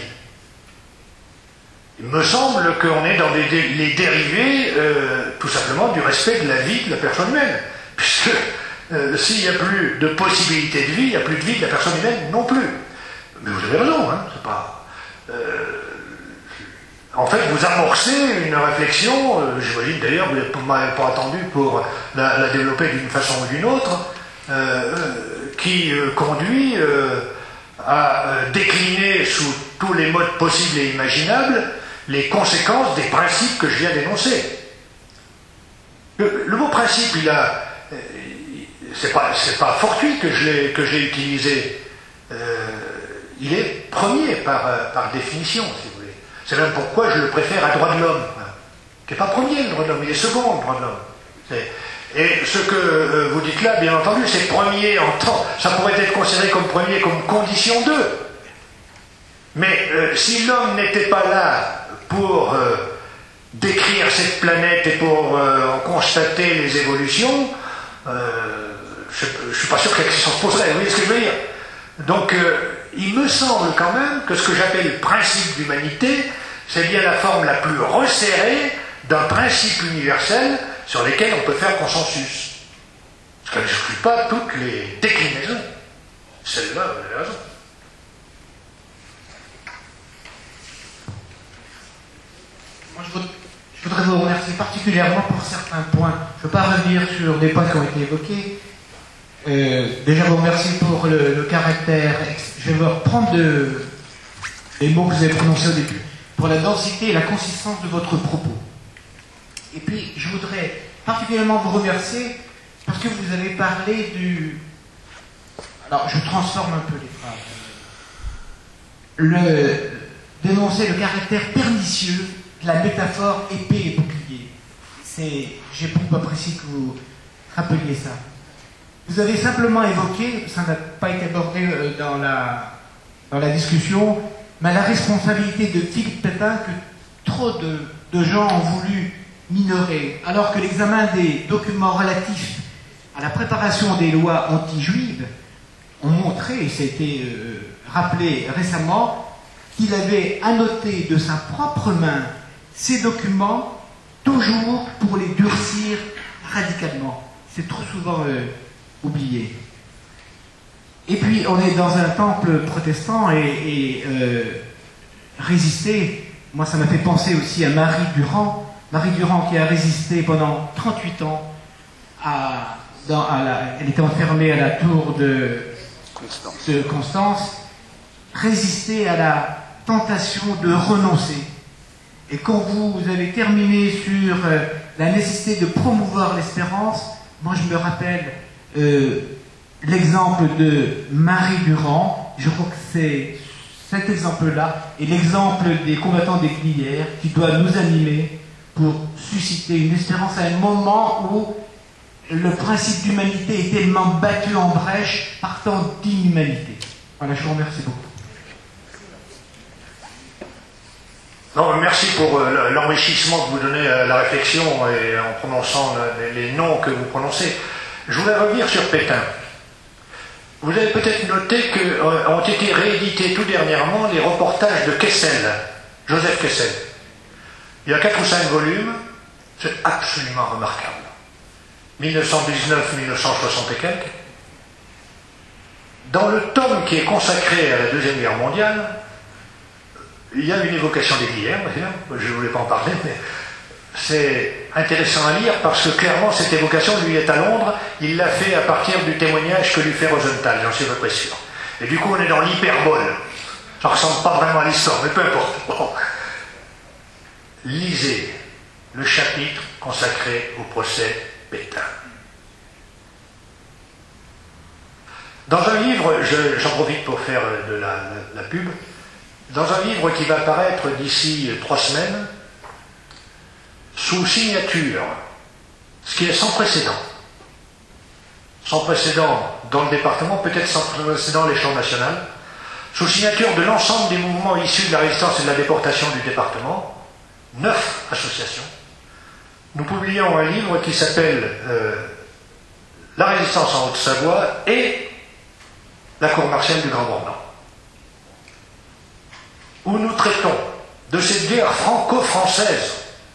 Il me semble qu'on est dans les, les dérivés euh, tout simplement du respect de la vie de la personne humaine. Puisque euh, s'il n'y a plus de possibilité de vie, il n'y a plus de vie de la personne humaine non plus. Mais vous avez raison, hein, c'est pas... Euh, en fait, vous amorcez une réflexion, euh, j'imagine d'ailleurs, vous ne m'avez pas attendu pour la, la développer d'une façon ou d'une autre, euh, qui euh, conduit euh, à euh, décliner sous tous les modes possibles et imaginables les conséquences des principes que je viens d'énoncer. Le, le mot principe, il a, euh, c'est pas, c'est pas fortuit que je l'ai, que je l'ai utilisé. Euh, il est premier par, euh, par définition, si vous voulez. C'est même pourquoi je le préfère à droit de l'homme, qui n'est pas premier le droit de l'homme, il est second le droit de l'homme. C'est, et ce que euh, vous dites là, bien entendu, c'est premier en temps. Ça pourrait être considéré comme premier, comme condition de. Mais euh, si l'homme n'était pas là pour euh, décrire cette planète et pour euh, en constater les évolutions, euh, je ne suis pas sûr que la question se poserait. Vous voyez ce que je veux dire? Donc, euh, il me semble quand même que ce que j'appelle le principe d'humanité, c'est bien la forme la plus resserrée d'un principe universel sur lesquelles on peut faire consensus. Ce qui n'exclut pas toutes les déclinaisons. Celle-là, vous avez raison. Moi, je voudrais, je voudrais vous remercier particulièrement pour certains points. Je ne veux pas revenir sur des points qui ont été évoqués. Euh, déjà, vous remercier pour le, le caractère. Je vais reprendre de, les mots que vous avez prononcés au début. Pour la densité et la consistance de votre propos. Et puis, je voudrais particulièrement vous remercier parce que vous avez parlé du... Alors, je transforme un peu les phrases. Le... Dénoncer le caractère pernicieux de la métaphore épée et bouclier. C'est... J'ai beaucoup apprécié que vous rappeliez ça. Vous avez simplement évoqué, ça n'a pas été abordé dans la, dans la discussion, mais la responsabilité de Philippe Pétain que trop de, de gens ont voulu minorer, alors que l'examen des documents relatifs à la préparation des lois anti-juives ont montré, et ça a été euh, rappelé récemment, qu'il avait annoté de sa propre main ces documents, toujours pour les durcir radicalement. C'est trop souvent euh, oublié. Et puis, on est dans un temple protestant et, et euh, résister, moi ça m'a fait penser aussi à Marie Durand, Marie Durand qui a résisté pendant trente-huit ans, à, dans, à la, elle était enfermée à la tour de Constance. de Constance, résister à la tentation de renoncer. Et quand vous avez terminé sur euh, la nécessité de promouvoir l'espérance, moi je me rappelle euh, l'exemple de Marie Durand, je crois que c'est cet exemple-là, et l'exemple des combattants des Glières qui doit nous animer pour susciter une espérance à un moment où le principe d'humanité est tellement battu en brèche par tant d'inhumanité. Voilà, je vous remercie beaucoup. Non, merci pour euh, l'enrichissement que vous donnez à la réflexion et en prononçant les, les noms que vous prononcez. Je voulais revenir sur Pétain. Vous avez peut-être noté qu'ont euh, été réédités tout dernièrement les reportages de Kessel, Joseph Kessel. Il y a quatre ou cinq volumes, c'est absolument remarquable. mille neuf cent dix-neuf à mille neuf cent soixante et quelques. Dans le tome qui est consacré à la Deuxième Guerre mondiale, il y a une évocation des Glières, je ne voulais pas en parler, mais c'est intéressant à lire parce que clairement cette évocation, lui est à Londres, il l'a fait à partir du témoignage que lui fait Rosenthal, j'en suis à peu près sûr. Et du coup on est dans l'hyperbole. Ça ne ressemble pas vraiment à l'histoire, mais peu importe. Bon. Lisez le chapitre consacré au procès Pétain. Dans un livre, je, j'en profite pour faire de la, la, la pub, dans un livre qui va paraître d'ici trois semaines, sous signature, ce qui est sans précédent, sans précédent dans le département, peut-être sans précédent à l'échelon national, sous signature de l'ensemble des mouvements issus de la résistance et de la déportation du département, neuf associations, nous publions un livre qui s'appelle euh, La résistance en Haute-Savoie et la cour martiale du Grand Bornand, où nous traitons de cette guerre franco-française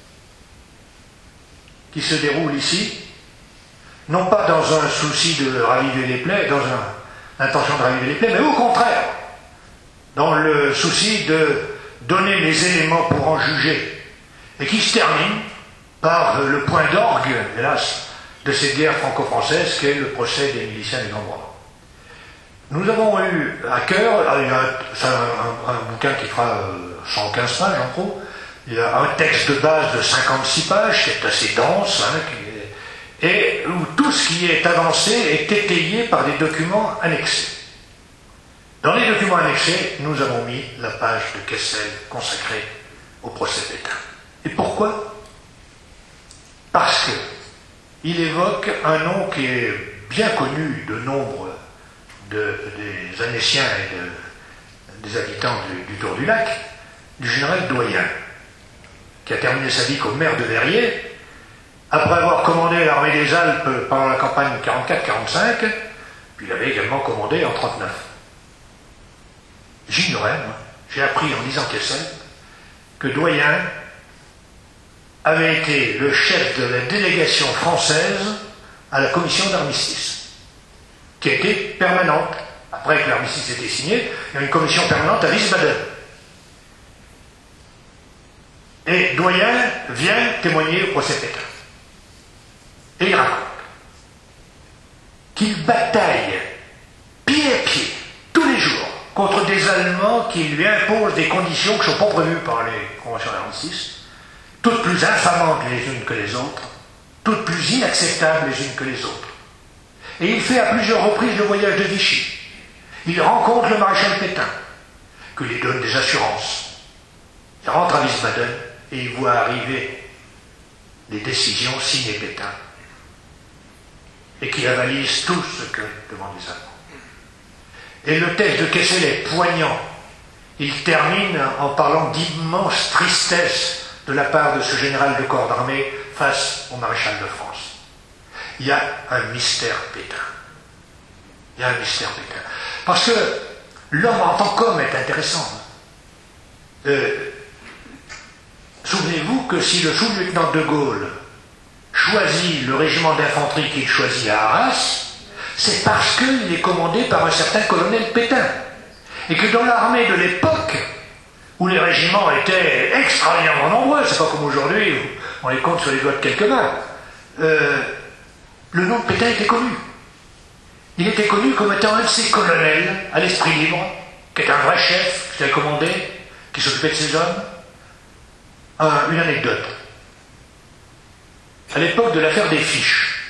qui se déroule ici, non pas dans un souci de raviver les plaies, dans une intention de raviver les plaies, mais au contraire, dans le souci de donner les éléments pour en juger, et qui se termine par le point d'orgue, hélas, de cette guerre franco-française qu'est le procès des miliciens du Grand Bornand. Nous avons eu à cœur, c'est un, un, un bouquin qui fera cent quinze pages en gros, il y a un texte de base de cinquante-six pages qui est assez dense, hein, qui est, et où tout ce qui est avancé est étayé par des documents annexés. Dans les documents annexés, nous avons mis la page de Kessel consacrée au procès Pétain. Et pourquoi? Parce que il évoque un nom qui est bien connu de nombre de, des Annéciens et de, des habitants du, du Tour du Lac, du général Doyen, qui a terminé sa vie comme maire de Verrières, après avoir commandé l'armée des Alpes pendant la campagne quarante-quatre quarante-cinq, puis il avait également commandé en trente-neuf. J'ignorais, moi, j'ai appris en lisant Kessel, que Doyen avait été le chef de la délégation française à la commission d'armistice, qui a été permanente. Après que l'armistice était signé, il y a une commission permanente à Wiesbaden. Et Doyen vient témoigner au procès Pétain. Et il raconte qu'il bataille pied à pied, tous les jours, contre des Allemands qui lui imposent des conditions qui ne sont pas prévues par les conventions d'armistice, toutes plus infamantes les unes que les autres, toutes plus inacceptables les unes que les autres. Et il fait à plusieurs reprises le voyage de Vichy. Il rencontre le maréchal Pétain, qui lui donne des assurances. Il rentre à Wiesbaden et il voit arriver les décisions signées Pétain et qui avalisent tout ce que demandent les Allemands. Et le texte de Kessel est poignant. Il termine en parlant d'immense tristesse de la part de ce général de corps d'armée face au maréchal de France. Il y a un mystère Pétain. Il y a un mystère Pétain. Parce que l'homme en tant qu'homme est intéressant. Euh, Souvenez-vous que si le sous-lieutenant de Gaulle choisit le régiment d'infanterie qu'il choisit à Arras, c'est parce qu'il est commandé par un certain colonel Pétain. Et que dans l'armée de l'époque, où les régiments étaient extraordinairement nombreux, c'est pas comme aujourd'hui, on les compte sur les doigts de quelques mains, euh, le nom de Pétain était connu. Il était connu comme étant un de ces colonels à l'esprit libre, qui est un vrai chef, qui était commandé, qui s'occupait de ses hommes. Un, une anecdote. À l'époque de l'affaire des fiches,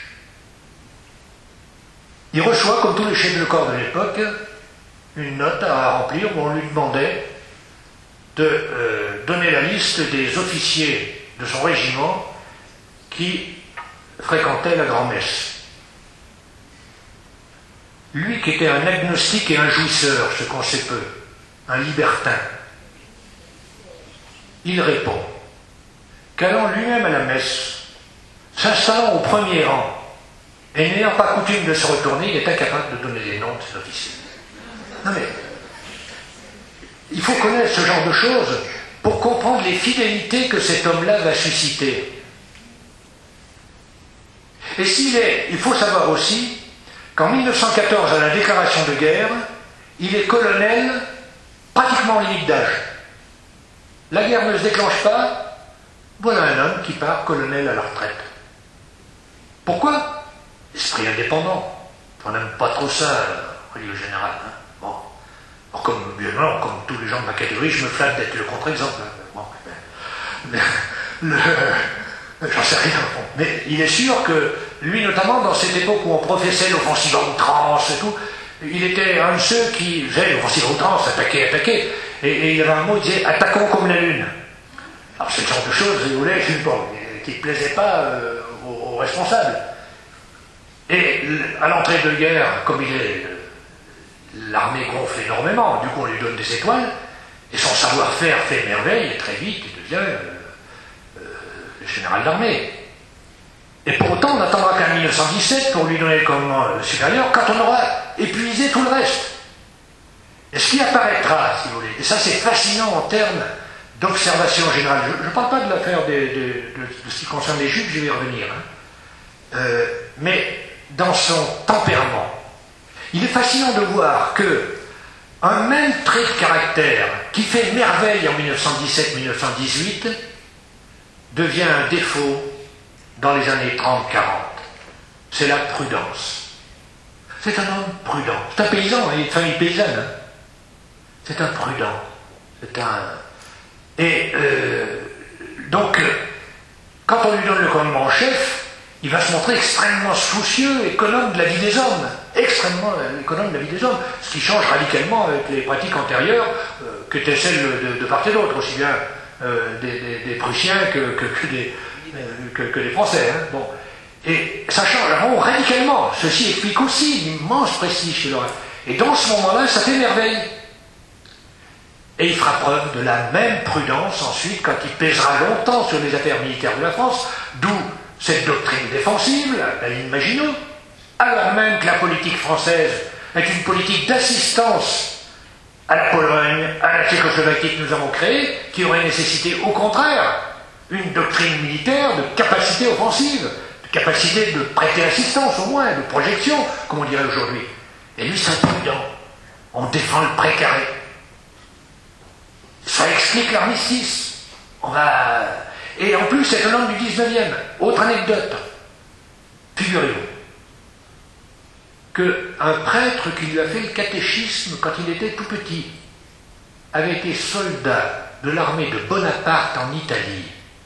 il reçoit, comme tous les chefs de corps de l'époque, une note à remplir où on lui demandait de euh, donner la liste des officiers de son régiment qui fréquentaient la grand-messe. Lui qui était un agnostique et un jouisseur, ce qu'on sait peu, un libertin, il répond qu'allant lui-même à la messe, s'installant au premier rang et n'ayant pas coutume de se retourner, il est incapable de donner les noms de ses officiers. Non mais, il faut connaître ce genre de choses pour comprendre les fidélités que cet homme-là va susciter. Et s'il est, il faut savoir aussi qu'en mille neuf cent quatorze, à la déclaration de guerre, il est colonel pratiquement en limite d'âge. La guerre ne se déclenche pas, voilà un homme qui part colonel à la retraite. Pourquoi? Esprit indépendant. On n'aime pas trop ça, en règle générale. Hein. Bon. Alors comme, bien non, comme tous les gens de ma catégorie, je me flatte d'être le contre-exemple. Bon, mais, le, j'en sais rien. Bon. Mais il est sûr que lui, notamment dans cette époque où on professait l'offensive à outrance et tout, il était un de ceux qui faisait l'offensive à outrance, attaquer, attaquer. Et, et il y avait un mot, il disait « attaquons comme la lune ». Alors c'est le genre de choses, si vous voulez, bon, qui ne plaisait pas euh, aux, aux responsables. Et à l'entrée de guerre, comme il est, l'armée gonfle énormément, du coup on lui donne des étoiles, et son savoir-faire fait merveille, et très vite il devient euh, euh, le général d'armée. Et pour autant, on n'attendra qu'en mille neuf cent dix-sept pour lui donner le commandement euh, supérieur, quand on aura épuisé tout le reste. Et ce qui apparaîtra, si vous voulez, et ça c'est fascinant en termes d'observation générale, je ne parle pas de l'affaire de, de, de, de ce qui concerne les Juifs, je vais y revenir, hein. euh, mais dans son tempérament, il est fascinant de voir que un même trait de caractère qui fait merveille en mille neuf cent dix-sept mille neuf cent dix-huit devient un défaut dans les années trente quarante. C'est la prudence. C'est un homme prudent. C'est un paysan, il est de famille paysanne. Hein. C'est un prudent. C'est un... Et euh, donc, quand on lui donne le commandement en chef, il va se montrer extrêmement soucieux, économe de la vie des hommes. Extrêmement économe de la vie des hommes. Ce qui change radicalement avec les pratiques antérieures, euh, que étaient celles de, de part et d'autre, aussi bien euh, des, des, des Prussiens que, que, que, des, euh, que, que des Français. Hein. Bon. Et ça change vraiment radicalement. Ceci explique aussi l'immense prestige chez l'homme. Et dans ce moment-là, ça fait merveille. Et il fera preuve de la même prudence ensuite quand il pèsera longtemps sur les affaires militaires de la France, d'où cette doctrine défensive, la ligne Maginot, alors même que la politique française est une politique d'assistance à la Pologne, à la Tchécoslovaquie que nous avons créée, qui aurait nécessité au contraire une doctrine militaire de capacité offensive, de capacité de prêter assistance au moins, de projection, comme on dirait aujourd'hui. Et lui, c'est prudent. On défend le précaré. Ça explique l'armistice. On va... Et en plus, c'est un homme du dix-neuvième. Autre anecdote. Figurez-vous qu'un prêtre qui lui a fait le catéchisme quand il était tout petit avait été soldat de l'armée de Bonaparte en Italie.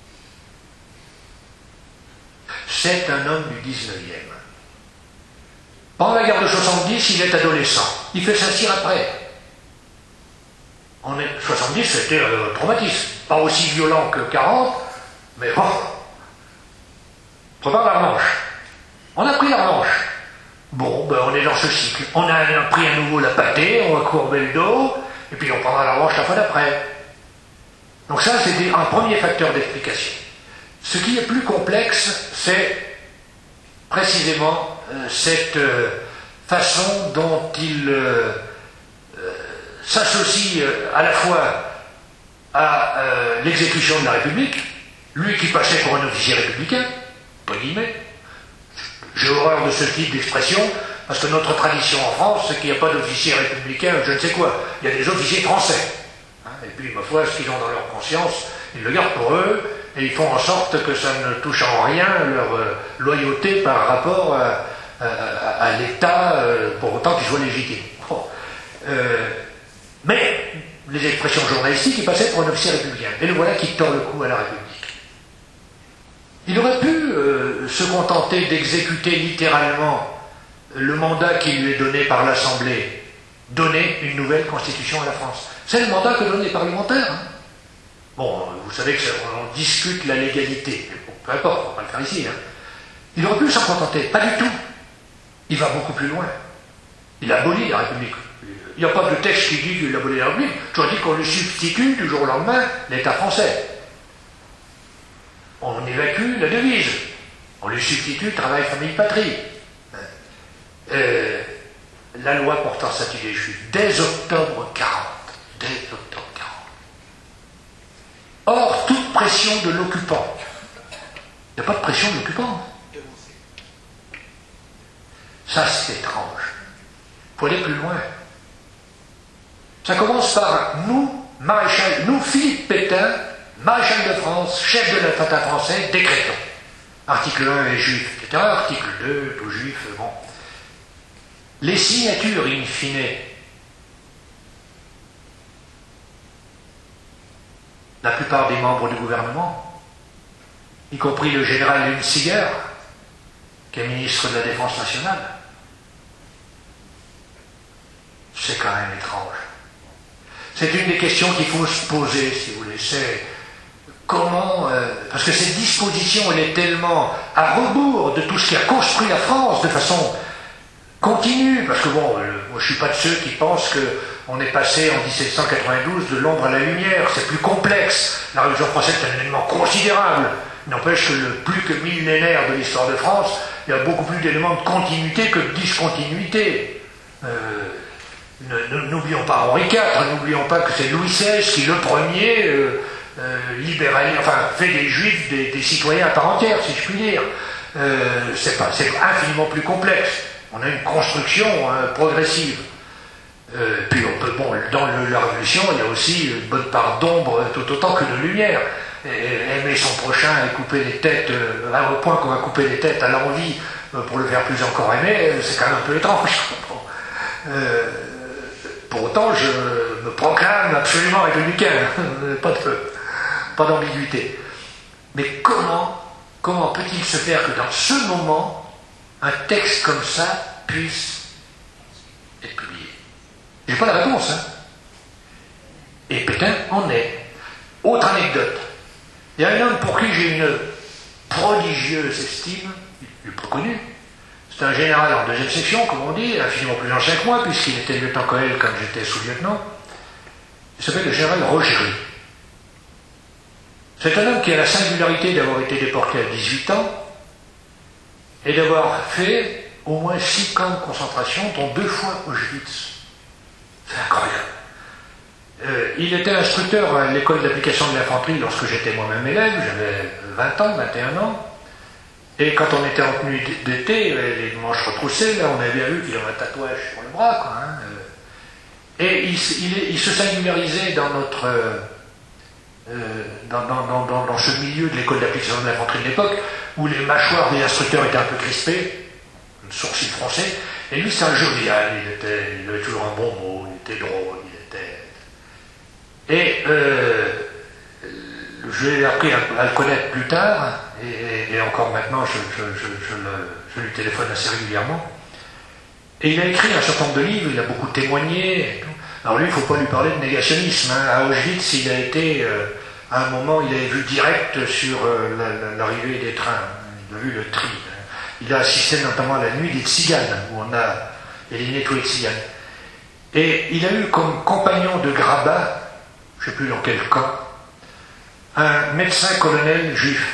C'est un homme du dix-neuvième. Pendant la guerre de soixante-dix, il est adolescent. Il fait Saint-Cyr après. En soixante-dix, c'était un traumatisme. Pas aussi violent que quarante, mais bon. On prépare la revanche. On a pris la revanche. Bon, ben on est dans ce cycle. On a pris à nouveau la pâtée, on va courber le dos, et puis on prendra la revanche la fois d'après. Donc ça, c'est un premier facteur d'explication. Ce qui est plus complexe, c'est précisément euh, cette euh, façon dont il euh, euh, s'associe euh, à la fois à euh, l'exécution de la République, lui qui passait pour un officier républicain, pas guillemets. J'ai horreur de ce type d'expression, parce que notre tradition en France, c'est qu'il n'y a pas d'officier républicain, je ne sais quoi. Il y a des officiers français. Hein, et puis, ma foi, ce qu'ils ont dans leur conscience, ils le gardent pour eux, et ils font en sorte que ça ne touche en rien leur euh, loyauté par rapport à, à, à, à l'État, euh, pour autant qu'il soit légitime. Bon. Euh, mais, les expressions journalistiques, ils passaient pour un officier républicain. Et le voilà qui tord le cou à la République. Il aurait pu euh, se contenter d'exécuter littéralement le mandat qui lui est donné par l'Assemblée, donner une nouvelle constitution à la France. C'est le mandat que donnent les parlementaires. Hein. Bon, vous savez qu'on discute la légalité. Bon, peu importe, on va pas le faire ici. Hein. Il aurait pu s'en contenter. Pas du tout. Il va beaucoup plus loin. Il abolit la République. Il n'y a pas de texte qui dit qu'il abolit la République. J'aurais dit qu'on lui substitue du jour au lendemain l'État français. On évacue la devise. On lui substitue travail, famille, patrie. Euh, la loi portant statut des Juifs, dès octobre quarante. Dès octobre quarante. Or, toute pression de l'occupant. Il n'y a pas de pression de l'occupant. Ça, c'est étrange. Il faut aller plus loin. Ça commence par nous, maréchal, nous, Philippe Pétain, maréchal de France, chef de l'État français, décrétons. Article un est juif, et cetera. Article deux, tout juif, bon. Les signatures, in fine, la plupart des membres du gouvernement, y compris le général Hunziger, qui est ministre de la Défense nationale, c'est quand même étrange. C'est une des questions qu'il faut se poser, si vous voulez. C'est comment... Euh, parce que cette disposition, elle est tellement à rebours de tout ce qui a construit la France de façon continue. Parce que bon, euh, moi je suis pas de ceux qui pensent qu'on est passé en dix-sept cent quatre-vingt-douze de l'ombre à la lumière. C'est plus complexe. La Révolution française est un élément considérable. Il n'empêche que le plus que millénaire de l'histoire de France, il y a beaucoup plus d'éléments de continuité que de discontinuité. Euh, N'oublions pas Henri quatre, n'oublions pas que c'est Louis seize qui, le premier, euh, euh, libéral, enfin, fait des Juifs des, des citoyens à part entière, si je puis dire. Euh, c'est pas, c'est infiniment plus complexe. On a une construction euh, progressive. Euh, puis on peut, bon, dans le, la Révolution, il y a aussi une bonne part d'ombre tout autant que de lumière. Et, aimer son prochain et couper les têtes, euh, à un point qu'on va couper les têtes à l'envie euh, pour le faire plus encore aimer, c'est quand même un peu étrange. Bon. Euh, Pour autant, je me proclame absolument républicain, pas de, pas d'ambiguïté. Mais comment, comment peut-il se faire que dans ce moment, un texte comme ça puisse être publié? J'ai pas la réponse, hein. Et Pétain en est. Autre anecdote. Il y a un homme pour qui j'ai une prodigieuse estime, il est peu connu. C'est un général en deuxième section, comme on dit, infiniment plus ancien que moi, puisqu'il était lieutenant-colonel quand j'étais sous-lieutenant. Il s'appelle le général Rogerie. C'est un homme qui a la singularité d'avoir été déporté à dix-huit ans et d'avoir fait au moins six camps de concentration, dont deux fois Auschwitz. C'est incroyable. euh, il était instructeur à l'école d'application de l'infanterie lorsque j'étais moi-même élève, j'avais vingt ans, vingt et un ans. Et quand on était en tenue d'été, les manches retroussées, là, on avait bien vu qu'il avait un tatouage sur le bras, quoi. Hein. Et il, il, il se singularisait dans notre, euh, dans, dans, dans, dans ce milieu de l'école d'application de l'infanterie de l'époque, où les mâchoires des instructeurs étaient un peu crispées, le sourcil froncé. Et lui, c'est un jovial. Il était, il avait toujours un bon mot. Il était drôle. Il était. Et euh, j'ai appris à, à le connaître plus tard. Et, et encore maintenant, je, je, je, je, le, je lui téléphone assez régulièrement. Et il a écrit un certain nombre de livres, il a beaucoup témoigné. Alors lui, il ne faut pas lui parler de négationnisme. Hein. À Auschwitz, il a été, euh, à un moment, il avait vu direct sur euh, l'arrivée des trains. Il a vu le tri. Il a assisté notamment à la nuit des tziganes, où on a éliminé tous les tziganes. Et il a eu comme compagnon de grabat, je ne sais plus dans quel camp, un médecin colonel juif,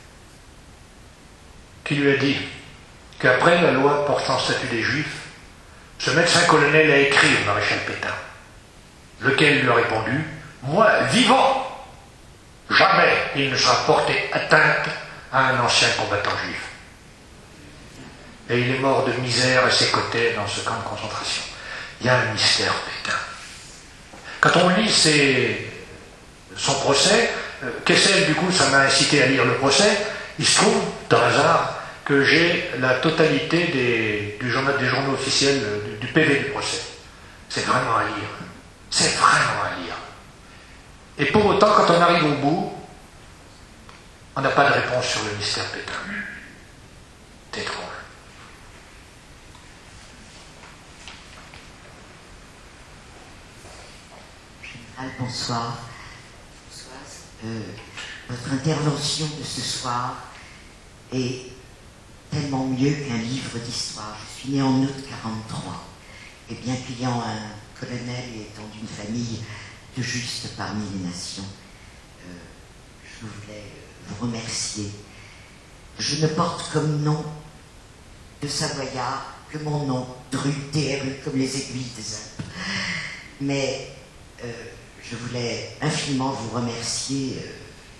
qui lui a dit qu'après la loi portant statut des juifs, ce médecin colonel a écrit au maréchal Pétain, lequel lui a répondu « Moi, vivant, jamais il ne sera porté atteinte à un ancien combattant juif. » Et il est mort de misère à ses côtés dans ce camp de concentration. Il y a un mystère Pétain. Quand on lit ses, son procès, euh, Kessel, du coup, ça m'a incité à lire le procès. Il se trouve, par hasard, que j'ai la totalité des, du journal, des journaux officiels du, du P V du procès. C'est vraiment à lire. C'est vraiment à lire. Et pour autant, quand on arrive au bout, on n'a pas de réponse sur le mystère Pétain. C'est étrange. Général, bonsoir. Bonsoir. Euh, votre intervention de ce soir est tellement mieux qu'un livre d'histoire. Je suis né en août quarante-trois, et bien qu'ayant un colonel et étant d'une famille de justes parmi les nations, euh, je voulais vous remercier. Je ne porte comme nom de Savoyard que mon nom, Dru, T R U, comme les aiguilles des Alpes. Mais euh, je voulais infiniment vous remercier euh,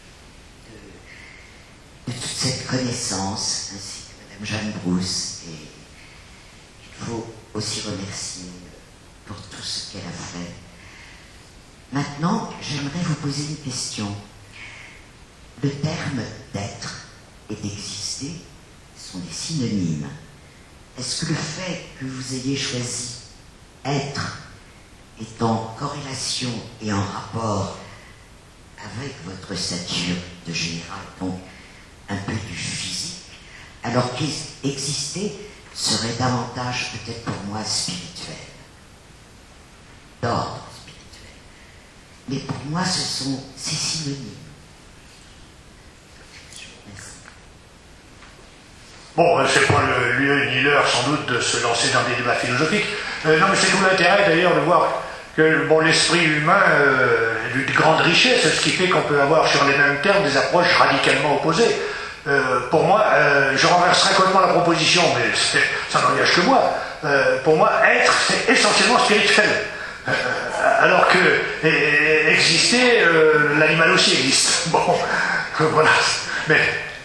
de, de toute cette connaissance, ainsi que Madame Jeanne Brousse, et il faut aussi remercier pour tout ce qu'elle a fait. Maintenant, j'aimerais vous poser une question. Le terme d'être et d'exister sont des synonymes. Est-ce que le fait que vous ayez choisi être est en corrélation et en rapport avec votre stature de général, donc un peu du physique, alors qu'exister serait davantage peut-être pour moi spirituel, d'ordre spirituel. Mais pour moi, ce sont ces synonymes. Merci. Bon, c'est pas le lieu ni l'heure sans doute de se lancer dans des débats philosophiques. Euh, non, mais c'est tout l'intérêt d'ailleurs de voir que bon, l'esprit humain euh, est d'une grande richesse, ce qui fait qu'on peut avoir sur les mêmes termes des approches radicalement opposées. Euh, pour moi, euh, je renverserai complètement la proposition, mais ça n'engage que moi. Euh, pour moi, être, c'est essentiellement spirituel. Euh, alors que et, et exister, euh, l'animal aussi existe. Bon, euh, voilà. Mais...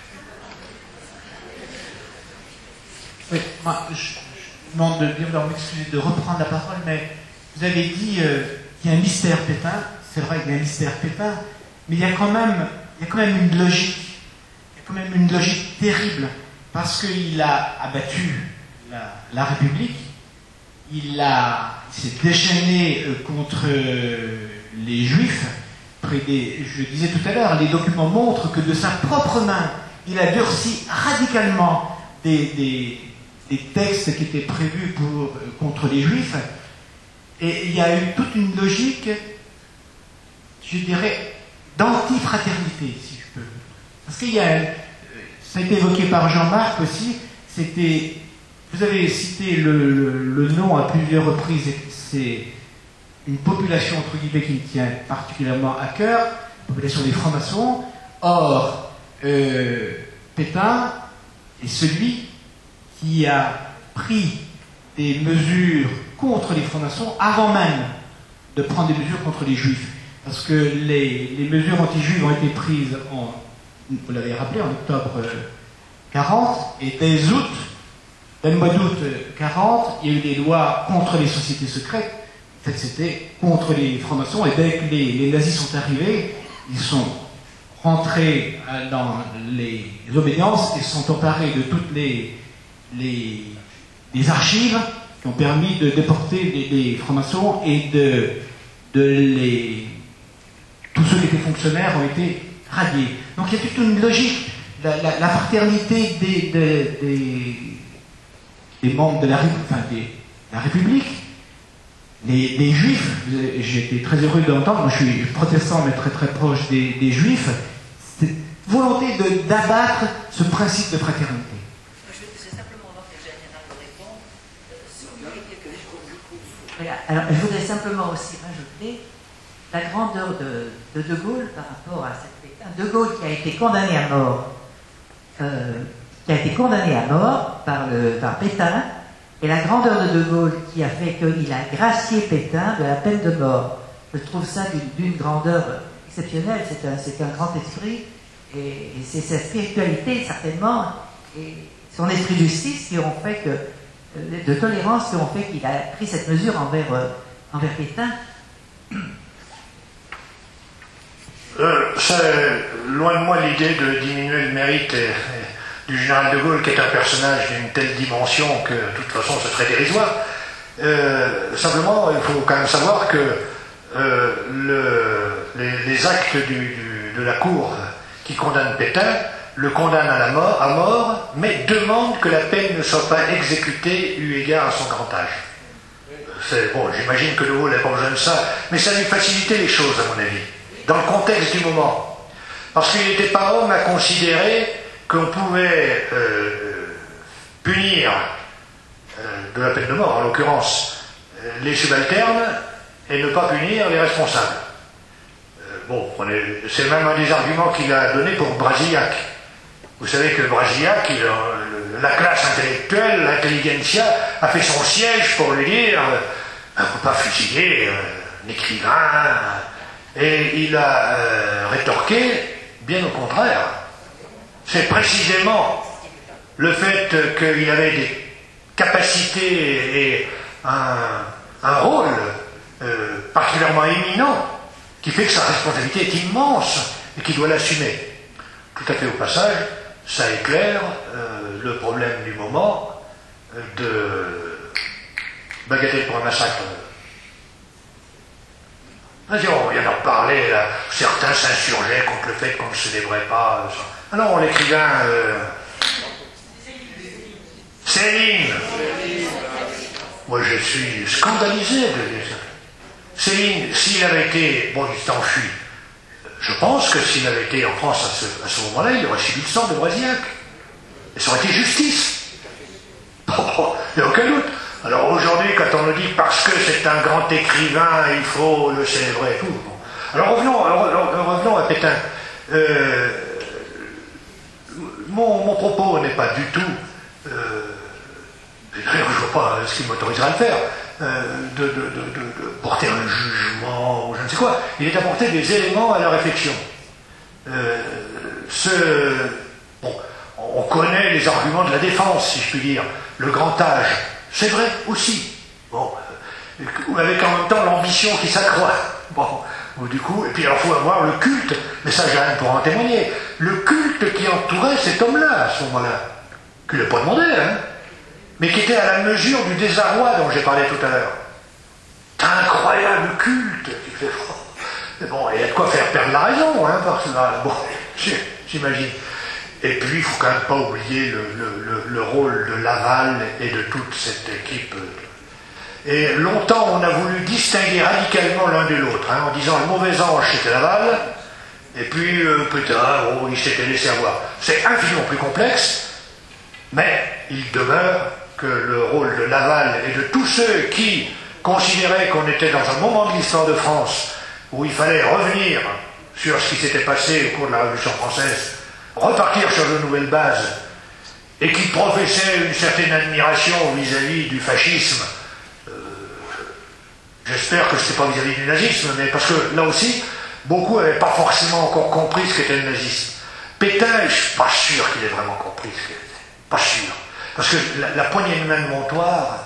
Oui, moi, je, je demande de bien vouloir m'excuser de reprendre la parole, mais vous avez dit euh, qu'il y a un mystère Pétain. C'est vrai qu'il y a un mystère Pétain, mais il y a quand même, il y a quand même une logique. Il y a quand même une logique terrible, parce qu'il a abattu la, la République, il, a, il s'est déchaîné euh, contre euh, les Juifs. Près des, je disais tout à l'heure, les documents montrent que de sa propre main, il a durci radicalement des, des, des textes qui étaient prévus pour, euh, contre les Juifs. Et il y a eu toute une logique, je dirais, d'antifraternité, si je peux. Parce qu'il y a, ça a été évoqué par Jean-Marc aussi, c'était, vous avez cité le, le, le nom à plusieurs reprises, c'est une population, entre guillemets, qui me tient particulièrement à cœur, la population des francs-maçons. Or, euh, Pétain est celui qui a pris des mesures contre les francs-maçons avant même de prendre des mesures contre les juifs. Parce que les, les mesures anti-juives ont été prises, en, vous l'avez rappelé, en octobre quarante, et dès août, dès le mois d'août quarante, il y a eu des lois contre les sociétés secrètes. En fait, c'était contre les francs-maçons, et dès que les, les nazis sont arrivés, ils sont rentrés dans les obédiences et se sont emparés de toutes les, les, les archives qui ont permis de déporter les, les francs-maçons et de, de les... Tous ceux qui étaient fonctionnaires ont été radiés. Donc il y a toute une logique. La, la, la fraternité des, des, des, des membres de la, enfin, des, la République, les, les Juifs, j'étais très heureux d'entendre, moi je suis protestant mais très très proche des, des Juifs, c'est volonté de, d'abattre ce principe de fraternité. Alors, je voudrais simplement aussi rajouter la grandeur de, de De Gaulle par rapport à cette Pétain. De Gaulle qui a été condamné à mort, euh, qui a été condamné à mort par, le, par Pétain, et la grandeur de De Gaulle qui a fait qu'il a gracié Pétain de la peine de mort. Je trouve ça d'une, d'une grandeur exceptionnelle. C'est un, c'est un grand esprit, et, et c'est sa spiritualité certainement, et son esprit de justice qui ont fait que de tolérance qui ont fait qu'il a pris cette mesure envers, euh, envers Pétain. Euh, c'est loin de moi l'idée de diminuer le mérite et, et du général de Gaulle, qui est un personnage d'une telle dimension que, de toute façon, ce serait dérisoire. Euh, simplement, il faut quand même savoir que euh, le, les, les actes du, du, de la Cour qui condamnent Pétain le condamne à la mort, à mort, mais demande que la peine ne soit pas exécutée eu égard à son grand âge. C'est, bon, j'imagine que De Gaulle n'a pas besoin de ça, mais ça lui facilitait les choses, à mon avis, dans le contexte du moment. Parce qu'il n'était pas homme à considérer qu'on pouvait euh, punir euh, de la peine de mort, en l'occurrence, euh, les subalternes, et ne pas punir les responsables. Euh, bon, on est, c'est même un des arguments qu'il a donné pour Brasillac. Vous savez que Brasillac, il, la classe intellectuelle, l'intelligentsia, a fait son siège pour lui dire on ne peut pas fusiller un écrivain. Et il a euh, rétorqué, bien au contraire. C'est précisément le fait qu'il avait des capacités et un, un rôle euh, particulièrement éminent qui fait que sa responsabilité est immense et qu'il doit l'assumer. Tout à fait au passage, ça éclaire euh, le problème du moment euh, de bagatelle pour un massacre. On vient d'en reparler, là. Certains s'insurgeaient contre le fait qu'on ne célébrait pas. Euh, Alors, l'écrivain euh, Céline. Moi, je suis scandalisé de dire ça. Céline, s'il avait été, bon, il s'est enfui. Je pense que s'il avait été en France à ce, à ce moment-là, il aurait subi le sang de Brasillac. Et ça aurait été justice. Oh, il n'y a aucun doute. Alors aujourd'hui, quand on nous dit parce que c'est un grand écrivain, il faut le célébrer et tout. Bon. Alors revenons, revenons à Pétain. Euh, mon, mon propos n'est pas du tout, euh, d'ailleurs je ne vois pas ce qui m'autorisera à le faire, euh, de, de, de, de, de porter un jugement ou je ne sais quoi. Il est apporté des éléments à la réflexion. Euh, ce, bon, on connaît les arguments de la défense, si je puis dire. Le grand âge, c'est vrai aussi. Bon, euh, avec en même temps l'ambition qui s'accroît. Bon, du coup, et puis alors il faut avoir le culte, mais ça j'ai rien pour en témoigner. Le culte qui entourait cet homme-là à ce moment-là, qu'il n'a pas demandé, hein, mais qui était à la mesure du désarroi dont j'ai parlé tout à l'heure. Un incroyable culte. Mais bon, il y a de quoi faire perdre la raison, hein, parce que bon, j'imagine. Et puis, il ne faut quand même pas oublier le, le, le, le rôle de Laval et de toute cette équipe. Et longtemps, on a voulu distinguer radicalement l'un de l'autre, hein, en disant le mauvais ange, c'était Laval, et puis, euh, putain, oh, il s'était laissé avoir. C'est infiniment plus complexe, mais il demeure que le rôle de Laval et de tous ceux qui considéraient qu'on était dans un moment de l'histoire de France où il fallait revenir sur ce qui s'était passé au cours de la Révolution française, repartir sur de nouvelles bases, et qui professaient une certaine admiration vis-à-vis du fascisme, euh, J'espère que ce n'était pas vis-à-vis du nazisme, mais parce que là aussi, beaucoup n'avaient pas forcément encore compris ce qu'était le nazisme. Pétain, je ne suis pas sûr qu'il ait vraiment compris ce qu'était. Pas sûr. Parce que la, la poignée de main de Montoire,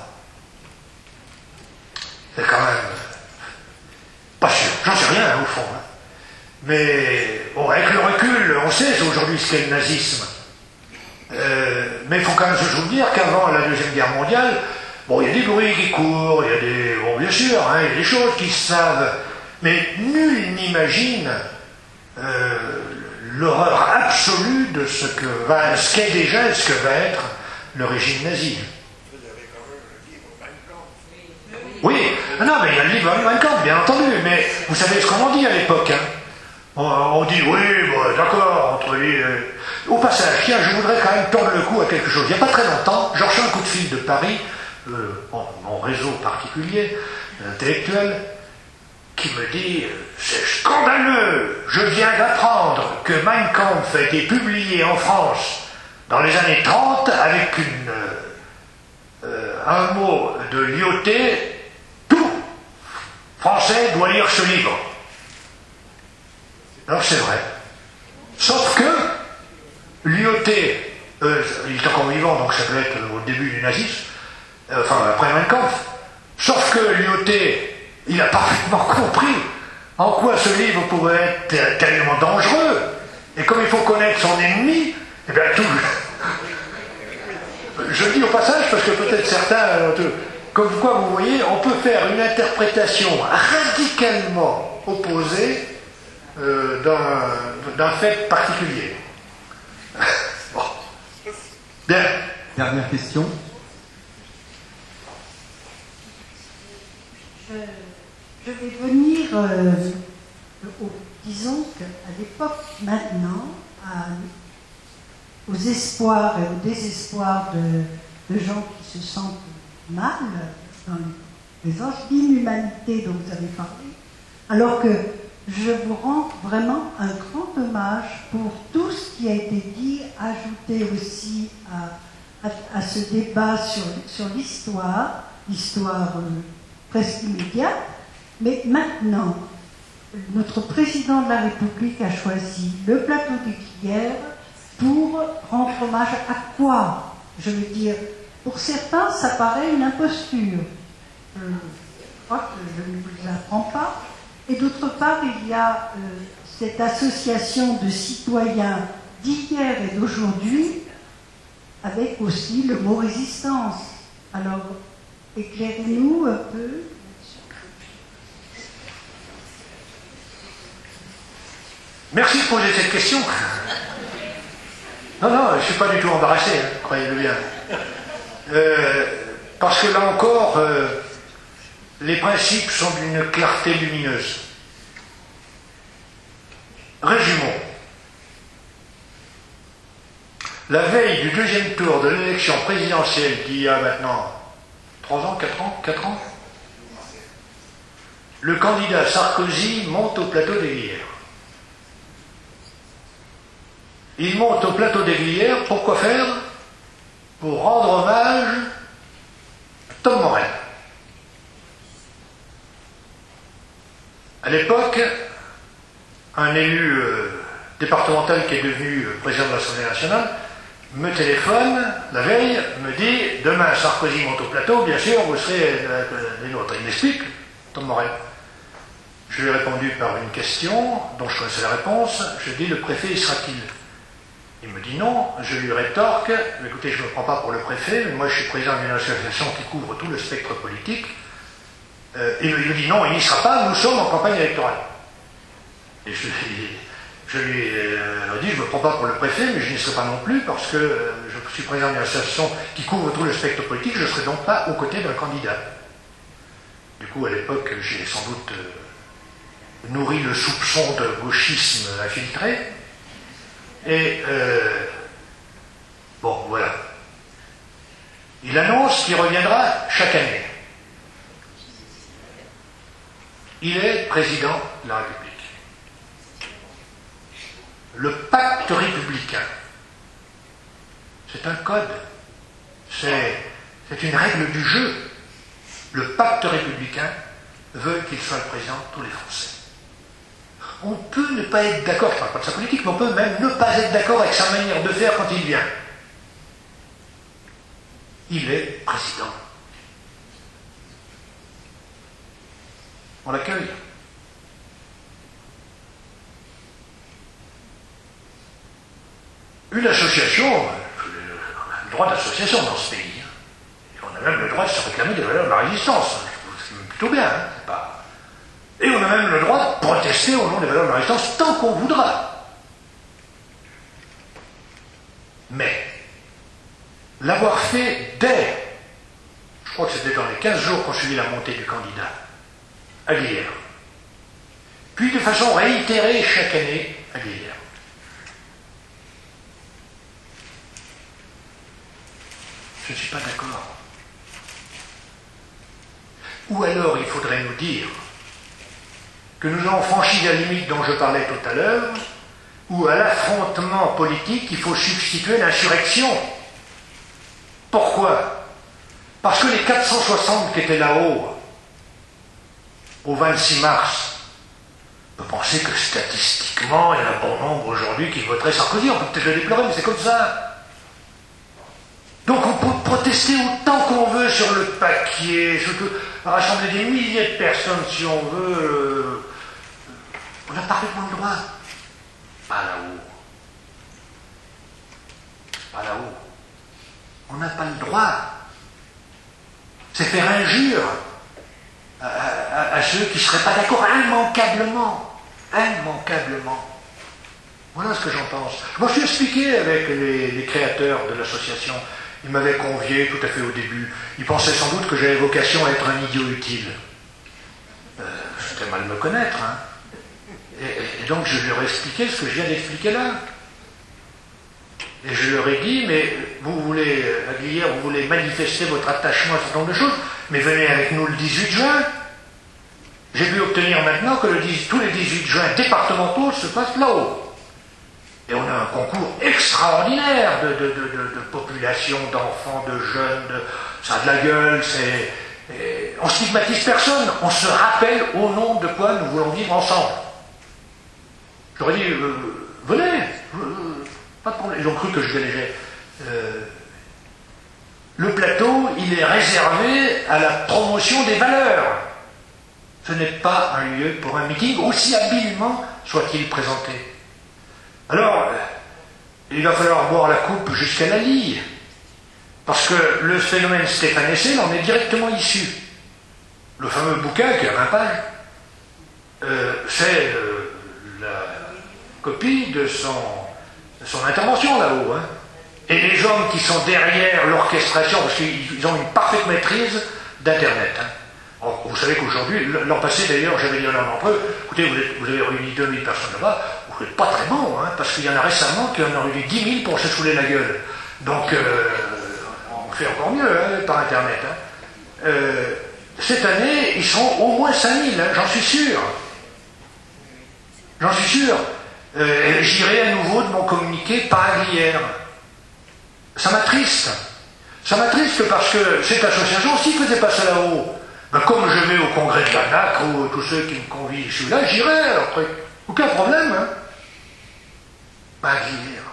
c'est quand même pas sûr. J'en sais rien, hein, au fond. Hein. Mais bon, avec le recul, on sait aujourd'hui ce qu'est le nazisme. Euh, mais il faut quand même se souvenir qu'avant la Deuxième Guerre mondiale, bon, il y a des bruits qui courent, il y a des... Bon, bien sûr, hein, il y a des choses qui se savent, mais nul n'imagine euh, l'horreur absolue de ce que va, ce qu'est déjà et ce que va être le régime nazi. Oui, non, mais il y a le livre Mein Kampf, bien entendu, mais vous savez ce qu'on en dit à l'époque, hein. On, on dit, oui, bon, d'accord, entre les... Euh... Au passage, tiens, je voudrais quand même tordre le cou à quelque chose. Il n'y a pas très longtemps, j'ai reçu un coup de fil de Paris, euh, bon, mon réseau particulier, intellectuel, qui me dit, c'est scandaleux, je viens d'apprendre que Mein Kampf a été publié en France dans les années trente avec une, euh, un mot de Lyautey, tout Français doit lire ce livre. Alors c'est vrai. Sauf que Lyautey, euh, il est encore vivant, donc ça peut être au début du nazisme, euh, enfin après Mein Kampf, sauf que Lyautey, il a parfaitement compris en quoi ce livre pouvait être tellement dangereux, et comme il faut connaître son ennemi, eh bien tout... Je le dis au passage parce que peut-être certains, comme quoi vous voyez, on peut faire une interprétation radicalement opposée euh, d'un, d'un fait particulier. Bon. Bien. Dernière question. Je, je vais venir, euh, au, disons qu'à l'époque maintenant, à, aux espoirs et au désespoir de, de gens qui se sentent mal dans les enjeux d'inhumanité dont vous avez parlé, alors que je vous rends vraiment un grand hommage pour tout ce qui a été dit, ajouté aussi à, à, à ce débat sur, sur l'histoire, l'histoire euh, presque immédiate, mais maintenant, notre président de la République a choisi le plateau des Crières pour rendre hommage à quoi? Je veux dire, pour certains, ça paraît une imposture. Je crois que je ne vous l'apprends pas. Et d'autre part, il y a euh, cette association de citoyens d'hier et d'aujourd'hui, avec aussi le mot résistance. Alors, éclairez-nous un peu. Merci de poser cette question. Non, non, je ne suis pas du tout embarrassé, hein, croyez-le bien. Euh, parce que là encore, euh, les principes sont d'une clarté lumineuse. Résumons. La veille du deuxième tour de l'élection présidentielle qui a maintenant trois ans, quatre ans, quatre ans, le candidat Sarkozy monte au plateau des Glières. Il monte au plateau des Glières, pour quoi faire? Pour rendre hommage à Tom Morel. À l'époque, un élu euh, départemental qui est devenu euh, président de l'Assemblée nationale me téléphone la veille, me dit, demain Sarkozy monte au plateau, bien sûr, vous serez euh, les nôtres. Il m'explique, Tom Morel. Je lui ai répondu par une question dont je connaissais la réponse. Je dis, le préfet y sera-t-il? Il me dit non. Je lui rétorque, écoutez, je ne me prends pas pour le préfet, mais moi je suis président d'une association qui couvre tout le spectre politique. Euh, il me dit non, il n'y sera pas, nous sommes en campagne électorale. Et je, je lui ai euh, dit, je ne me prends pas pour le préfet, mais je n'y serai pas non plus, parce que euh, je suis président d'une association qui couvre tout le spectre politique, je ne serai donc pas aux côtés d'un candidat. Du coup, à l'époque, j'ai sans doute euh, nourri le soupçon de gauchisme infiltré. Et euh, bon, voilà. Il annonce qu'il reviendra chaque année. Il est président de la République. Le pacte républicain, c'est un code, c'est, c'est une règle du jeu. Le pacte républicain veut qu'il soit le président de tous les Français. On peut ne pas être d'accord, je ne parle pas de sa politique, mais on peut même ne pas être d'accord avec sa manière de faire quand il vient. Il est président. On l'accueille. Une association, on a le droit d'association dans ce pays. Et on a même le droit de se réclamer des valeurs de la résistance. C'est plutôt bien, hein, c'est pas... Et on a même le droit de protester au nom des valeurs de la résistance tant qu'on voudra. Mais, l'avoir fait dès, je crois que c'était dans les quinze jours qu'on suivit la montée du candidat, à Glières, puis de façon réitérée chaque année à Glières. Je ne suis pas d'accord. Ou alors il faudrait nous dire que nous avons franchi la limite dont je parlais tout à l'heure, où à l'affrontement politique il faut substituer l'insurrection. Pourquoi? Parce que les quatre cent soixante qui étaient là-haut, au vingt-six mars, on peut penser que statistiquement, il y a un bon nombre aujourd'hui qui voteraient Sarkozy. On peut peut-être le déplorer, mais c'est comme ça. Donc on peut protester autant qu'on veut sur le papier, surtout rassembler des milliers de personnes si on veut. Euh, on a parfaitement le droit. Pas là-haut. Pas là-haut. On n'a pas le droit. C'est faire injure à, à, à ceux qui ne seraient pas d'accord immanquablement. Immanquablement. Voilà ce que j'en pense. Je m'en suis expliqué avec les, les créateurs de l'association. Ils m'avaient convié tout à fait au début. Ils pensaient sans doute que j'avais vocation à être un idiot utile. Euh, C'était mal me connaître, hein. Et, et donc je leur ai expliqué ce que je viens d'expliquer là. Et je leur ai dit, mais vous voulez, à Glières, vous voulez manifester votre attachement à un certain nombre de choses, mais venez avec nous le dix-huit juin. J'ai pu obtenir maintenant que le dix, tous les dix-huit juin départementaux se passent là-haut. Et on a un concours extraordinaire de, de, de, de, de population, d'enfants, de jeunes, de, ça a de la gueule, c'est... Et on stigmatise personne, on se rappelle au nom de quoi nous voulons vivre ensemble. J'aurais dit, euh, venez, euh, pas de problème. Ils ont cru que je délégeais. Euh, le plateau, il est réservé à la promotion des valeurs. Ce n'est pas un lieu pour un meeting, aussi habilement soit-il présenté. Alors, il va falloir boire la coupe jusqu'à la lie, parce que le phénomène Stéphane Hessel en est directement issu. Le fameux bouquin qui a vingt pages, euh, c'est euh, la copie de son, de son intervention là-haut. Hein. Et les hommes qui sont derrière l'orchestration, parce qu'ils ont une parfaite maîtrise d'Internet. Hein. Alors, vous savez qu'aujourd'hui, l'an passé d'ailleurs, j'avais dit à l'un d'entre eux, écoutez, vous, êtes, vous avez réuni deux mille personnes là-bas, vous n'êtes pas très bon, hein, parce qu'il y en a récemment qui en ont réuni dix mille pour se saouler la gueule. Donc, euh, on fait encore mieux hein, par Internet. Hein. Euh, cette année, ils seront au moins cinq mille, hein, j'en suis sûr. J'en suis sûr. Euh, J'irai à nouveau de mon communiqué par Glières. Ça m'attriste. Ça m'attriste parce que cette association, s'il ne faisait pas ça là-haut, ben comme je vais au congrès de la N A C ou tous ceux qui me convient, je suis là, j'irai, alors aucun problème. Hein. Pas Glières.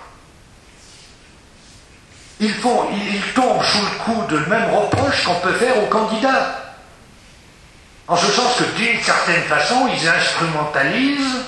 Ils, font, ils, ils tombent sous le coup de même reproche qu'on peut faire aux candidats. En ce sens que d'une certaine façon, ils instrumentalisent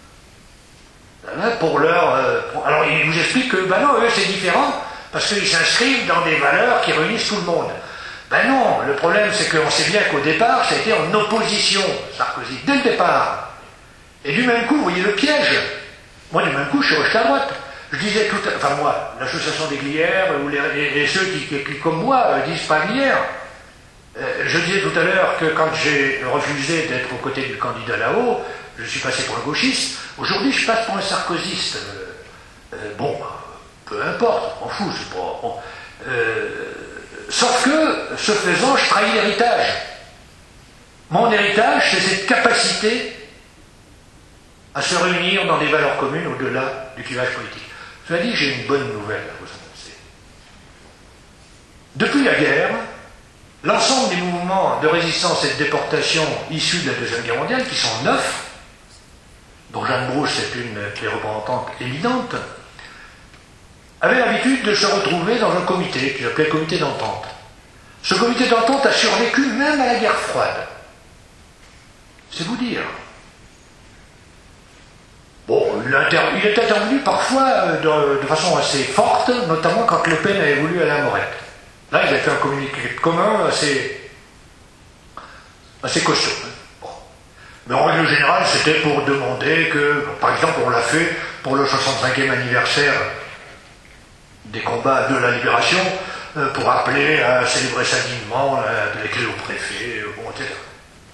pour leur... Euh, pour, alors ils vous expliquent que, ben non, eux c'est différent, parce qu'ils s'inscrivent dans des valeurs qui réunissent tout le monde. Ben non, le problème c'est qu'on sait bien qu'au départ, ça a été en opposition, Sarkozy, dès le départ. Et du même coup, vous voyez le piège. Moi, du même coup, je suis rejeté à droite. Je disais tout à... Enfin moi, l'association des Glières, ou les, et, et ceux qui, qui, qui, comme moi, euh, disent pas Glières. Euh, je disais tout à l'heure que quand j'ai refusé d'être aux côtés du candidat là-haut, je suis passé pour un gauchiste. Aujourd'hui, je passe pour un sarkozyste. Euh, euh, bon, peu importe, on m'en fout, c'est pas... Bon. Euh, sauf que, ce faisant, je trahis l'héritage. Mon héritage, c'est cette capacité à se réunir dans des valeurs communes au-delà du clivage politique. Cela dit, j'ai une bonne nouvelle à vous annoncer. Depuis la guerre, l'ensemble des mouvements de résistance et de déportation issus de la Deuxième Guerre mondiale, qui sont neuf, dont Jeanne Brousse est une des représentantes évidentes, avaient l'habitude de se retrouver dans un comité qui s'appelait comité d'entente. Ce comité d'entente a survécu même à la guerre froide. C'est vous dire. Bon, il, inter... il est intervenu parfois de, de façon assez forte, notamment quand Le Pen avait voulu aller à Morette. Là, il a fait un communiqué commun assez, assez costaud. Bon. Mais en règle générale, c'était pour demander que, par exemple, on l'a fait pour le soixante-cinquième anniversaire des combats de la libération, pour appeler à célébrer ça dignement, à les clés au préfet, bon, et cetera.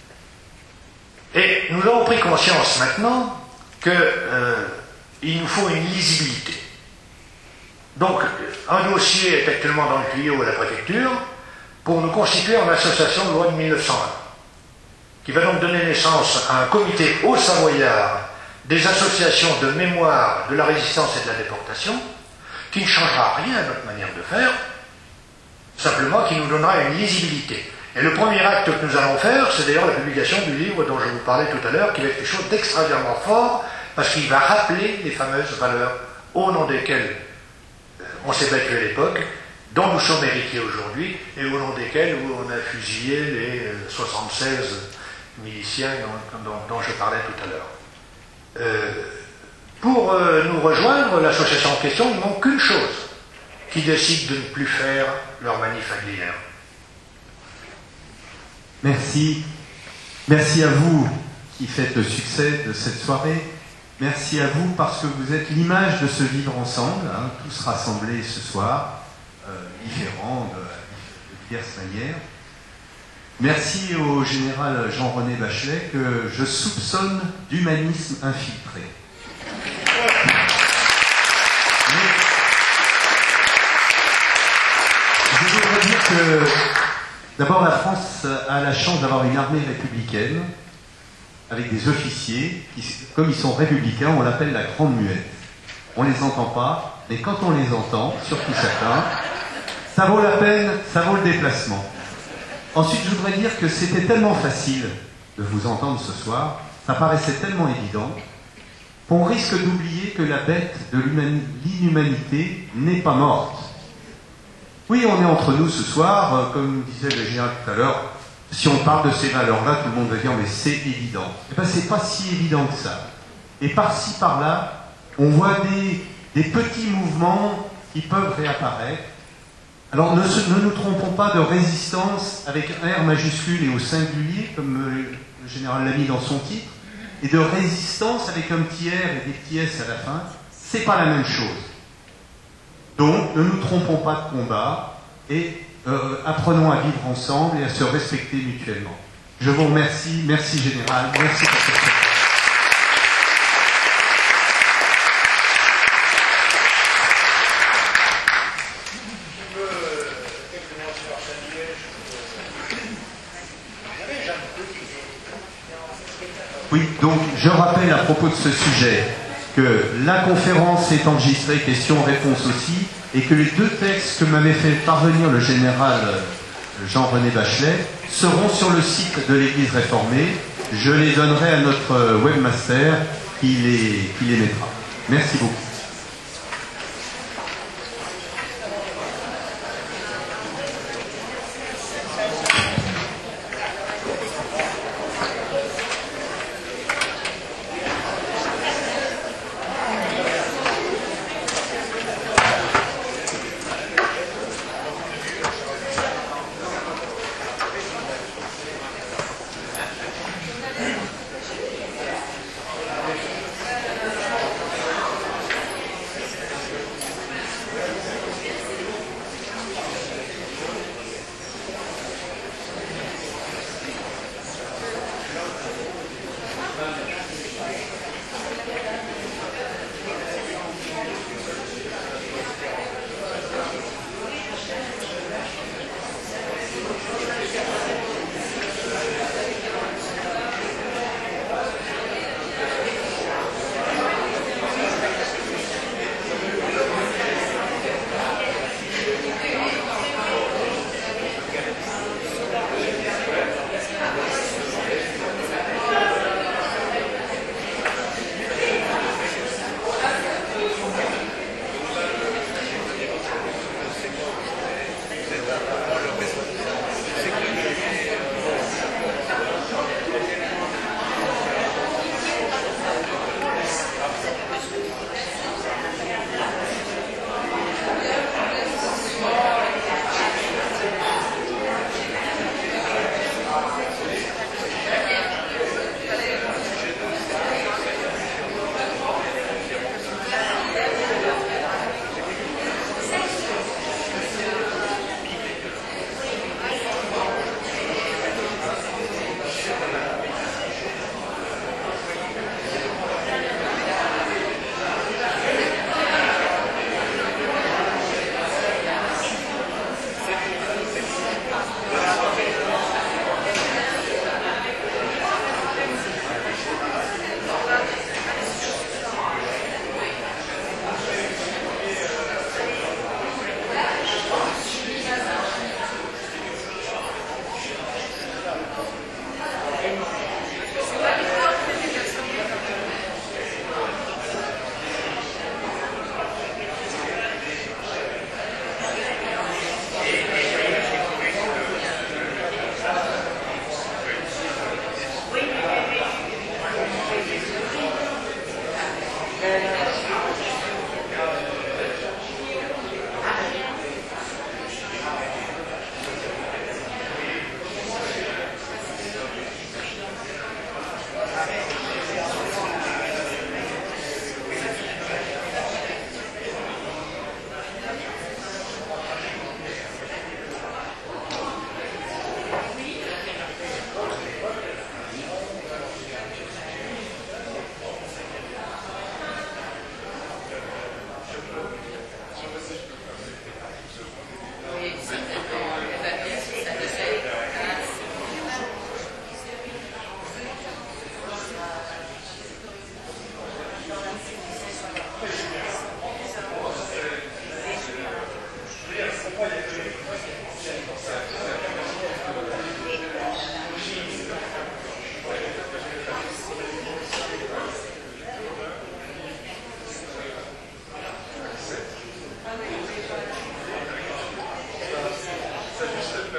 Et nous avons pris conscience maintenant qu'il euh, nous faut une lisibilité. Donc, un dossier est actuellement dans le tuyau à la préfecture pour nous constituer en association de loi de mille neuf cent un, qui va donc donner naissance à un comité haut-savoyard des associations de mémoire de la résistance et de la déportation, qui ne changera rien à notre manière de faire, simplement qui nous donnera une lisibilité. Et le premier acte que nous allons faire, c'est d'ailleurs la publication du livre dont je vous parlais tout à l'heure, qui va être quelque chose d'extraordinairement fort, parce qu'il va rappeler les fameuses valeurs au nom desquelles on s'est battu à l'époque, dont nous sommes héritiers aujourd'hui, et au nom desquelles on a fusillé les soixante-seize miliciens dont, dont, dont je parlais tout à l'heure. Euh, pour euh, nous rejoindre, l'association en question, il ne manque qu'une chose, qui décide de ne plus faire leur manif à Glières. Merci. Merci à vous qui faites le succès de cette soirée. Merci à vous parce que vous êtes l'image de ce vivre ensemble, hein, tous rassemblés ce soir, euh, différents de, de diverses manières. Merci au général Jean-René Bachelet que je soupçonne d'humanisme infiltré. Mais je voudrais dire que d'abord la France a la chance d'avoir une armée républicaine avec des officiers qui, comme ils sont républicains, on l'appelle la grande muette. On ne les entend pas, mais quand on les entend, surtout certains, ça vaut la peine, ça vaut le déplacement. Ensuite, je voudrais dire que c'était tellement facile de vous entendre ce soir, ça paraissait tellement évident, qu'on risque d'oublier que la bête de l'inhumanité n'est pas morte. Oui, on est entre nous ce soir, euh, comme disait le général tout à l'heure, si on parle de ces valeurs-là, tout le monde va dire, mais c'est évident. Eh bien, c'est pas si évident que ça. Et par-ci, par-là, on voit des, des petits mouvements qui peuvent réapparaître. Alors, ne, ne nous trompons pas de résistance avec un R majuscule et au singulier, comme euh, le général l'a mis dans son titre, et de résistance avec un petit R et des petits S à la fin, c'est pas la même chose. Donc, ne nous trompons pas de combat et euh, apprenons à vivre ensemble et à se respecter mutuellement. Je vous remercie. Merci général. Merci pour cette soirée. Oui, donc je rappelle à propos de ce sujet que la conférence est enregistrée, questions-réponses aussi, et que les deux textes que m'avait fait parvenir le général Jean-René Bachelet seront sur le site de l'Église réformée. Je les donnerai à notre webmaster qui les, qui les mettra. Merci beaucoup.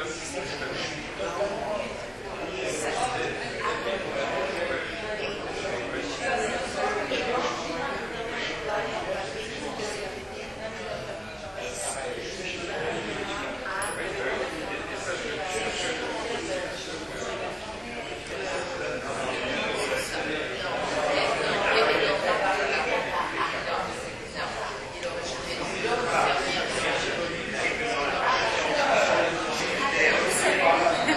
Grazie.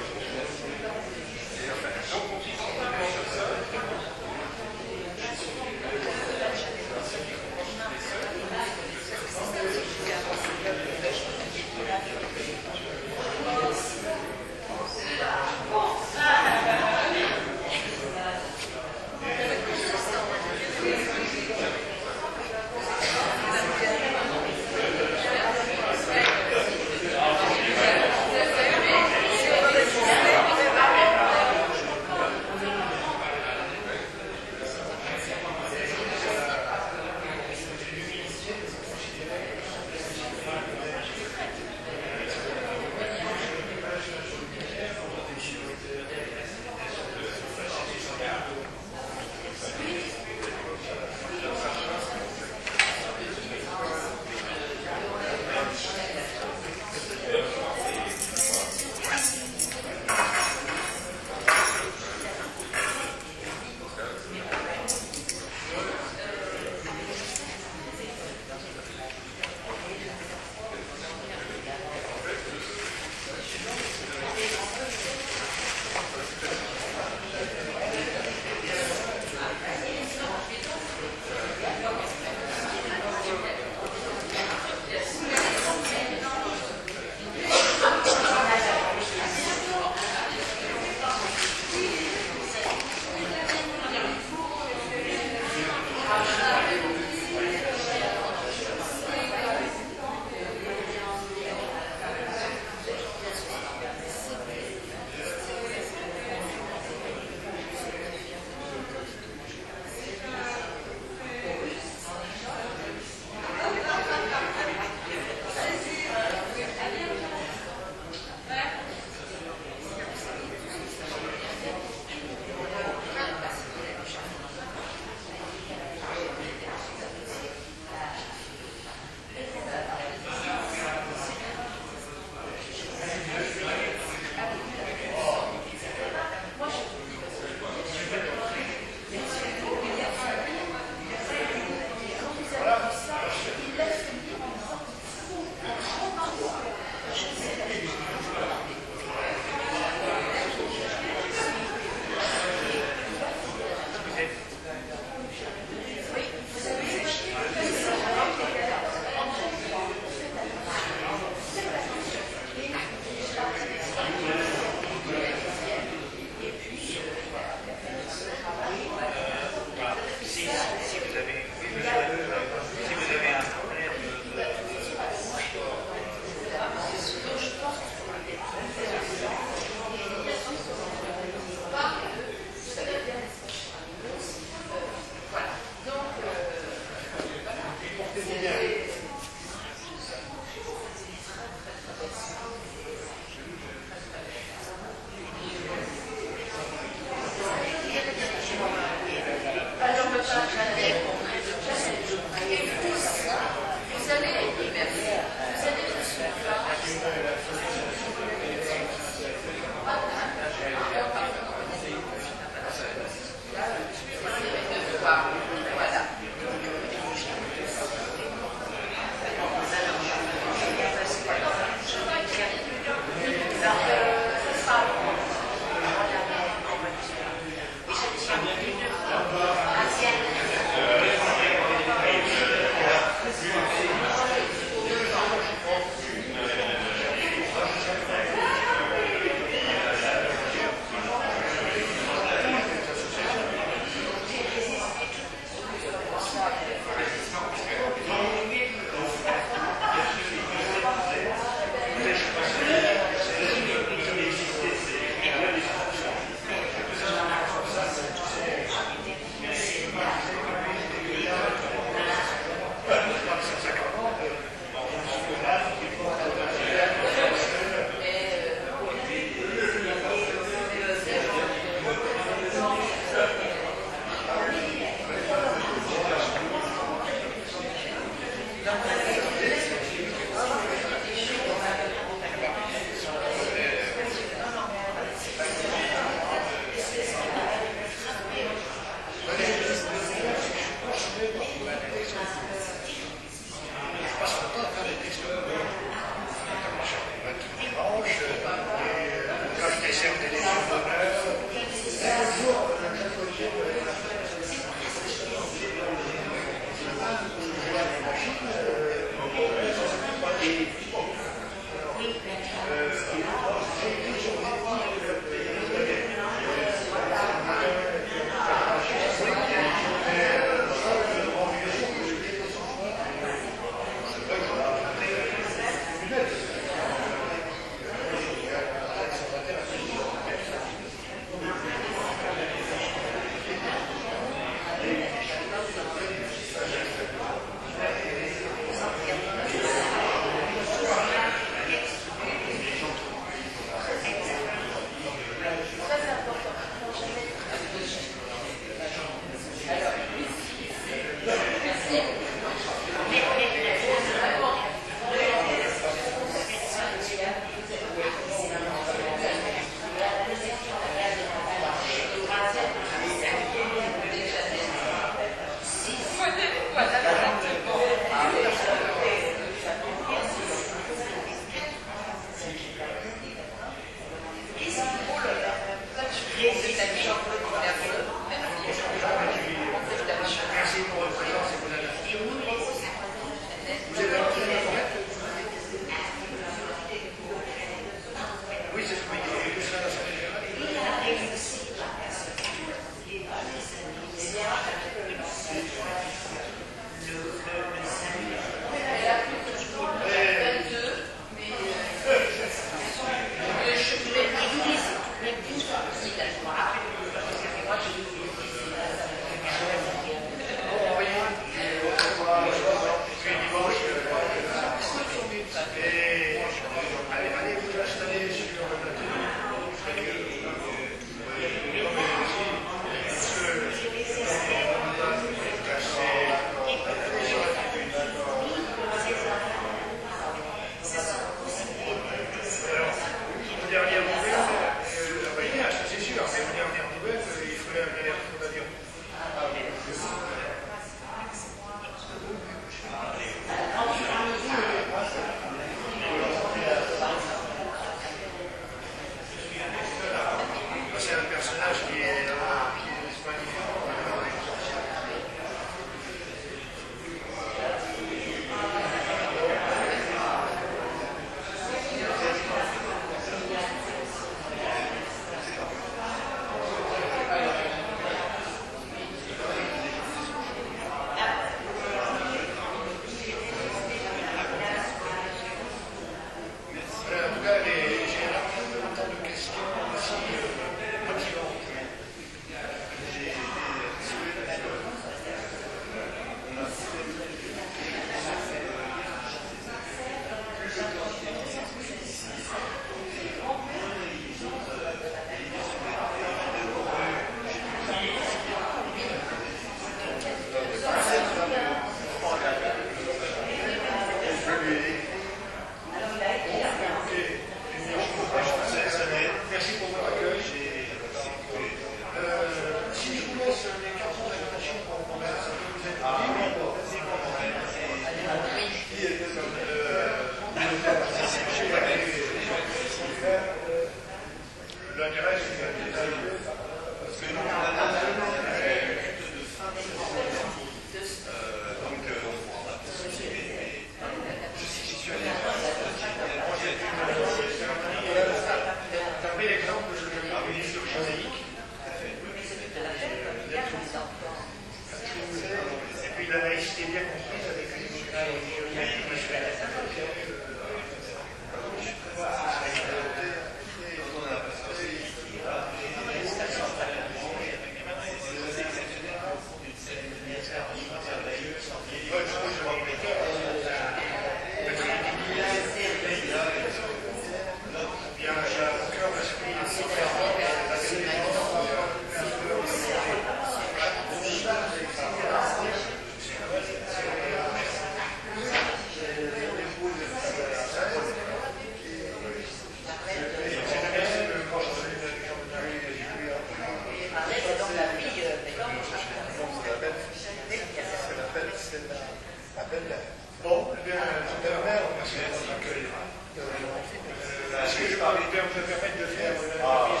pas, je vais me permettre de faire une analyse.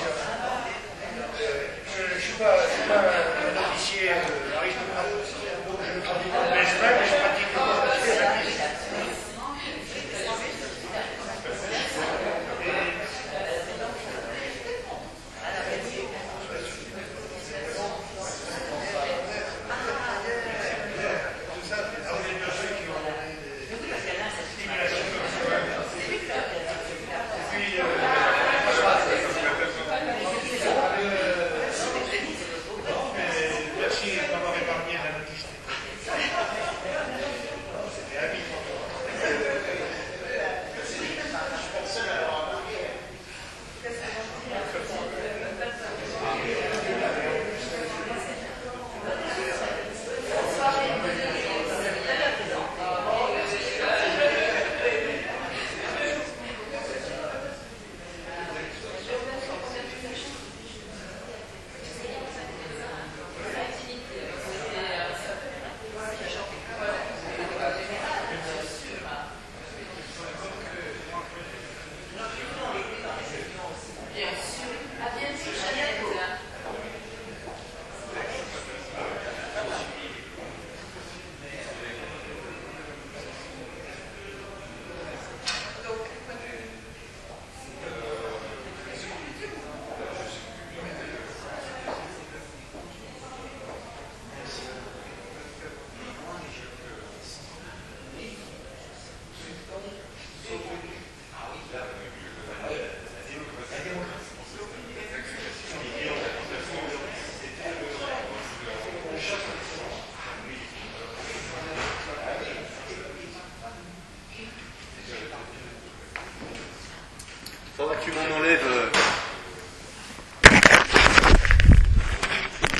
Je ne suis pas un officier aristocrate, donc je ne pratique pas le l'espagne, mais je pratique le officier. Tu m'en enlèves